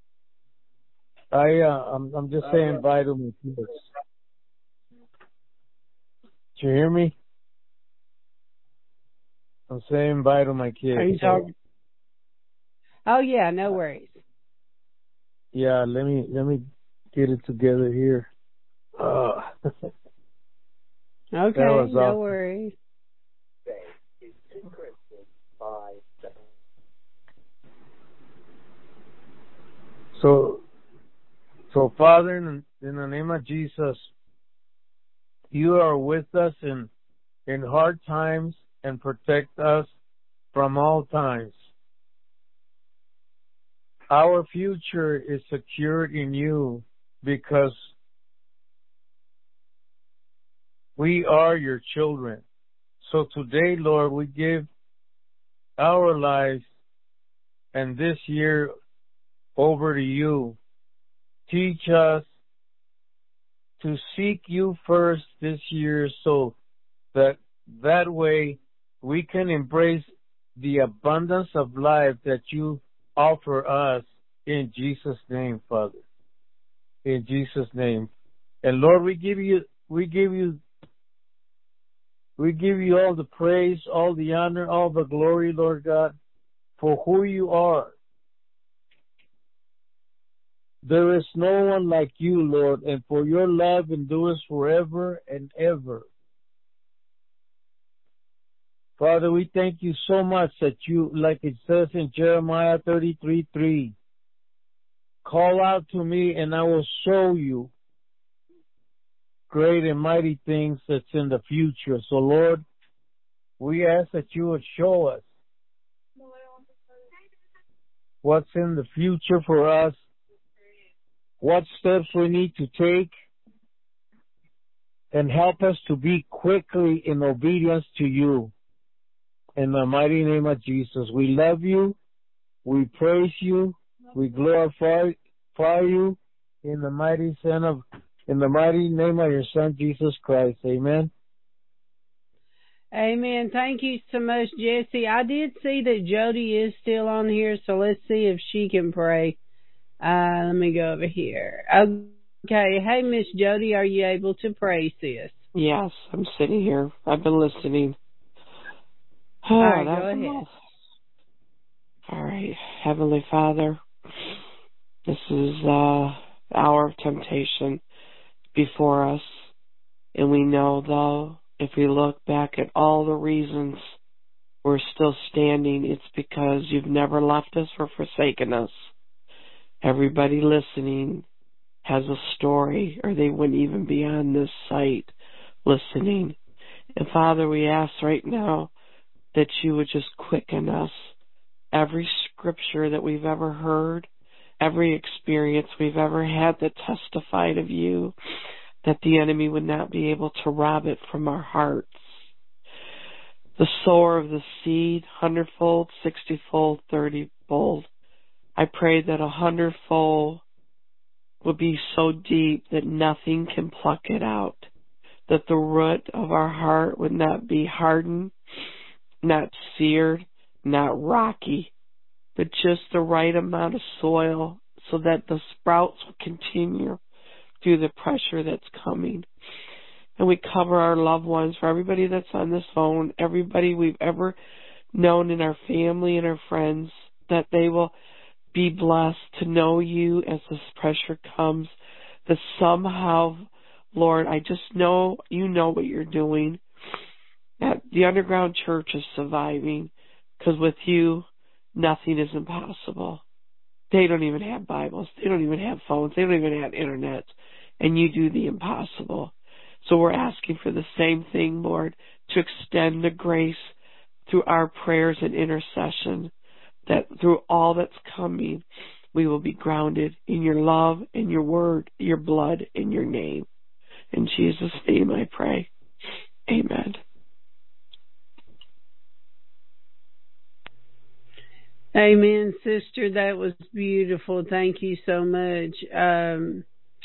I uh, I'm I'm just saying bye to my kids. Did you hear me? I'm saying bye to my kids. Are you talking? Oh yeah, no worries. yeah, let me let me get it together here. Uh, okay, no awesome. worries. So, so Father, in, in the name of Jesus, you are with us in in hard times and protect us from all times. Our future is secured in you because we are your children. So today, Lord, we give our lives and this year over to you. Teach us to seek you first this year so that that way we can embrace the abundance of life that you offer us in Jesus' name, Father. In Jesus' name. And Lord, we give you, we give you, we give you all the praise, all the honor, all the glory, Lord God, for who you are. There is no one like you, Lord, and for your love endures forever and ever. Father, we thank you so much that you, like it says in Jeremiah thirty-three three, call out to me and I will show you great and mighty things that's in the future. So, Lord, we ask that you would show us what's in the future for us, what steps we need to take, and help us to be quickly in obedience to you. In the mighty name of Jesus, we love you, we praise you, we glorify you in the mighty Son of, in the mighty name of your Son Jesus Christ. Amen. Amen. Thank you so much, Jesse. I did see that Jody is still on here, so let's see if she can pray. Uh, let me go over here. Okay. Hey, Miss Jody, are you able to pray, sis? Yes, I'm sitting here. I've been listening. Oh, All right, that go ahead. Was... All right. Heavenly Father, this is uh hour of temptation before us. And we know, though, if we look back at all the reasons we're still standing, it's because you've never left us or forsaken us. Everybody listening has a story, or they wouldn't even be on this site listening. And Father, we ask right now that you would just quicken us. Every scripture that we've ever heard, every experience we've ever had that testified of you, that the enemy would not be able to rob it from our hearts. The sower of the seed, hundredfold, sixtyfold, thirtyfold. I pray that a hundredfold would be so deep that nothing can pluck it out, that the root of our heart would not be hardened, not seared, not rocky, but just the right amount of soil so that the sprouts will continue through the pressure that's coming. And we cover our loved ones, for everybody that's on this phone, everybody we've ever known in our family and our friends, that they will be blessed to know you as this pressure comes, that somehow, Lord, I just know you know what you're doing, that the underground church is surviving, because with you, nothing is impossible. They don't even have Bibles. They don't even have phones. They don't even have internet. And you do the impossible. So we're asking for the same thing, Lord, to extend the grace through our prayers and intercession, that through all that's coming, we will be grounded in your love, in your word, your blood, in your name. In Jesus' name I pray. Amen. Amen, sister. That was beautiful. Thank you so much. Um,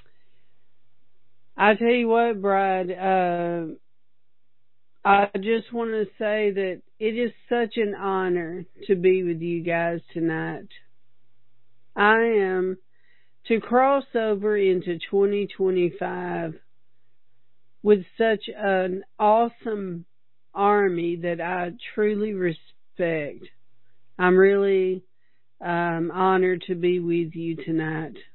I tell you what, Bride, uh, I just want to say that it is such an honor to be with you guys tonight. I am to cross over into twenty twenty-five with such an awesome army that I truly respect. I'm really um, honored to be with you tonight.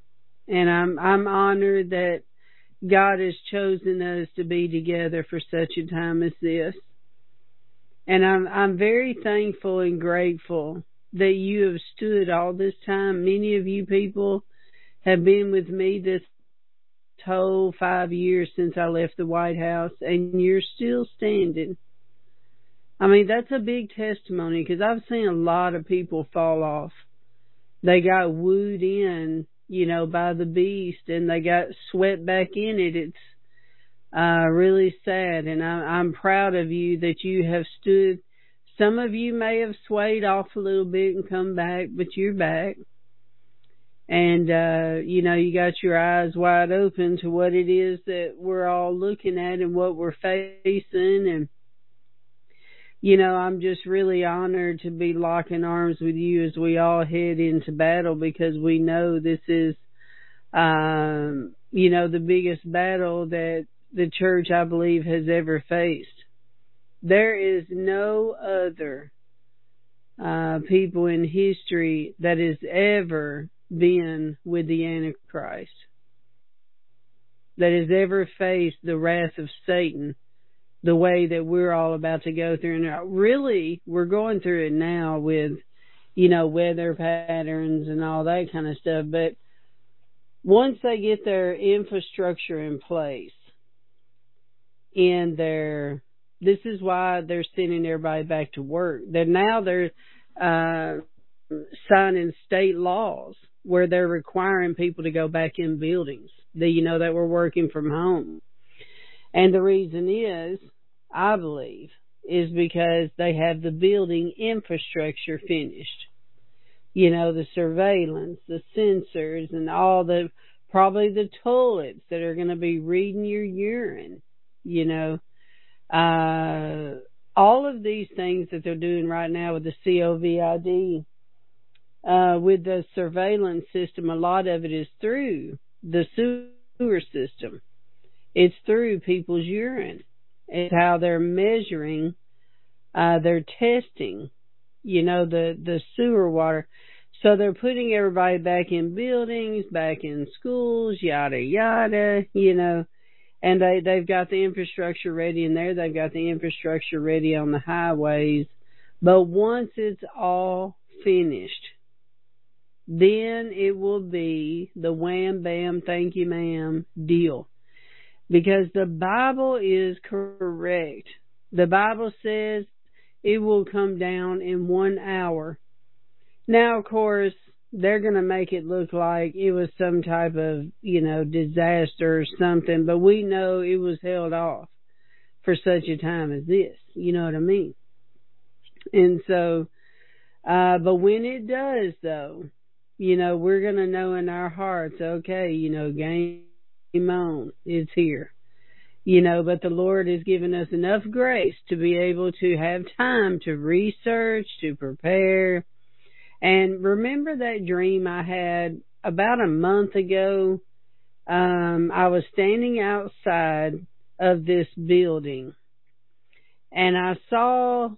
And I'm I'm honored that God has chosen us to be together for such a time as this. And I'm I'm very thankful and grateful that you have stood all this time. Many of you people have been with me this whole five years since I left the White House, and you're still standing. I mean, that's a big testimony, because I've seen a lot of people fall off. They got wooed in, you know, by the beast, and they got swept back in it. It's uh, really sad, and I, I'm proud of you that you have stood. Some of you may have swayed off a little bit and come back, but you're back. And, uh, you know, you got your eyes wide open to what it is that we're all looking at and what we're facing. And, you know, I'm just really honored to be locking arms with you as we all head into battle, because we know this is, um, you know, the biggest battle that the church, I believe, has ever faced. There is no other uh, people in history that has ever been with the Antichrist, that has ever faced the wrath of Satan the way that we're all about to go through. And really, we're going through it now with, you know, weather patterns and all that kind of stuff. But once they get their infrastructure in place, in their, this is why they're sending everybody back to work. They're now they're uh, signing state laws where they're requiring people to go back in buildings that, you know, that were working from home. And the reason is, I believe, is because they have the building infrastructure finished. You know, the surveillance, the sensors, and all the, probably the toilets that are going to be reading your urine, you know. Uh, all of these things that they're doing right now with the COVID, uh, with the surveillance system, a lot of it is through the sewer system. It's through people's urine. It's how they're measuring, uh, they're testing, you know, the, the sewer water. So they're putting everybody back in buildings, back in schools, yada, yada, you know, and they, they've got the infrastructure ready in there. They've got the infrastructure ready on the highways. But once it's all finished, then it will be the wham, bam, thank you, ma'am deal. Because the Bible is correct. The Bible says it will come down in one hour. Now, of course, they're going to make it look like it was some type of, you know, disaster or something, but we know it was held off for such a time as this. You know what I mean? And so, uh, but when it does, though, you know, we're going to know in our hearts, okay, you know, game on, it's here. You know, but the Lord has given us enough grace to be able to have time to research, to prepare. And remember that dream I had about a month ago? Um, I was standing outside of this building, and I saw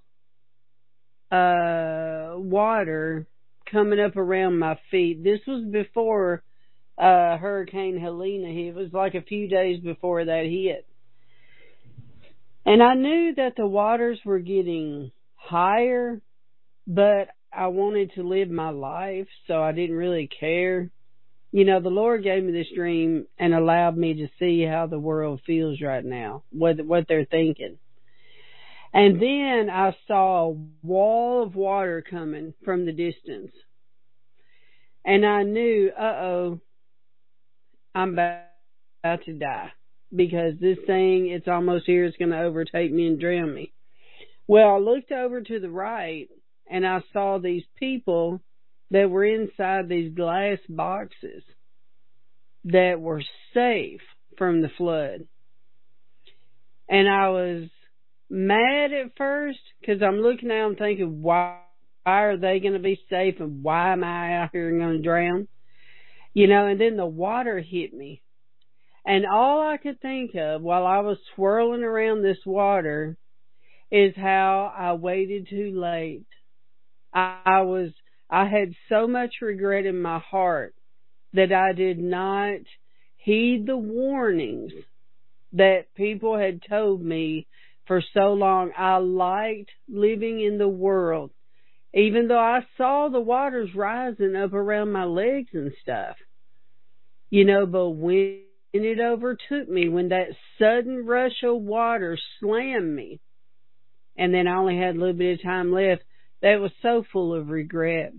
uh, water coming up around my feet. This was before uh, Hurricane Helene hit. It was like a few days before that hit. And I knew that the waters were getting higher, but I wanted to live my life, so I didn't really care. You know, the Lord gave me this dream and allowed me to see how the world feels right now, what what they're thinking. And then I saw a wall of water coming from the distance. And I knew, uh-oh, I'm about to die. Because this thing, it's almost here, it's going to overtake me and drown me. Well, I looked over to the right, and I saw these people that were inside these glass boxes that were safe from the flood. And I was mad at first, because I'm looking at them thinking, why, why are they going to be safe, and why am I out here going to drown? You know, and then the water hit me. And all I could think of while I was swirling around this water is how I waited too late. I, I was, I had so much regret in my heart that I did not heed the warnings that people had told me for so long. I liked living in the world, even though I saw the waters rising up around my legs and stuff. You know, but when it overtook me, when that sudden rush of water slammed me, and then I only had a little bit of time left, that was so full of regret.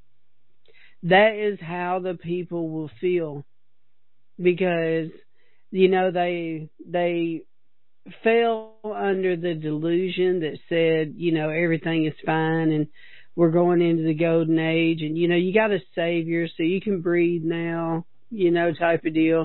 That is how the people will feel, because, you know, they they fell under the delusion that said, you know, everything is fine and we're going into the golden age, and, you know, you got a Savior so you can breathe now, you know, type of deal.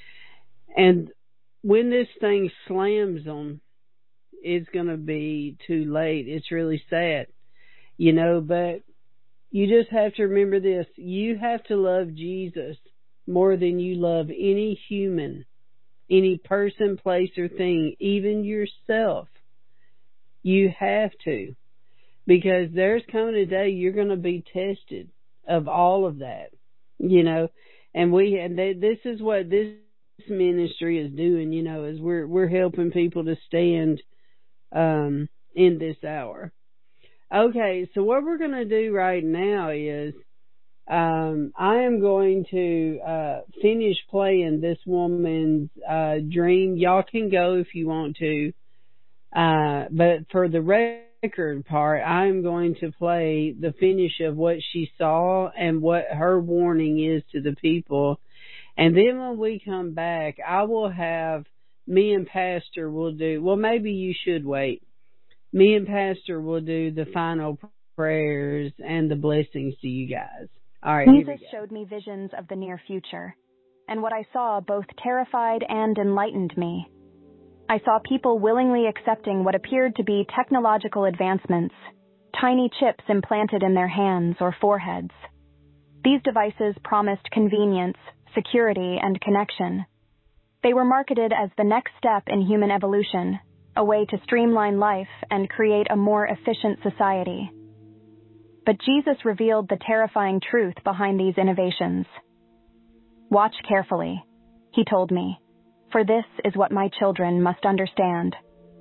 And when this thing slams them, it's going to be too late. It's really sad, you know, but you just have to remember this. You have to love Jesus more than you love any human, any person, place, or thing, even yourself. You have to, because there's coming a day you're going to be tested of all of that, you know, and we, and they, this is what this ministry is doing, you know, is we're, we're helping people to stand, um, in this hour. Okay. So what we're going to do right now is, um, I am going to, uh, finish playing this woman's, uh, dream. Y'all can go if you want to. Uh, but for the record part, I'm going to play the finish of what she saw and what her warning is to the people. And then when we come back, I will have, me and Pastor will do, well, maybe you should wait. Me and Pastor will do the final prayers and the blessings to you guys. All right. Jesus showed me visions of the near future, and what I saw both terrified and enlightened me. I saw people willingly accepting what appeared to be technological advancements, tiny chips implanted in their hands or foreheads. These devices promised convenience, security, and connection. They were marketed as the next step in human evolution, a way to streamline life and create a more efficient society. But Jesus revealed the terrifying truth behind these innovations. Watch carefully, he told me, for this is what my children must understand.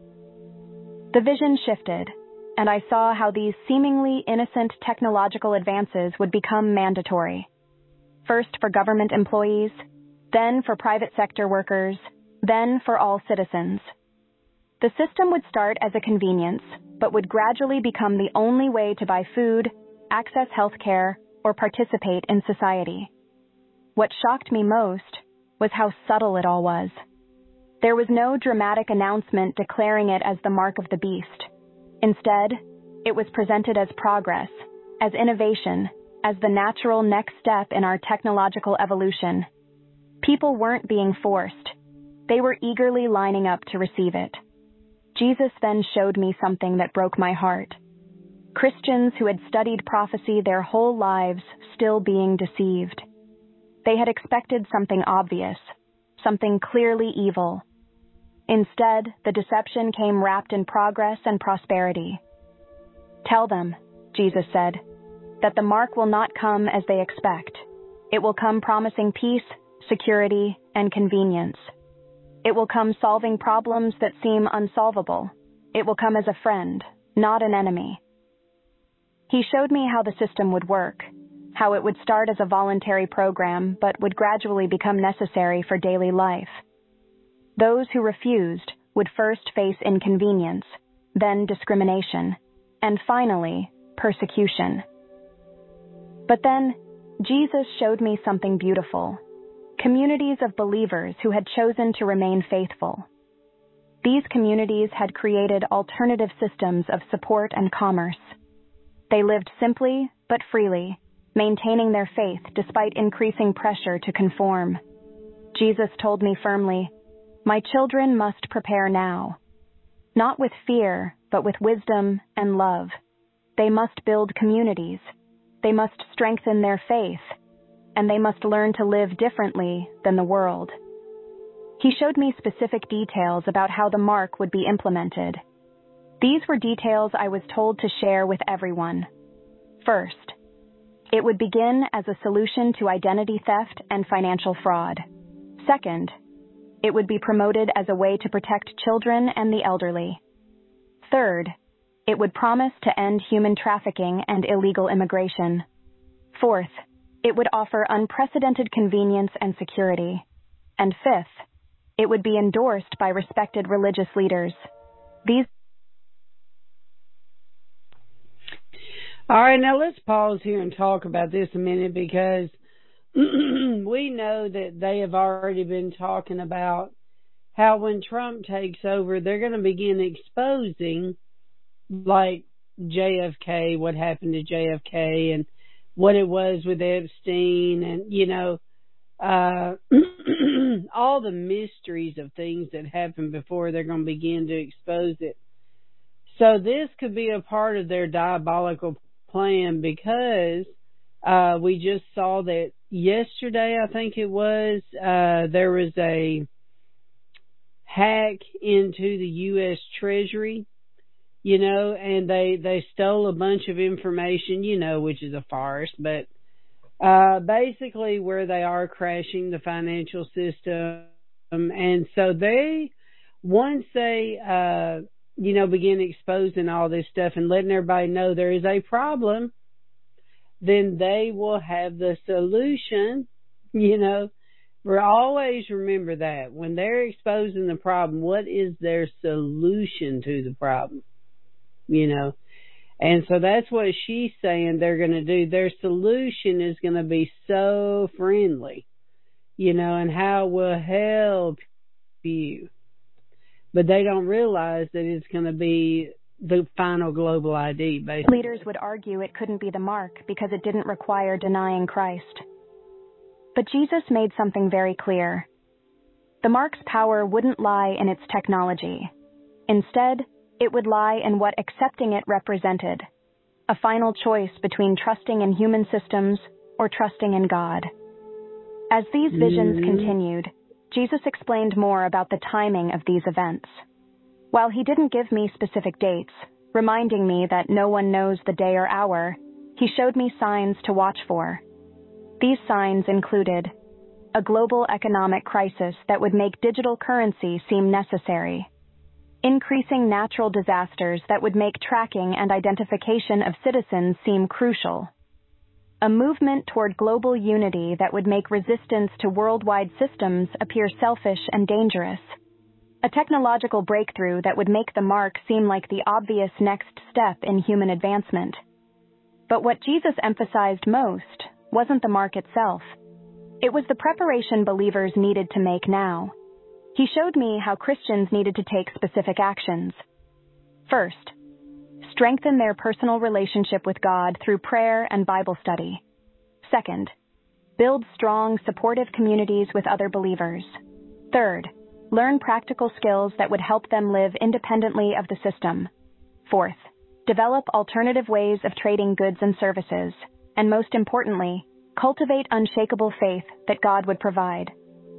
The vision shifted, and I saw how these seemingly innocent technological advances would become mandatory. First for government employees, then for private sector workers, then for all citizens. The system would start as a convenience, but would gradually become the only way to buy food, access health care, or participate in society. What shocked me most was how subtle it all was. There was no dramatic announcement declaring it as the mark of the beast. Instead, it was presented as progress, as innovation, as the natural next step in our technological evolution. People weren't being forced. They were eagerly lining up to receive it. Jesus then showed me something that broke my heart. Christians who had studied prophecy their whole lives still being deceived. They had expected something obvious, something clearly evil. Instead, the deception came wrapped in progress and prosperity. Tell them, Jesus said, that the mark will not come as they expect. It will come promising peace, security, and convenience. It will come solving problems that seem unsolvable. It will come as a friend, not an enemy. He showed me how the system would work, how it would start as a voluntary program but would gradually become necessary for daily life. Those who refused would first face inconvenience, then discrimination, and finally, persecution. But then, Jesus showed me something beautiful. Communities of believers who had chosen to remain faithful. These communities had created alternative systems of support and commerce. They lived simply but freely, maintaining their faith despite increasing pressure to conform. Jesus told me firmly, "My children must prepare now. Not with fear, but with wisdom and love. They must build communities. They must strengthen their faith. And they must learn to live differently than the world." He showed me specific details about how the mark would be implemented. These were details I was told to share with everyone. First, It would begin as a solution to identity theft and financial fraud. Second, it would be promoted as a way to protect children and the elderly. Third, it would promise to end human trafficking and illegal immigration. Fourth, it would offer unprecedented convenience and security. And fifth, it would be endorsed by respected religious leaders. These All right, now let's pause here and talk about this a minute, because we know that they have already been talking about how when Trump takes over, they're going to begin exposing, like J F K, what happened to J F K and what it was with Epstein, and, you know, uh, all the mysteries of things that happened before. They're going to begin to expose it. So this could be a part of their diabolical plan, because uh, we just saw that yesterday, I think it was, uh, there was a hack into the U S Treasury, you know, and they, they stole a bunch of information, you know, which is a farce, but uh, basically where they are crashing the financial system. And so they, once they, uh, you know, begin exposing all this stuff and letting everybody know there is a problem, then they will have the solution, you know. We always remember that. When they're exposing the problem, what is their solution to the problem? You know. And so that's what she's saying they're going to do. Their solution is going to be so friendly, you know, and how it will help you. But they don't realize that it's going to be the final global I D, basically. Leaders would argue it couldn't be the mark because it didn't require denying Christ. But Jesus made something very clear. The mark's power wouldn't lie in its technology. Instead, it would lie in what accepting it represented, a final choice between trusting in human systems or trusting in God. As these visions mm-hmm. continued, Jesus explained more about the timing of these events. While he didn't give me specific dates, reminding me that no one knows the day or hour, he showed me signs to watch for. These signs included a global economic crisis that would make digital currency seem necessary, increasing natural disasters that would make tracking and identification of citizens seem crucial, a movement toward global unity that would make resistance to worldwide systems appear selfish and dangerous, a technological breakthrough that would make the mark seem like the obvious next step in human advancement. But what Jesus emphasized most wasn't the mark itself. It was the preparation believers needed to make now. He showed me how Christians needed to take specific actions. First, strengthen their personal relationship with God through prayer and Bible study. Second, build strong, supportive communities with other believers. Third, learn practical skills that would help them live independently of the system. Fourth, develop alternative ways of trading goods and services. And most importantly, cultivate unshakable faith that God would provide.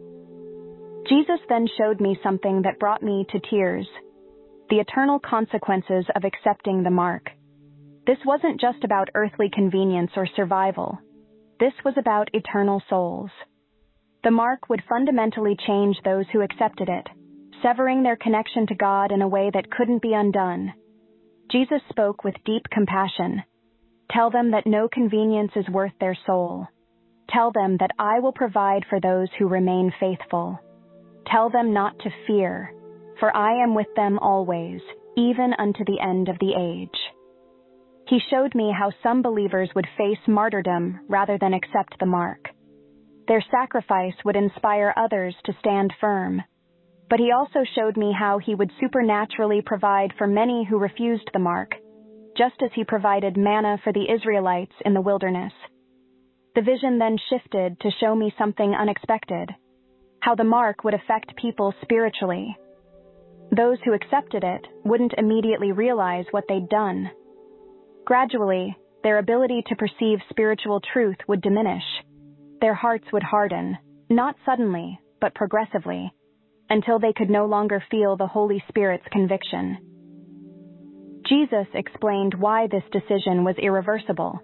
Jesus then showed me something that brought me to tears: the eternal consequences of accepting the mark. This wasn't just about earthly convenience or survival. This was about eternal souls. The mark would fundamentally change those who accepted it, severing their connection to God in a way that couldn't be undone. Jesus spoke with deep compassion. Tell them that no convenience is worth their soul. Tell them that I will provide for those who remain faithful. Tell them not to fear, for I am with them always, even unto the end of the age. He showed me how some believers would face martyrdom rather than accept the mark. Their sacrifice would inspire others to stand firm. But he also showed me how he would supernaturally provide for many who refused the mark, just as he provided manna for the Israelites in the wilderness. The vision then shifted to show me something unexpected: how the mark would affect people spiritually. Those who accepted it wouldn't immediately realize what they'd done. Gradually, their ability to perceive spiritual truth would diminish. Their hearts would harden, not suddenly, but progressively, until they could no longer feel the Holy Spirit's conviction. Jesus explained why this decision was irreversible.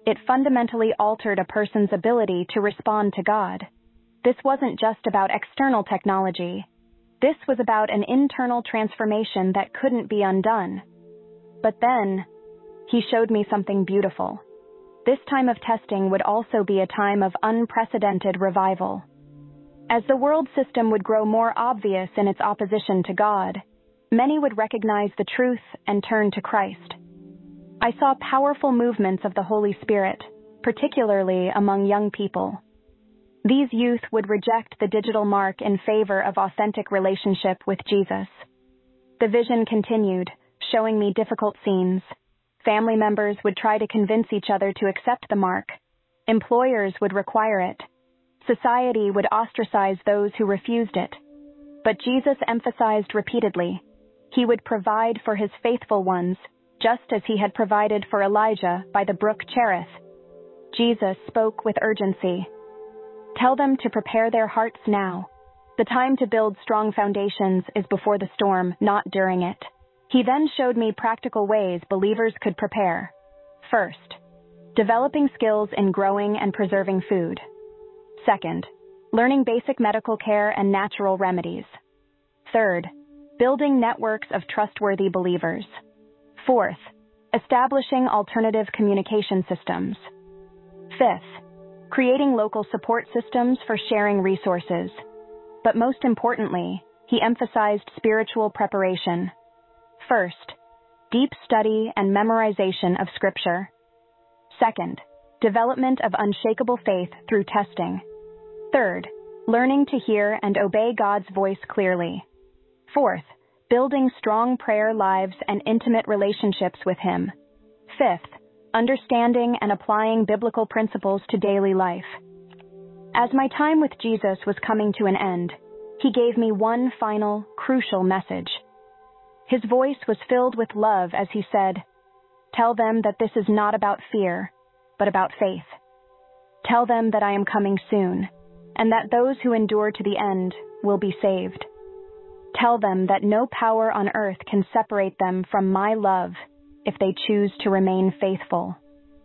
It fundamentally altered a person's ability to respond to God. This wasn't just about external technology. This was about an internal transformation that couldn't be undone. But then, he showed me something beautiful. This time of testing would also be a time of unprecedented revival. As the world system would grow more obvious in its opposition to God, many would recognize the truth and turn to Christ. I saw powerful movements of the Holy Spirit, particularly among young people. These youth would reject the digital mark in favor of authentic relationship with Jesus. The vision continued, showing me difficult scenes. Family members would try to convince each other to accept the mark. Employers would require it. Society would ostracize those who refused it. But Jesus emphasized repeatedly, he would provide for his faithful ones, just as he had provided for Elijah by the brook Cherith. Jesus spoke with urgency. Tell them to prepare their hearts now. The time to build strong foundations is before the storm, not during it. He then showed me practical ways believers could prepare. First, developing skills in growing and preserving food. Second, learning basic medical care and natural remedies. Third, building networks of trustworthy believers. Fourth, establishing alternative communication systems. Fifth, creating local support systems for sharing resources. But most importantly, he emphasized spiritual preparation. First, deep study and memorization of Scripture. Second, development of unshakable faith through testing. Third, learning to hear and obey God's voice clearly. Fourth, building strong prayer lives and intimate relationships with Him. Fifth, understanding and applying biblical principles to daily life. As my time with Jesus was coming to an end, He gave me one final, crucial message. His voice was filled with love as He said, "Tell them that this is not about fear, but about faith. Tell them that I am coming soon, and that those who endure to the end will be saved. Tell them that no power on earth can separate them from my love if they choose to remain faithful."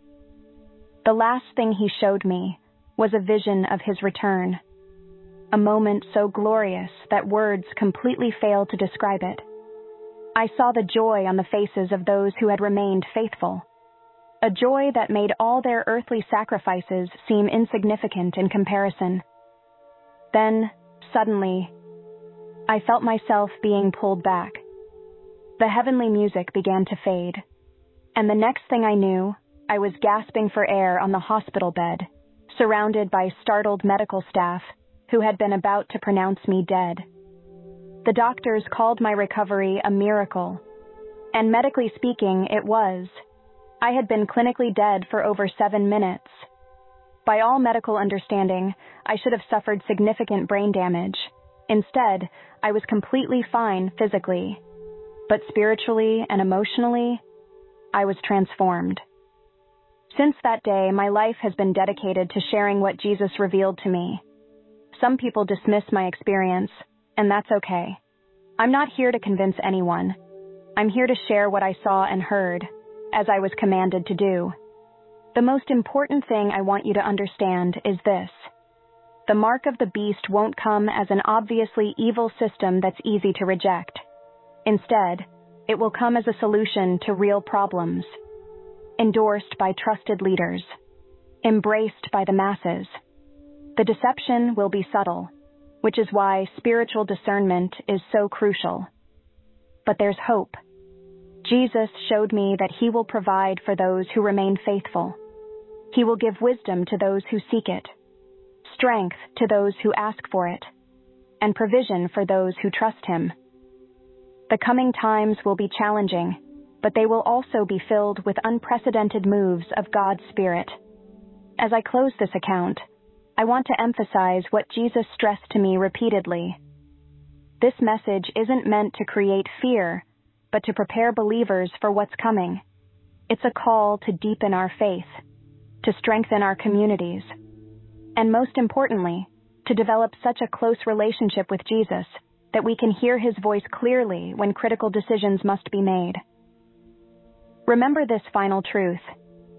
The last thing He showed me was a vision of His return, a moment so glorious that words completely fail to describe it. I saw the joy on the faces of those who had remained faithful, a joy that made all their earthly sacrifices seem insignificant in comparison. Then, suddenly, I felt myself being pulled back. The heavenly music began to fade, and the next thing I knew, I was gasping for air on the hospital bed, surrounded by startled medical staff who had been about to pronounce me dead. The doctors called my recovery a miracle, and medically speaking, it was. I had been clinically dead for over seven minutes. By all medical understanding, I should have suffered significant brain damage. Instead, I was completely fine physically, but spiritually and emotionally, I was transformed. Since that day, my life has been dedicated to sharing what Jesus revealed to me. Some people dismiss my experience, and that's okay. I'm not here to convince anyone. I'm here to share what I saw and heard, as I was commanded to do. The most important thing I want you to understand is this. The mark of the beast won't come as an obviously evil system that's easy to reject. Instead, it will come as a solution to real problems, endorsed by trusted leaders, embraced by the masses. The deception will be subtle, which is why spiritual discernment is so crucial. But there's hope. Jesus showed me that He will provide for those who remain faithful. He will give wisdom to those who seek it, strength to those who ask for it, and provision for those who trust Him. The coming times will be challenging, but they will also be filled with unprecedented moves of God's Spirit. As I close this account, I want to emphasize what Jesus stressed to me repeatedly. This message isn't meant to create fear, but to prepare believers for what's coming. It's a call to deepen our faith, to strengthen our communities, and most importantly, to develop such a close relationship with Jesus that we can hear His voice clearly when critical decisions must be made. Remember this final truth.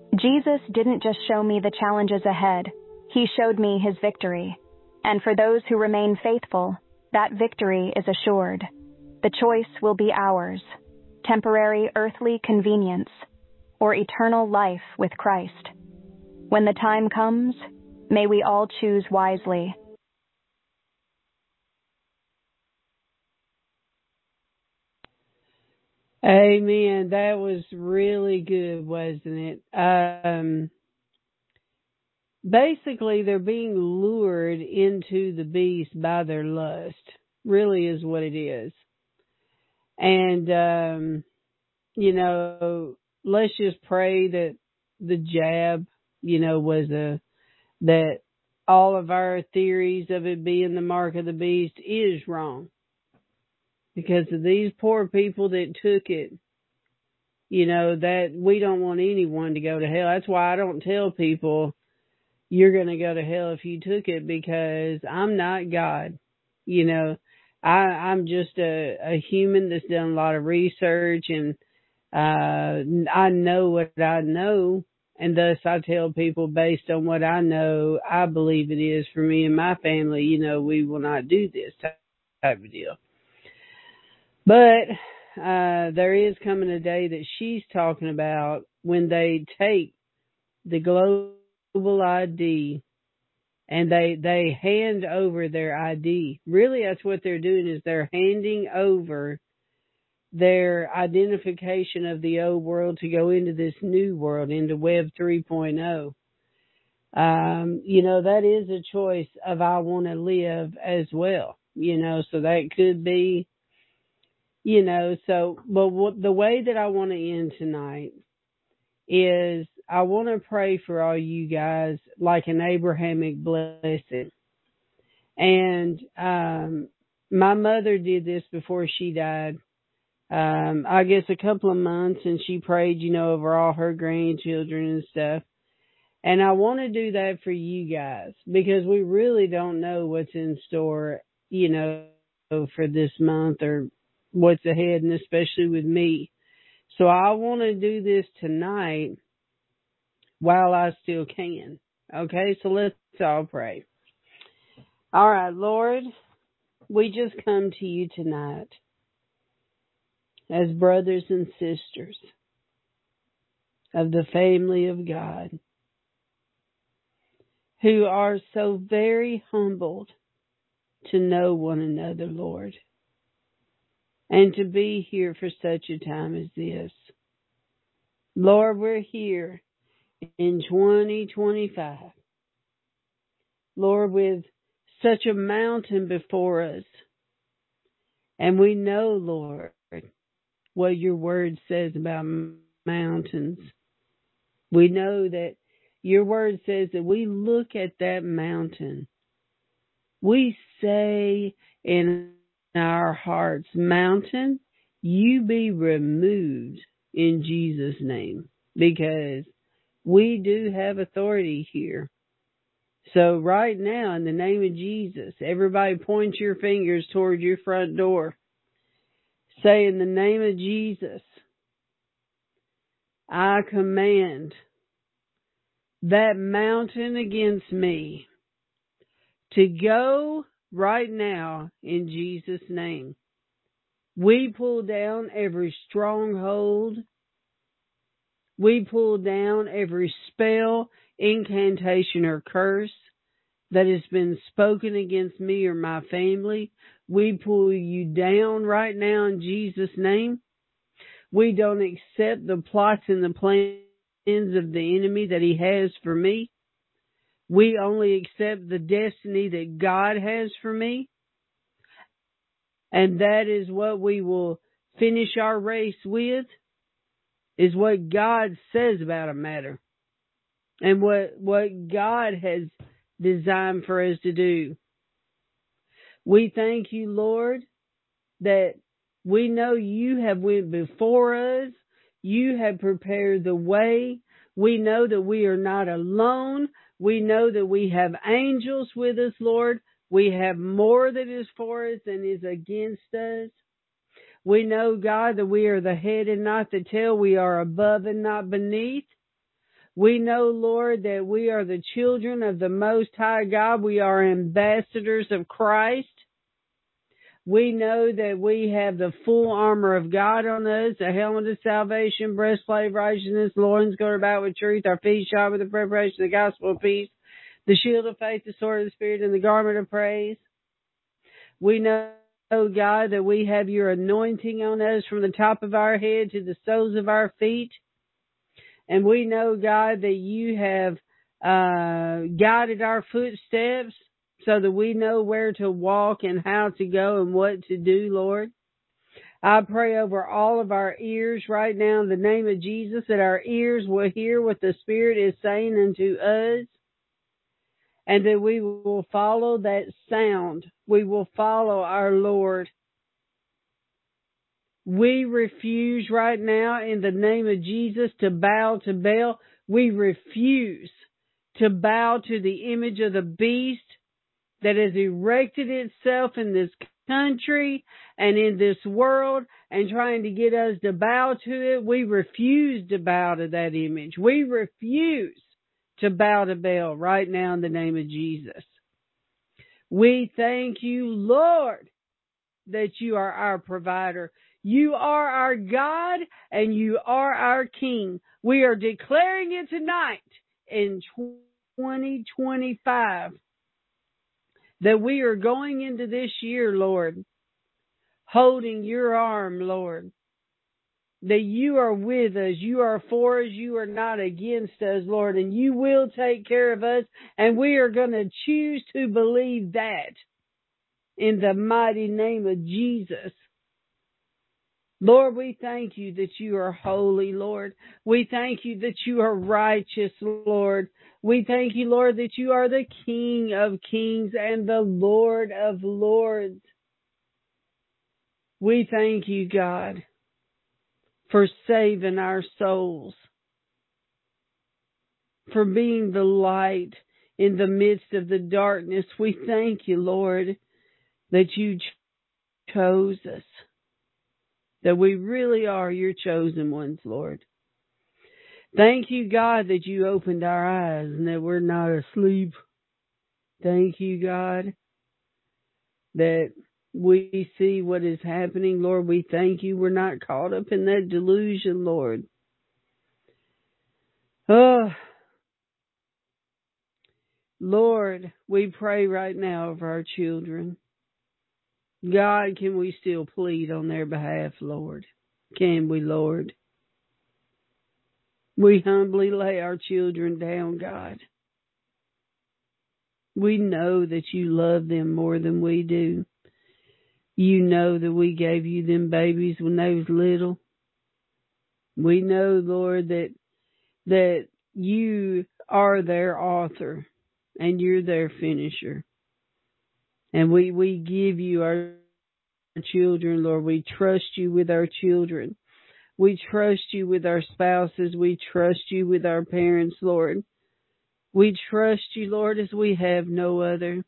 Jesus didn't just show me the challenges ahead, he showed me his victory. And for those who remain faithful, that victory is assured. The choice will be ours: temporary earthly convenience or eternal life with Christ. When the time comes, may we all choose wisely. Amen. That was really good, wasn't it? Um, basically, they're being lured into the beast by their lust, really is what it is. And, um, you know, let's just pray that the jab, you know, was a, that all of our theories of it being the mark of the beast is wrong. Because of these poor people that took it, you know, that we don't want anyone to go to hell. That's why I don't tell people you're going to go to hell if you took it, because I'm not God. You know, I, I'm just a, a human that's done a lot of research, and uh, I know what I know. And thus I tell people, based on what I know, I believe it is for me and my family. You know, we will not do this type of deal. But uh, there is coming a day that she's talking about when they take the global I D and they they hand over their I D. Really, that's what they're doing, is they're handing over their identification of the old world to go into this new world, into Web three point oh. Um, you know, that is a choice of I want to live as well. You know, so that could be, you know, so, but what, the way that I want to end tonight is I want to pray for all you guys like an Abrahamic blessing. And um, my mother did this before she died. Um, I guess a couple of months, and she prayed, you know, over all her grandchildren and stuff. And I want to do that for you guys, because we really don't know what's in store, you know, for this month or what's ahead, and especially with me. So I want to do this tonight while I still can. Okay, so let's all pray. All right, Lord, we just come to you tonight as brothers and sisters of the family of God, who are so very humbled to know one another, Lord, and to be here for such a time as this. Lord, we're here in twenty twenty-five, Lord, with such a mountain before us. And we know, Lord, what your word says about mountains. We know that your word says that we look at that mountain. We say in our hearts, mountain, you be removed in Jesus' name, because we do have authority here. So right now, in the name of Jesus, everybody point your fingers toward your front door. Say, in the name of Jesus, I command that mountain against me to go right now in Jesus' name. We pull down every stronghold. We pull down every spell, incantation, or curse that has been spoken against me or my family. We pull you down right now in Jesus' name. We don't accept the plots and the plans of the enemy that he has for me. We only accept the destiny that God has for me. And that is what we will finish our race with, is what God says about a matter. And what, what God has designed for us to do. We thank you, Lord, that we know you have went before us. You have prepared the way. We know that we are not alone. We know that we have angels with us, Lord. We have more that is for us than is against us. We know, God, that we are the head and not the tail. We are above and not beneath. We know, Lord, that we are the children of the Most High God. We are ambassadors of Christ. We know that we have the full armor of God on us, the helmet of salvation, breastplate of righteousness, loins girded about with truth, our feet shod with the preparation of the gospel of peace, the shield of faith, the sword of the Spirit, and the garment of praise. We know, God, that we have your anointing on us from the top of our head to the soles of our feet. And we know, God, that you have uh, guided our footsteps so that we know where to walk and how to go and what to do, Lord. I pray over all of our ears right now in the name of Jesus, that our ears will hear what the Spirit is saying unto us, and that we will follow that sound. We will follow our Lord. We refuse right now in the name of Jesus to bow to Baal. We refuse to bow to the image of the beast that has erected itself in this country and in this world and trying to get us to bow to it. We refuse to bow to that image. We refuse to bow to Baal right now in the name of Jesus. We thank you, Lord, that you are our provider. You are our God and you are our King. We are declaring it tonight in twenty twenty-five that we are going into this year, Lord, holding your arm, Lord, that you are with us, you are for us, you are not against us, Lord, and you will take care of us, and we are going to choose to believe that in the mighty name of Jesus. Lord, we thank you that you are holy, Lord. We thank you that you are righteous, Lord. We thank you, Lord, that you are the King of kings and the Lord of lords. We thank you, God, for saving our souls, for being the light in the midst of the darkness. We thank you, Lord, that you chose us, that we really are your chosen ones, Lord. Thank you, God, that you opened our eyes and that we're not asleep. Thank you, God, that we see what is happening. Lord, we thank you we're not caught up in that delusion, Lord. Oh, Lord, we pray right now of our children. God, can we still plead on their behalf, Lord? Can we, Lord? We humbly lay our children down, God. We know that you love them more than we do. You know that we gave you them babies when they was little. We know, Lord, that that you are their author and you're their finisher. And we, we give you our children, Lord. We trust you with our children. We trust you with our spouses. We trust you with our parents, Lord. We trust you, Lord, as we have no other.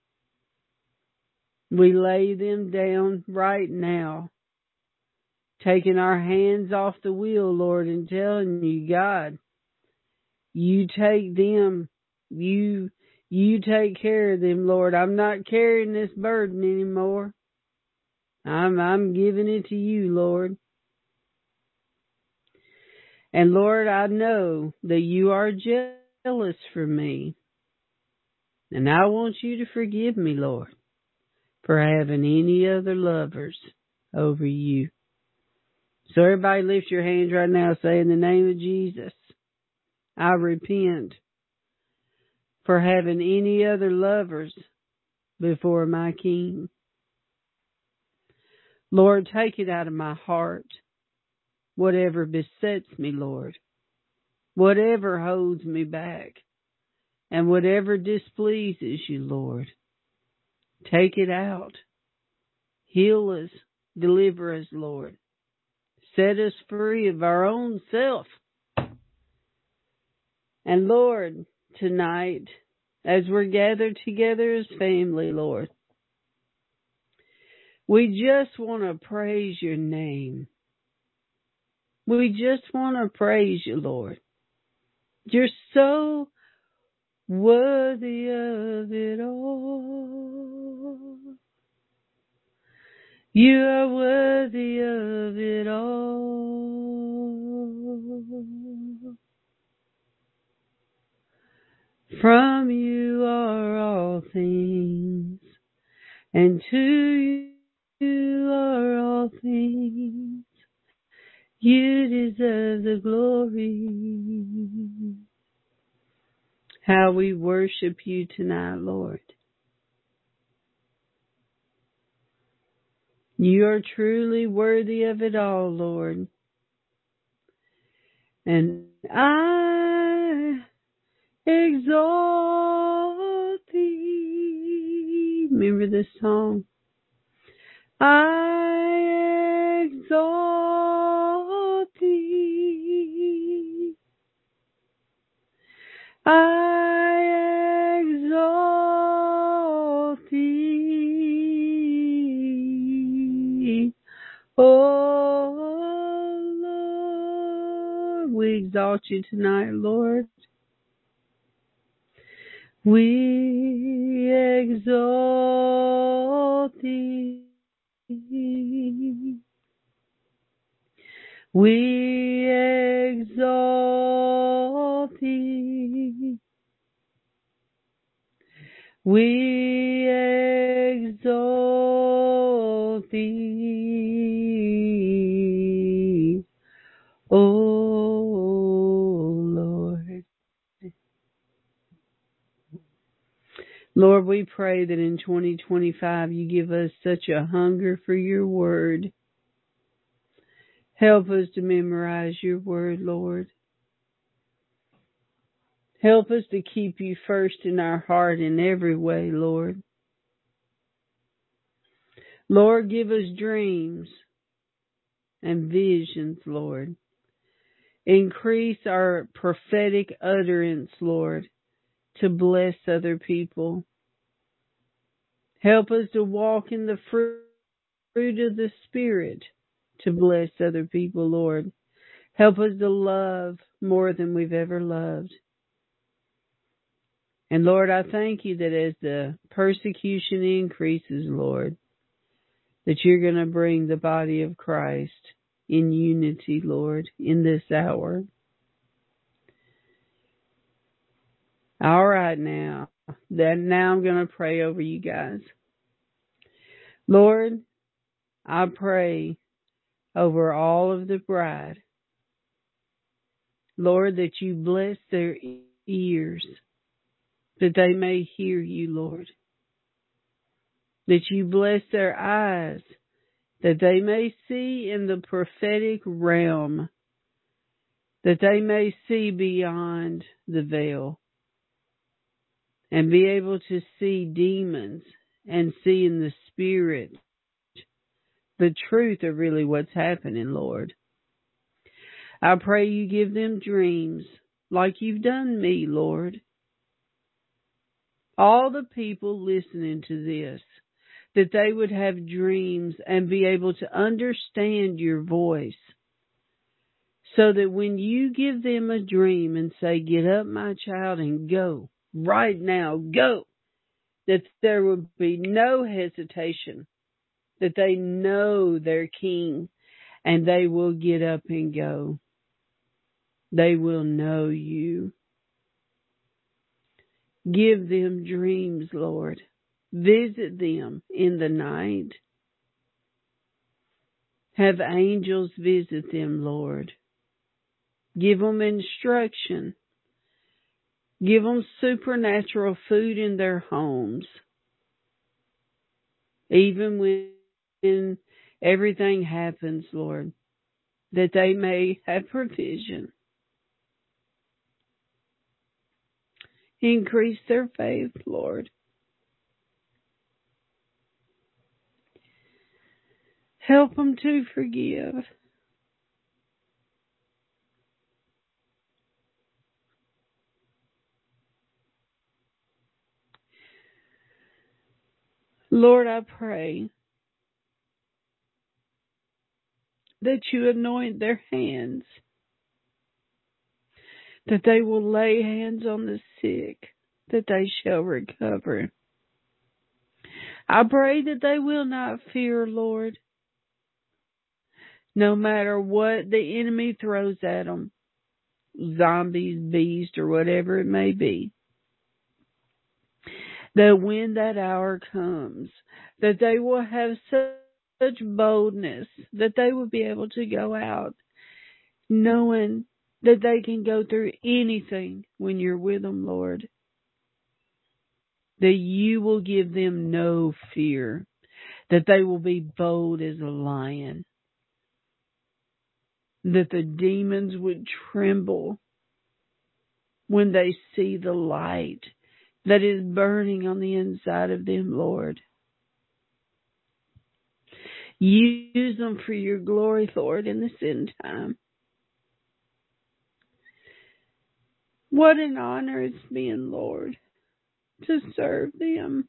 We lay them down right now, taking our hands off the wheel, Lord, and telling you, God, you take them. You, you take care of them, Lord. I'm not carrying this burden anymore. I'm, I'm giving it to you, Lord. And Lord, I know that you are jealous for me. And I want you to forgive me, Lord, for having any other lovers over you. So everybody lift your hands right now, say, in the name of Jesus, I repent for having any other lovers before my King. Lord, take it out of my heart. Whatever besets me, Lord, whatever holds me back, and whatever displeases you, Lord, take it out. Heal us, deliver us, Lord. Set us free of our own self. And Lord, tonight, as we're gathered together as family, Lord, we just want to praise your name. We just want to praise you, Lord, You're so worthy of it all. You are worthy of it all. From you are all things, and to you are all things. You deserve the glory. How we worship you tonight, Lord. You are truly worthy of it all, Lord. And I exalt thee. Remember this song? I exalt thee. I exalt thee. Oh Lord, we exalt you tonight, Lord. We exalt thee. We exalt thee. We exalt thee. Oh Lord. Lord, we pray that in twenty twenty-five you give us such a hunger for your word. Help us to memorize your word, Lord. Help us to keep you first in our heart in every way, Lord. Lord, give us dreams and visions, Lord. Increase our prophetic utterance, Lord, to bless other people. Help us to walk in the fruit of the Spirit to bless other people, Lord. Help us to love more than we've ever loved. And Lord, I thank you that as the persecution increases, Lord, that you're going to bring the body of Christ in unity, Lord, in this hour. All right, now. Then now I'm going to pray over you guys. Lord, I pray over all of the bride. Lord, that you bless their ears, that they may hear you, Lord. That you bless their eyes, that they may see in the prophetic realm, that they may see beyond the veil, and be able to see demons and see in the spirit the truth of really what's happening, Lord. I pray you give them dreams like you've done me, Lord. All the people listening to this, that they would have dreams and be able to understand your voice, so that when you give them a dream and say, get up, my child, and go, right now, go, that there would be no hesitation, that they know their King, and they will get up and go. They will know you. Give them dreams, Lord. Visit them in the night. Have angels visit them, Lord. Give them instruction. Give them supernatural food in their homes. Even when everything happens, Lord, that they may have provision. Increase their faith, Lord. Help them to forgive. Lord, I pray that you anoint their hands, that they will lay hands on the sick, that they shall recover. I pray that they will not fear, Lord, no matter what the enemy throws at them, zombies, beast, or whatever it may be, that when that hour comes, that they will have such boldness that they will be able to go out knowing that they can go through anything when you're with them, Lord. That you will give them no fear, that they will be bold as a lion, that the demons would tremble when they see the light that is burning on the inside of them, Lord. Use them for your glory, Lord, in this end time. What an honor it's been, Lord, to serve them,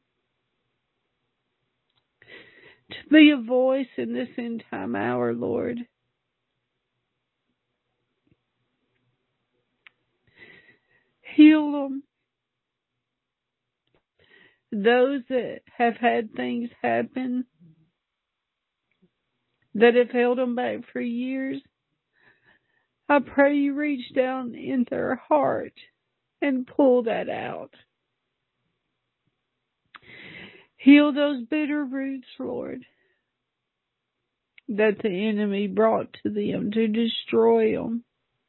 to be a voice in this end time hour, Lord. Heal them. Those that have had things happen that have held them back for years, I pray you reach down in their heart and pull that out. Heal those bitter roots, Lord, that the enemy brought to them to destroy them.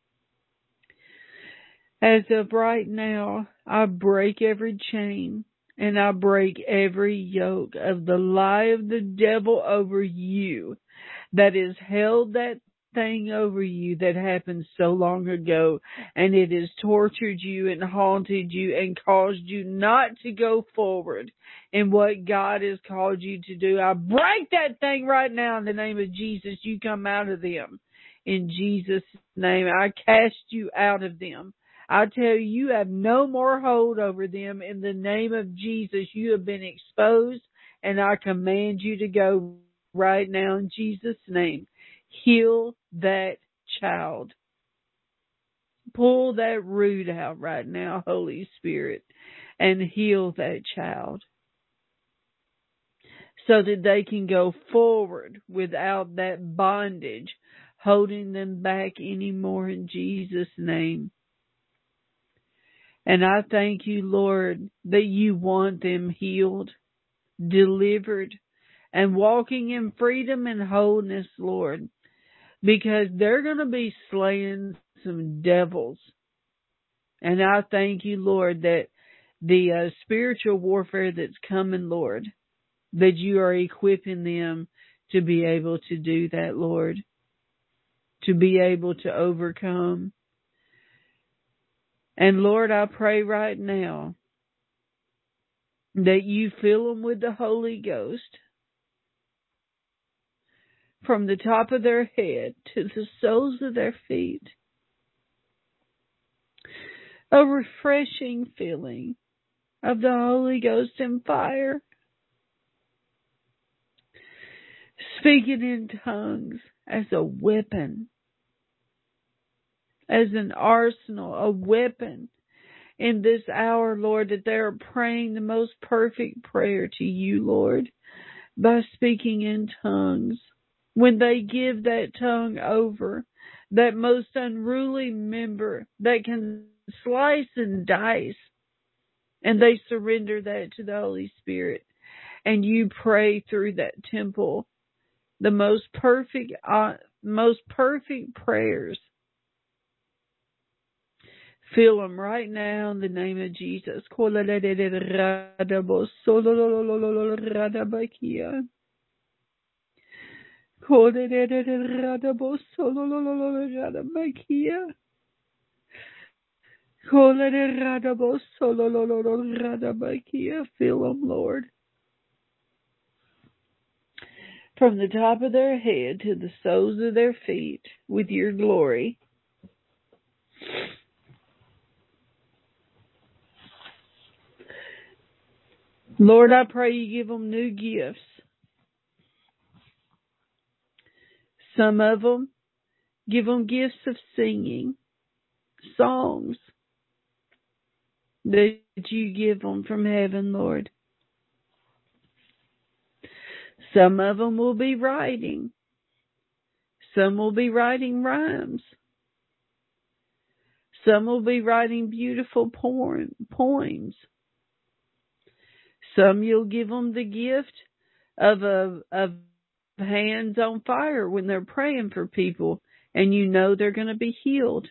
As of right now, I break every chain and I break every yoke of the lie of the devil over you that has held that thing over you that happened so long ago, and it has tortured you and haunted you and caused you not to go forward in what God has called you to do. I break that thing right now in the name of Jesus. You come out of them in Jesus' name. I cast you out of them. I tell you, you have no more hold over them in the name of Jesus. You have been exposed, and I command you to go right now in Jesus' name. Heal that child. Pull that root out right now, Holy Spirit, and heal that child so that they can go forward without that bondage holding them back anymore in Jesus' name. And I thank you, Lord, that you want them healed, delivered, and walking in freedom and wholeness, Lord, because they're going to be slaying some devils. And I thank you, Lord, that the uh, spiritual warfare that's coming, Lord, that you are equipping them to be able to do that, Lord, to be able to overcome. And Lord, I pray right now that you fill them with the Holy Ghost from the top of their head to the soles of their feet. A refreshing feeling of the Holy Ghost and fire. Speaking in tongues as a weapon, as an arsenal, a weapon in this hour, Lord, that they are praying the most perfect prayer to you, Lord, by speaking in tongues. When they give that tongue over, that most unruly member that can slice and dice, and they surrender that to the Holy Spirit, and you pray through that temple the most perfect, uh, most perfect prayers. Fill them right now in the name of Jesus. Fill them, Lord. From the top of their head to the soles of their feet with your glory. Lord, I pray you give them new gifts. Some of them give them gifts of singing. songs that you give them from heaven, Lord. Some of them will be writing. Some will be writing rhymes. Some will be writing beautiful poem, poems. Some you'll give them the gift of a of hands on fire when they're praying for people, and you know they're going to be healed.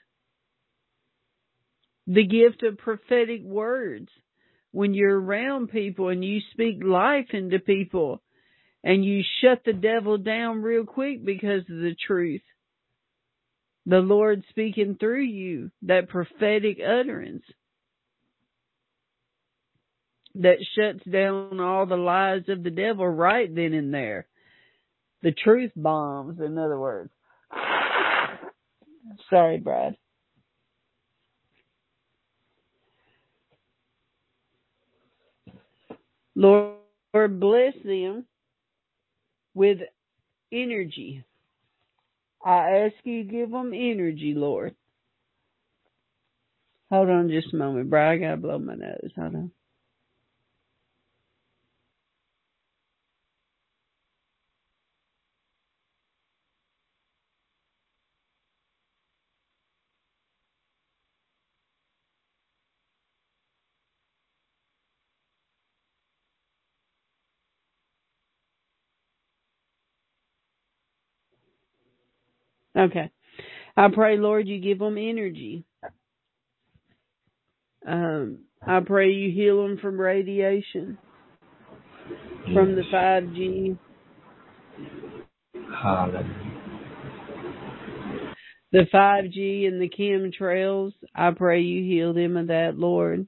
The gift of prophetic words when you're around people and you speak life into people and you shut the devil down real quick because of the truth. The Lord speaking through you, that prophetic utterance that shuts down all the lies of the devil right then and there. The truth bombs, in other words. Sorry, Brad. Lord, bless them with energy. I ask you to give them energy, Lord. Hold on just a moment, Brad. I got to blow my nose. Hold on. Okay. I pray, Lord, you give them energy. Um, I pray you heal them from radiation, from the five G. Hallelujah. The five G and the chemtrails, I pray you heal them of that, Lord.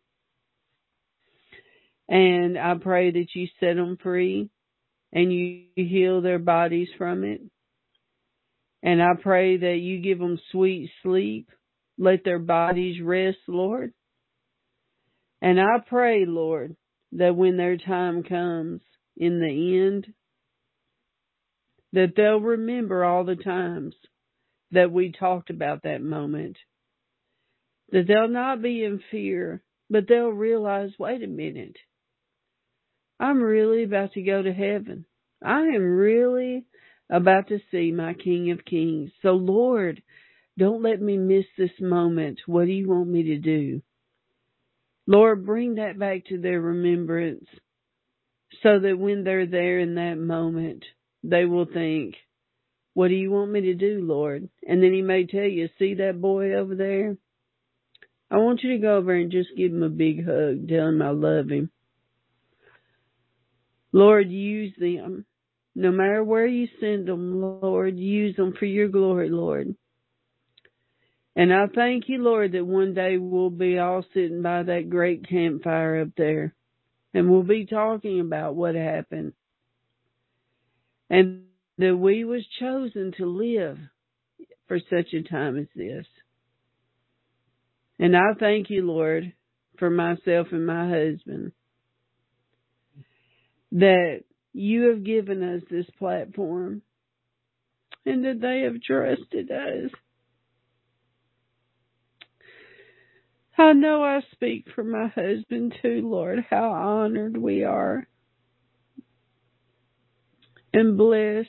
And I pray that you set them free and you heal their bodies from it. And I pray that you give them sweet sleep. Let their bodies rest, Lord. And I pray, Lord, that when their time comes in the end, that they'll remember all the times that we talked about that moment. That they'll not be in fear, but they'll realize, wait a minute, I'm really about to go to heaven. I am really about to see my King of Kings. So, Lord, don't let me miss this moment. What do you want me to do? Lord, bring that back to their remembrance so that when they're there in that moment, they will think, what do you want me to do, Lord? And then he may tell you, see that boy over there? I want you to go over and just give him a big hug. Tell him I love him. Lord, use them. No matter where you send them, Lord, use them for your glory, Lord. And I thank you, Lord, that one day we'll be all sitting by that great campfire up there. And we'll be talking about what happened. And that we was chosen to live for such a time as this. And I thank you, Lord, for myself and my husband, that you have given us this platform and that they have trusted us. I know I speak for my husband too, Lord, how honored we are and blessed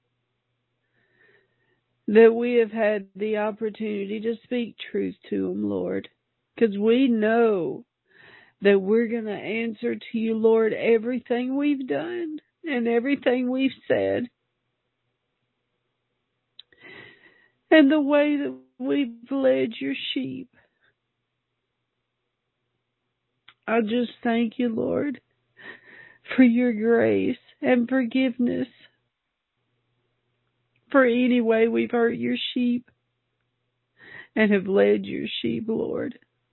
that we have had the opportunity to speak truth to him, Lord, because we know that we're going to answer to you, Lord, everything we've done and everything we've said. And the way that we've led your sheep. I just thank you, Lord, for your grace and forgiveness for any way we've hurt your sheep and have led your sheep, Lord.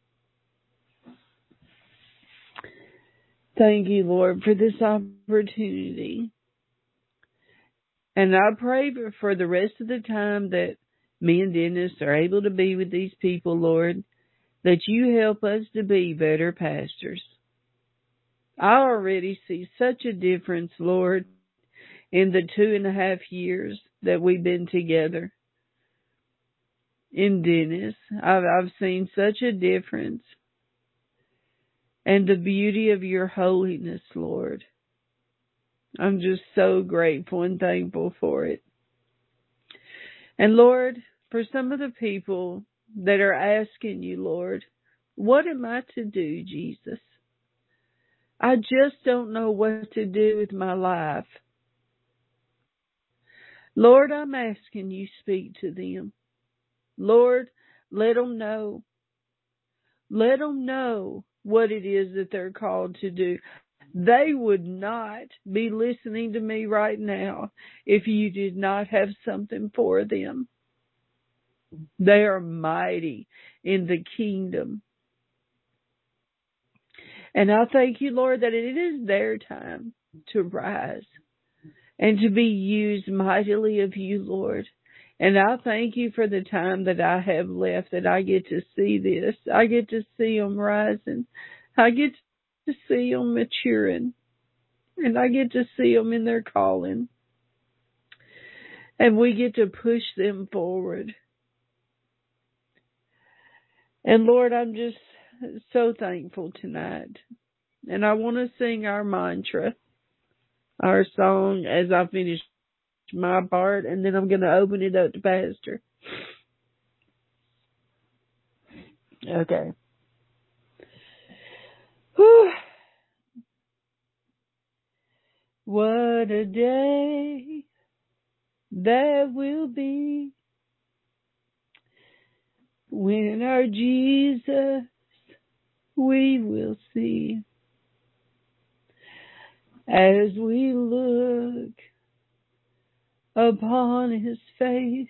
Thank you, Lord, for this opportunity. And I pray for the rest of the time that me and Dennis are able to be with these people, Lord, that you help us to be better pastors. I already see such a difference, Lord, in the two and a half years that we've been together. in Dennis. I've, I've seen such a difference. And the beauty of your holiness, Lord. I'm just so grateful and thankful for it. And Lord, for some of the people that are asking you, Lord, what am I to do, Jesus? I just don't know what to do with my life. Lord, I'm asking you speak to them. Lord, let them know. Let them know what it is that they're called to do. They would not be listening to me right now if you did not have something for them. They are mighty in the kingdom. And I thank you, Lord, that it is their time to rise and to be used mightily of you, Lord. And I thank you for the time that I have left, that I get to see this. I get to see them rising. I get to see them maturing. And I get to see them in their calling. And we get to push them forward. And Lord, I'm just so thankful tonight. And I want to sing our mantra, our song, as I finish my part, and then I'm going to open it up to Pastor. Okay. Whew. What a day that will be when our Jesus we will see, as we look upon his face,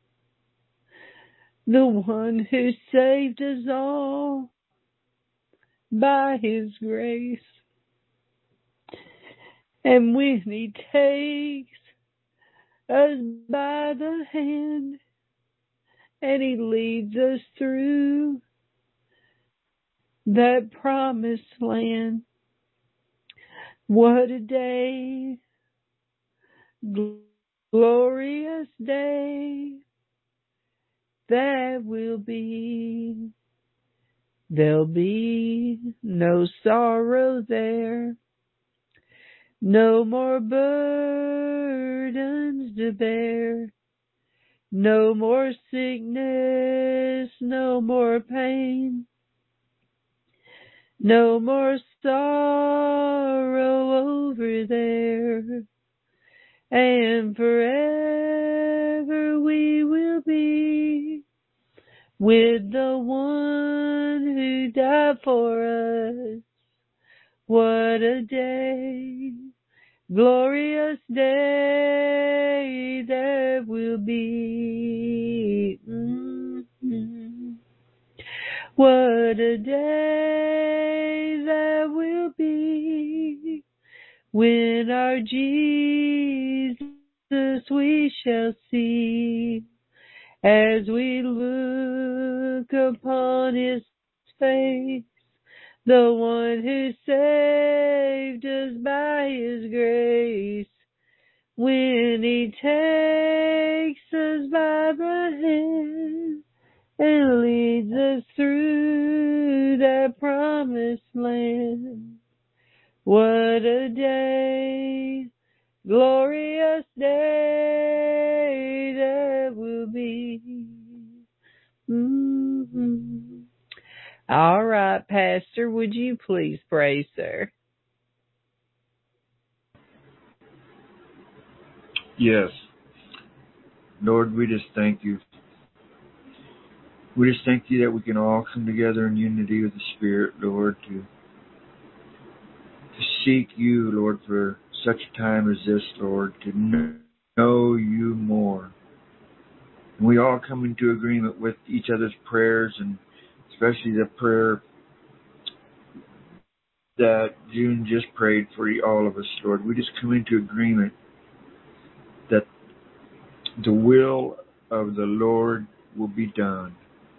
the one who saved us all by his grace. And when he takes us by the hand and he leads us through that promised land, what a day, glorious day that will be. There'll be no sorrow there, no more burdens to bear, no more sickness, no more pain, no more sorrow over there, and forever we will be with the one who died for us. What a day, glorious day that will be. Mm-hmm. What a day that will be when our Jesus we shall see, as we look upon his face, the one who saved us by his grace. When he takes us by the hand and leads us through that promised land. What a day, glorious day that will be. Mm-hmm. All right, Pastor, would you please pray, sir? Yes. Lord, we just thank you. We just thank you that we can all come together in unity with the Spirit, Lord, to, to seek you, Lord, for such a time as this, Lord, to know you more. And we all come into agreement with each other's prayers, and especially the prayer that June just prayed for all of us, Lord. We just come into agreement that the will of the Lord will be done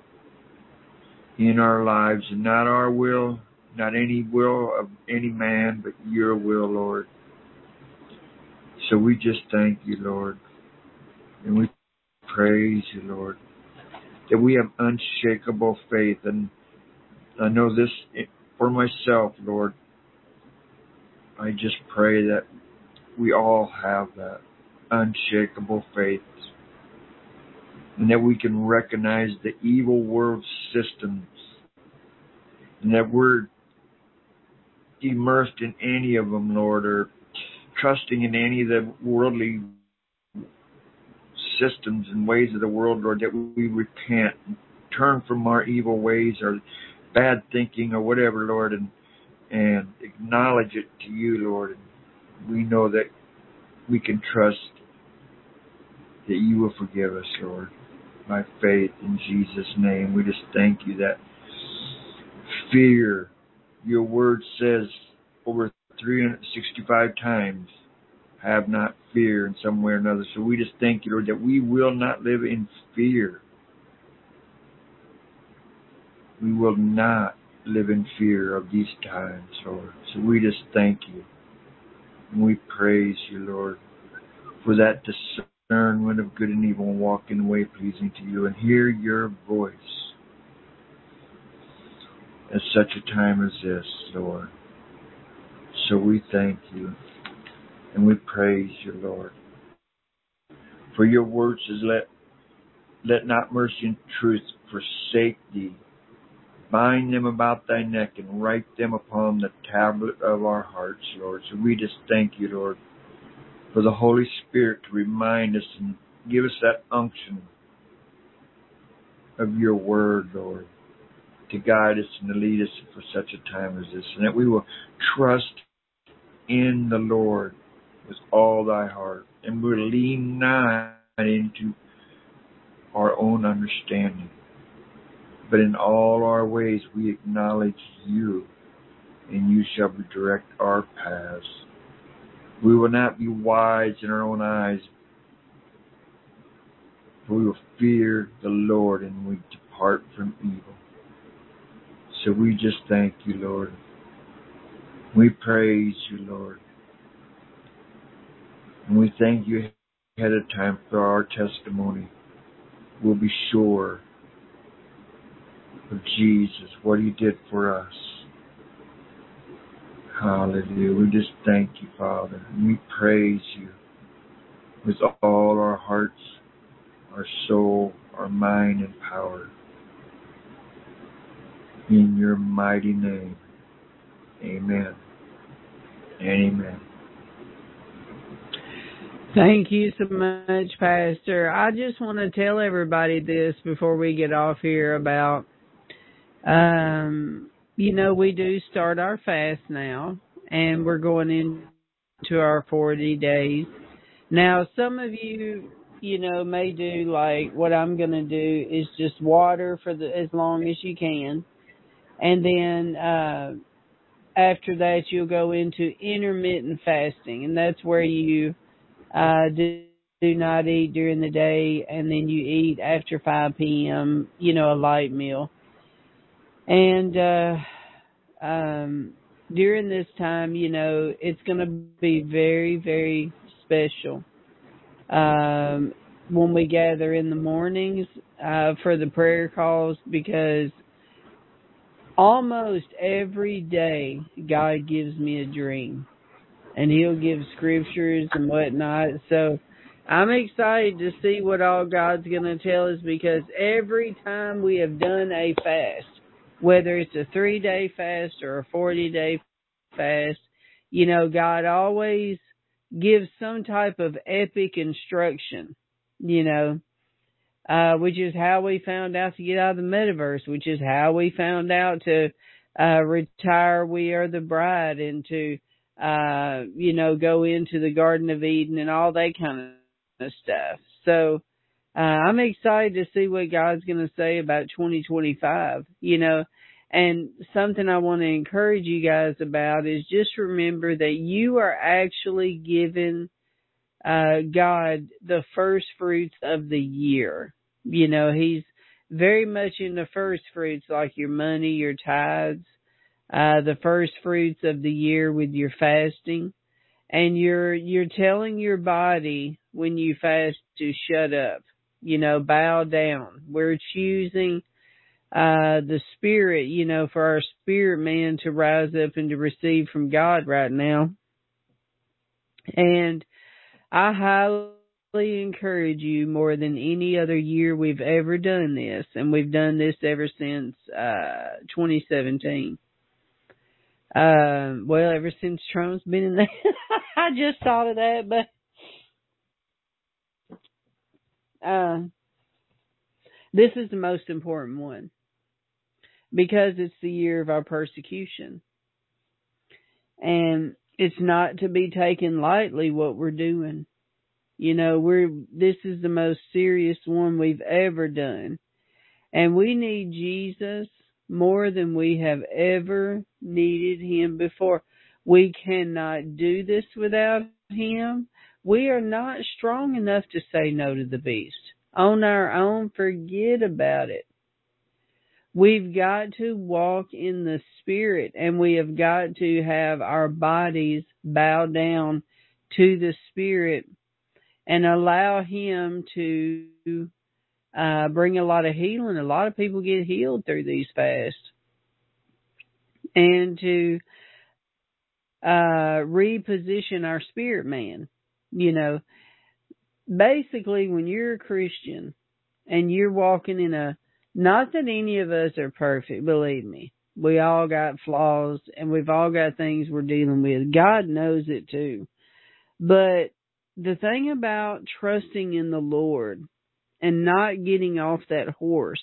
in our lives, and not our will, not any will of any man, but your will, Lord. So we just thank you, Lord, and we praise you, Lord. that we have unshakable faith. And I know this for myself, Lord. I just pray that we all have that unshakable faith, and that we can recognize the evil world systems, and that we're immersed in any of them, Lord, or trusting in any of the worldly systems and ways of the world, Lord, that we repent, turn from our evil ways or bad thinking or whatever, Lord, and and acknowledge it to you, Lord. And we know that we can trust that you will forgive us, Lord, by faith in Jesus' name. We just thank you that fear, your word says over three hundred sixty-five times, have not fear in some way or another. So we just thank you, Lord, that we will not live in fear. We will not live in fear of these times, Lord. So we just thank you. And we praise you, Lord, for that discernment of good and evil and walk in the way pleasing to you and hear your voice at such a time as this, Lord. So we thank you and we praise you, Lord. For your word says, let, let not mercy and truth forsake thee. Bind them about thy neck and write them upon the tablet of our hearts, Lord. So we just thank you, Lord, for the Holy Spirit to remind us and give us that unction of your word, Lord, to guide us and to lead us for such a time as this, and that we will trust in the Lord with all thy heart, and we'll lean not into our own understanding, but in all our ways we acknowledge you, and you shall direct our paths. We will not be wise in our own eyes, for we will fear the Lord, and we depart from evil. So we just thank you, Lord. We praise you, Lord. And we thank you ahead of time for our testimony. We'll be sure of Jesus, what he did for us. Hallelujah. We just thank you, Father. And we praise you with all our hearts, our soul, our mind, and power. In your mighty name. Amen. And amen. Thank you so much, Pastor. I just want to tell everybody this before we get off here about, um, you know, we do start our fast now, and we're going into our forty days. Now, some of you, you know, may do like what I'm going to do is just water for the as long as you can. And then uh, after that, you'll go into intermittent fasting, and that's where you uh, do, do not eat during the day, and then you eat after five p.m., you know, a light meal. And uh, um, during this time, you know, it's going to be very, very special. Um, when we gather in the mornings uh, for the prayer calls, because almost every day God gives me a dream, and he'll give scriptures and whatnot. So I'm excited to see what all God's going to tell us, because every time we have done a fast, whether it's a three-day fast or a forty-day fast, you know, God always gives some type of epic instruction, you know, uh, which is how we found out to get out of the metaverse, which is how we found out to uh, retire We Are the Bride and to, uh, you know, go into the Garden of Eden and all that kind of stuff. So uh, I'm excited to see what God's going to say about twenty twenty-five, you know. And something I want to encourage you guys about is just remember that you are actually giving uh, God the first fruits of the year. You know, he's very much in the first fruits, like your money, your tithes, uh, the first fruits of the year with your fasting. And you're, you're telling your body when you fast to shut up. you know, bow down. We're choosing uh, the spirit, you know, for our spirit man to rise up and to receive from God right now. And I highly encourage you more than any other year we've ever done this, and we've done this ever since uh, twenty seventeen. Um, well, ever since Trump's been in there. I just thought of that, but uh, this is the most important one because it's the year of our persecution. And it's not to be taken lightly what we're doing. You know, we're this is the most serious one we've ever done. And we need Jesus more than we have ever needed him before. We cannot do this without him. We are not strong enough to say no to the beast. On our own, forget about it. We've got to walk in the Spirit, and we have got to have our bodies bow down to the Spirit and allow him to uh, bring a lot of healing. A lot of people get healed through these fasts. And to uh, reposition our spirit man. You know, basically when you're a Christian and you're walking in a, not that any of us are perfect, believe me. We all got flaws and we've all got things we're dealing with. God knows it too. But the thing about trusting in the Lord and not getting off that horse,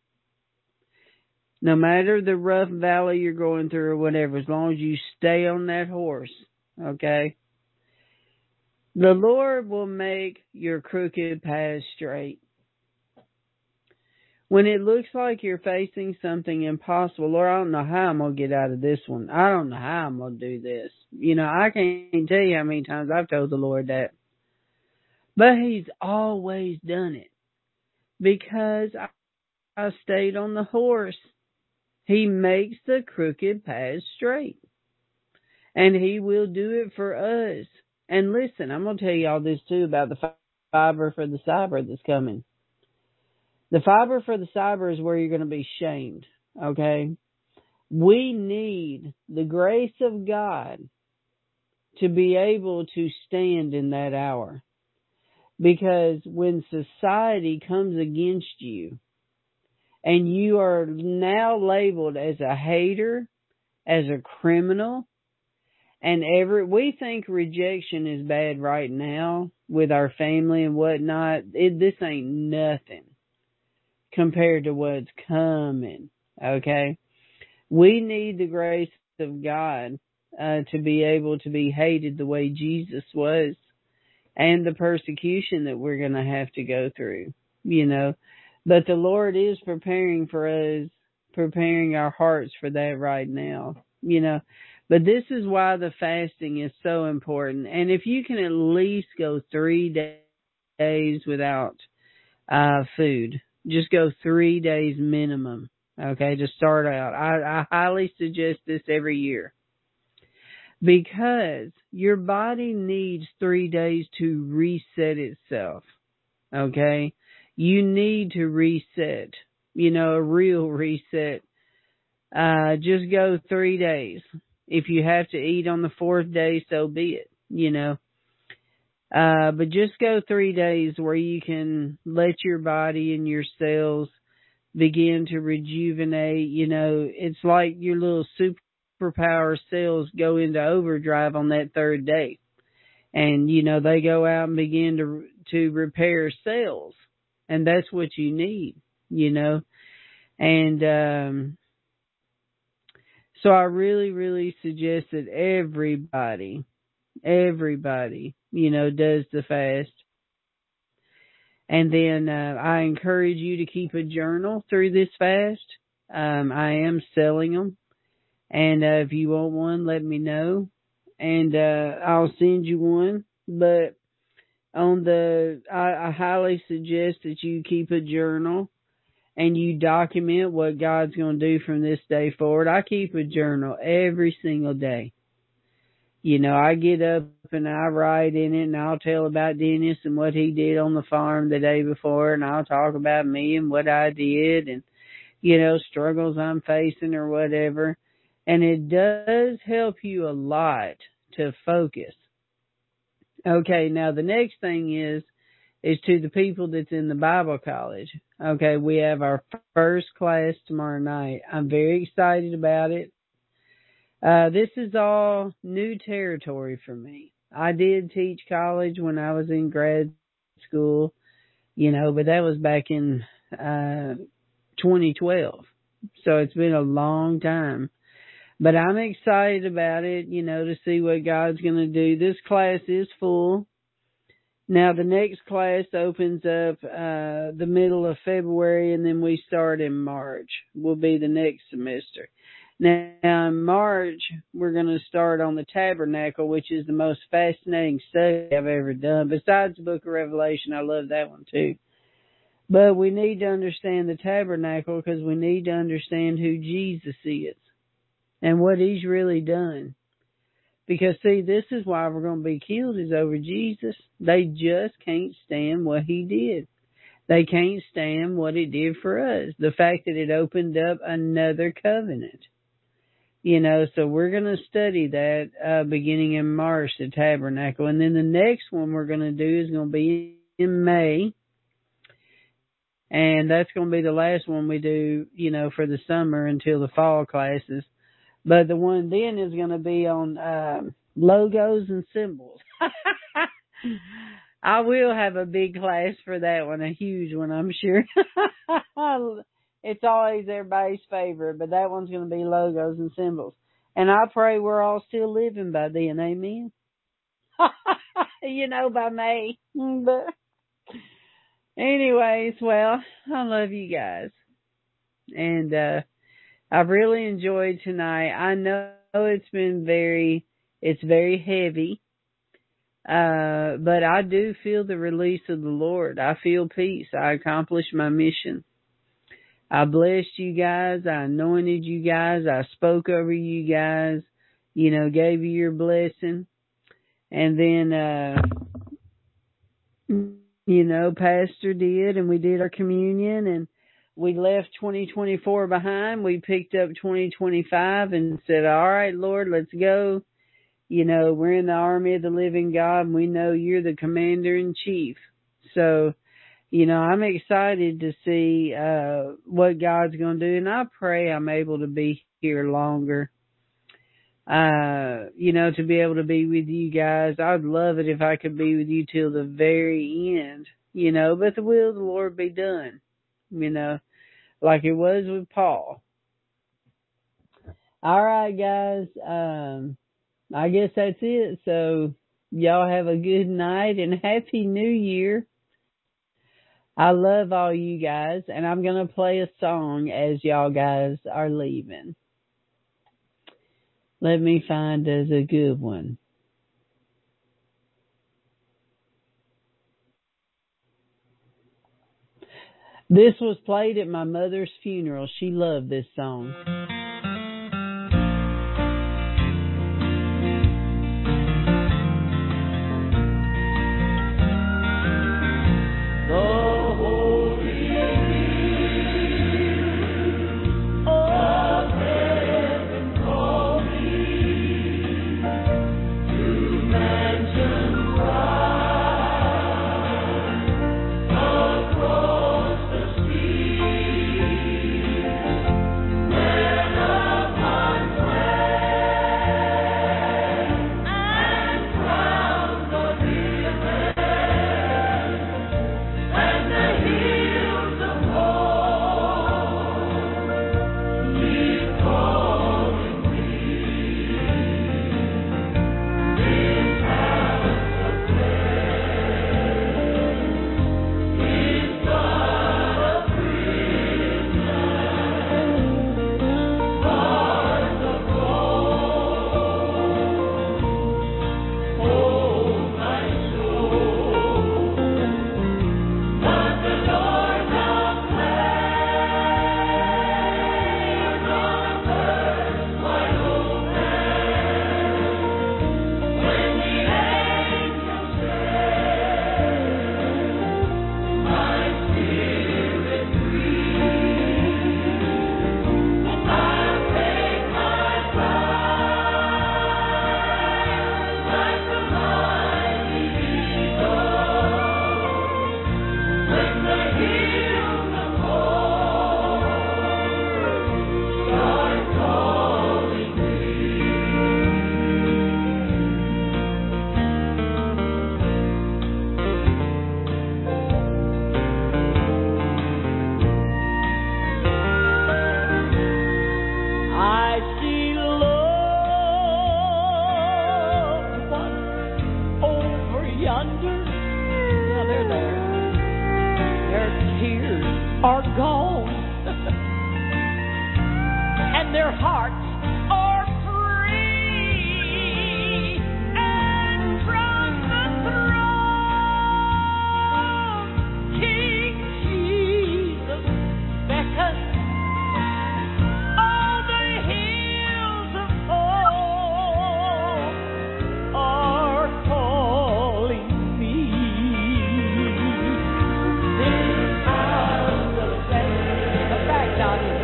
no matter the rough valley you're going through or whatever, as long as you stay on that horse, okay, the Lord will make your crooked path straight. When it looks like you're facing something impossible, Lord, I don't know how I'm going to get out of this one. I don't know how I'm going to do this. You know, I can't tell you how many times I've told the Lord that. But he's always done it because I, I stayed on the horse. He makes the crooked path straight. And he will do it for us. And listen, I'm going to tell you all this too about the fiber for the cyber that's coming. The fiber for the cyber is where you're going to be shamed, okay? We need the grace of God to be able to stand in that hour. Because when society comes against you and you are now labeled as a hater, as a criminal, and every, we think rejection is bad right now with our family and whatnot. It, this ain't nothing compared to what's coming, okay? We need the grace of God uh, to be able to be hated the way Jesus was, and the persecution that we're going to have to go through, you know. But the Lord is preparing for us, preparing our hearts for that right now, you know. But this is why the fasting is so important. And if you can at least go three days without uh, food, just go three days minimum, okay, to start out. I, I highly suggest this every year because your body needs three days to reset itself, okay? You need to reset, you know, a real reset. Uh, just go three days. If you have to eat on the fourth day, so be it, you know. Uh, but just go three days where you can let your body and your cells begin to rejuvenate. You know, it's like your little superpower cells go into overdrive on that third day. And, you know, they go out and begin to, to repair cells. And that's what you need, you know. And, um, so I really, really suggest that everybody, everybody, you know, does the fast. And then uh, I encourage you to keep a journal through this fast. Um, I am selling them. And uh, if you want one, let me know. And uh, I'll send you one. But on the, I, I highly suggest that you keep a journal and you document what God's going to do from this day forward. I keep a journal every single day. You know, I get up and I write in it, and I'll tell about Dennis and what he did on the farm the day before, and I'll talk about me and what I did and, you know, struggles I'm facing or whatever. And it does help you a lot to focus. Okay, now the next thing is, is to the people that's in the Bible college. Okay, we have our first class tomorrow night. I'm very excited about it. Uh, this is all new territory for me. I did teach college when I was in grad school, you know, but that was back in uh, twenty twelve. So it's been a long time. But I'm excited about it, you know, to see what God's going to do. This class is full. Now, the next class opens up uh, the middle of February, and then we start in March. Will be the next semester. Now, in March, we're going to start on the tabernacle, which is the most fascinating study I've ever done. Besides the book of Revelation, I love that one too. But we need to understand the tabernacle because we need to understand who Jesus is and what he's really done. Because, see, this is why we're going to be killed is over Jesus. They just can't stand what he did. They can't stand what it did for us. The fact that it opened up another covenant. You know, so we're going to study that uh, beginning in March, the tabernacle. And then the next one we're going to do is going to be in May. And that's going to be the last one we do, you know, for the summer until the fall classes. But the one then is going to be on uh, logos and symbols. I will have a big class for that one, a huge one, I'm sure. It's always everybody's favorite, but that one's going to be logos and symbols. And I pray we're all still living by then, amen? You know, by May. But anyways, well, I love you guys. And uh, I've really enjoyed tonight. I know it's been very, it's very heavy. Uh, but I do feel the release of the Lord. I feel peace. I accomplished my mission. I blessed you guys. I anointed you guys. I spoke over you guys, you know, gave you your blessing. And then, uh, you know, Pastor did, and we did our communion, and we left twenty twenty-four behind. We picked up twenty twenty-five and said, all right, Lord, let's go. You know, we're in the army of the living God, and we know you're the commander in chief. So, you know, I'm excited to see uh, what God's going to do, and I pray I'm able to be here longer, uh, you know, to be able to be with you guys. I'd love it if I could be with you till the very end, you know, but the will of the Lord be done, you know, like it was with Paul. All right, guys, um, I guess that's it. So y'all have a good night and Happy New Year. I love all you guys, and I'm going to play a song as y'all guys are leaving. Let me find us a good one. This was played at my mother's funeral. She loved this song. Across the sea, where their hearts are free. And from the throne, King Jesus beckons. All the hills of hope are calling me. This house of faith, come back, Johnny,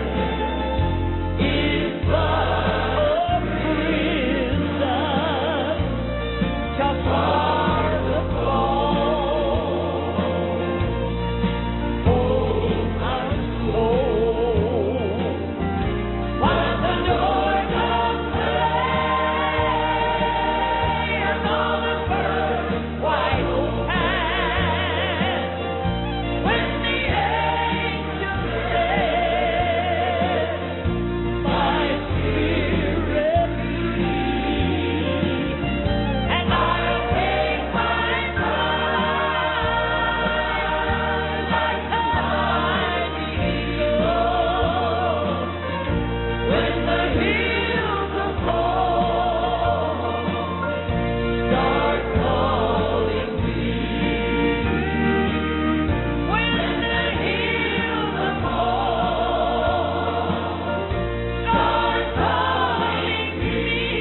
is but a prison just far the throne. Oh, my soul, while the doors of prayer gonna burn wide open, when the angels said, my spirit free, and I'll take my mind like a mighty eagle, when the hills of hope start calling me. When the hills of hope start calling me.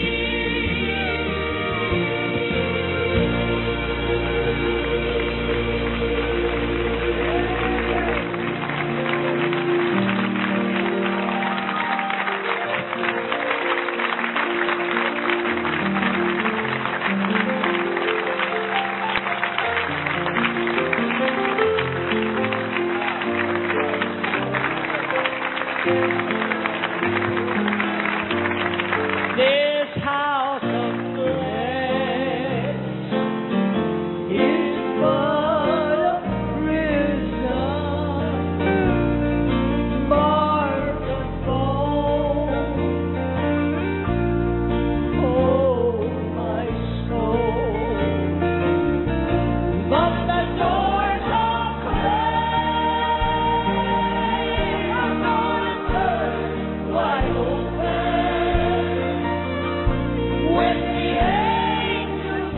This house of flesh is but a prison, bars of bone. Oh, my soul, but the doors of grace are gonna burst wide open, when the angels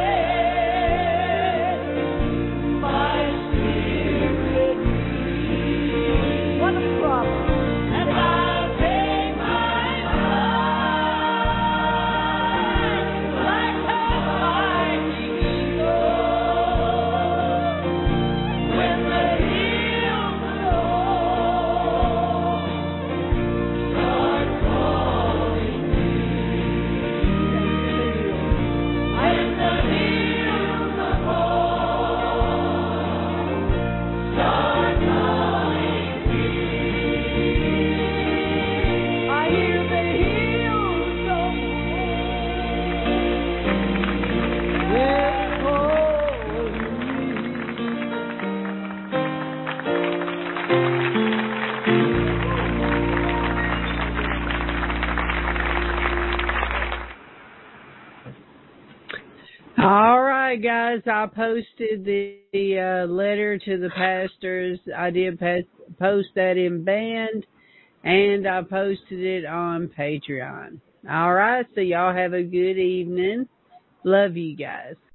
said, my spirit free. What a promise. And I'll take my mind like a mighty eagle, when the hills of hope start calling me. When the hills of hope start calling me. I hear the hills of hope, they're calling All right, guys. I posted the, the uh, letter to the pastors. I did pas- post that in Band, and I posted it on Patreon. All right. So y'all have a good evening. Love you guys.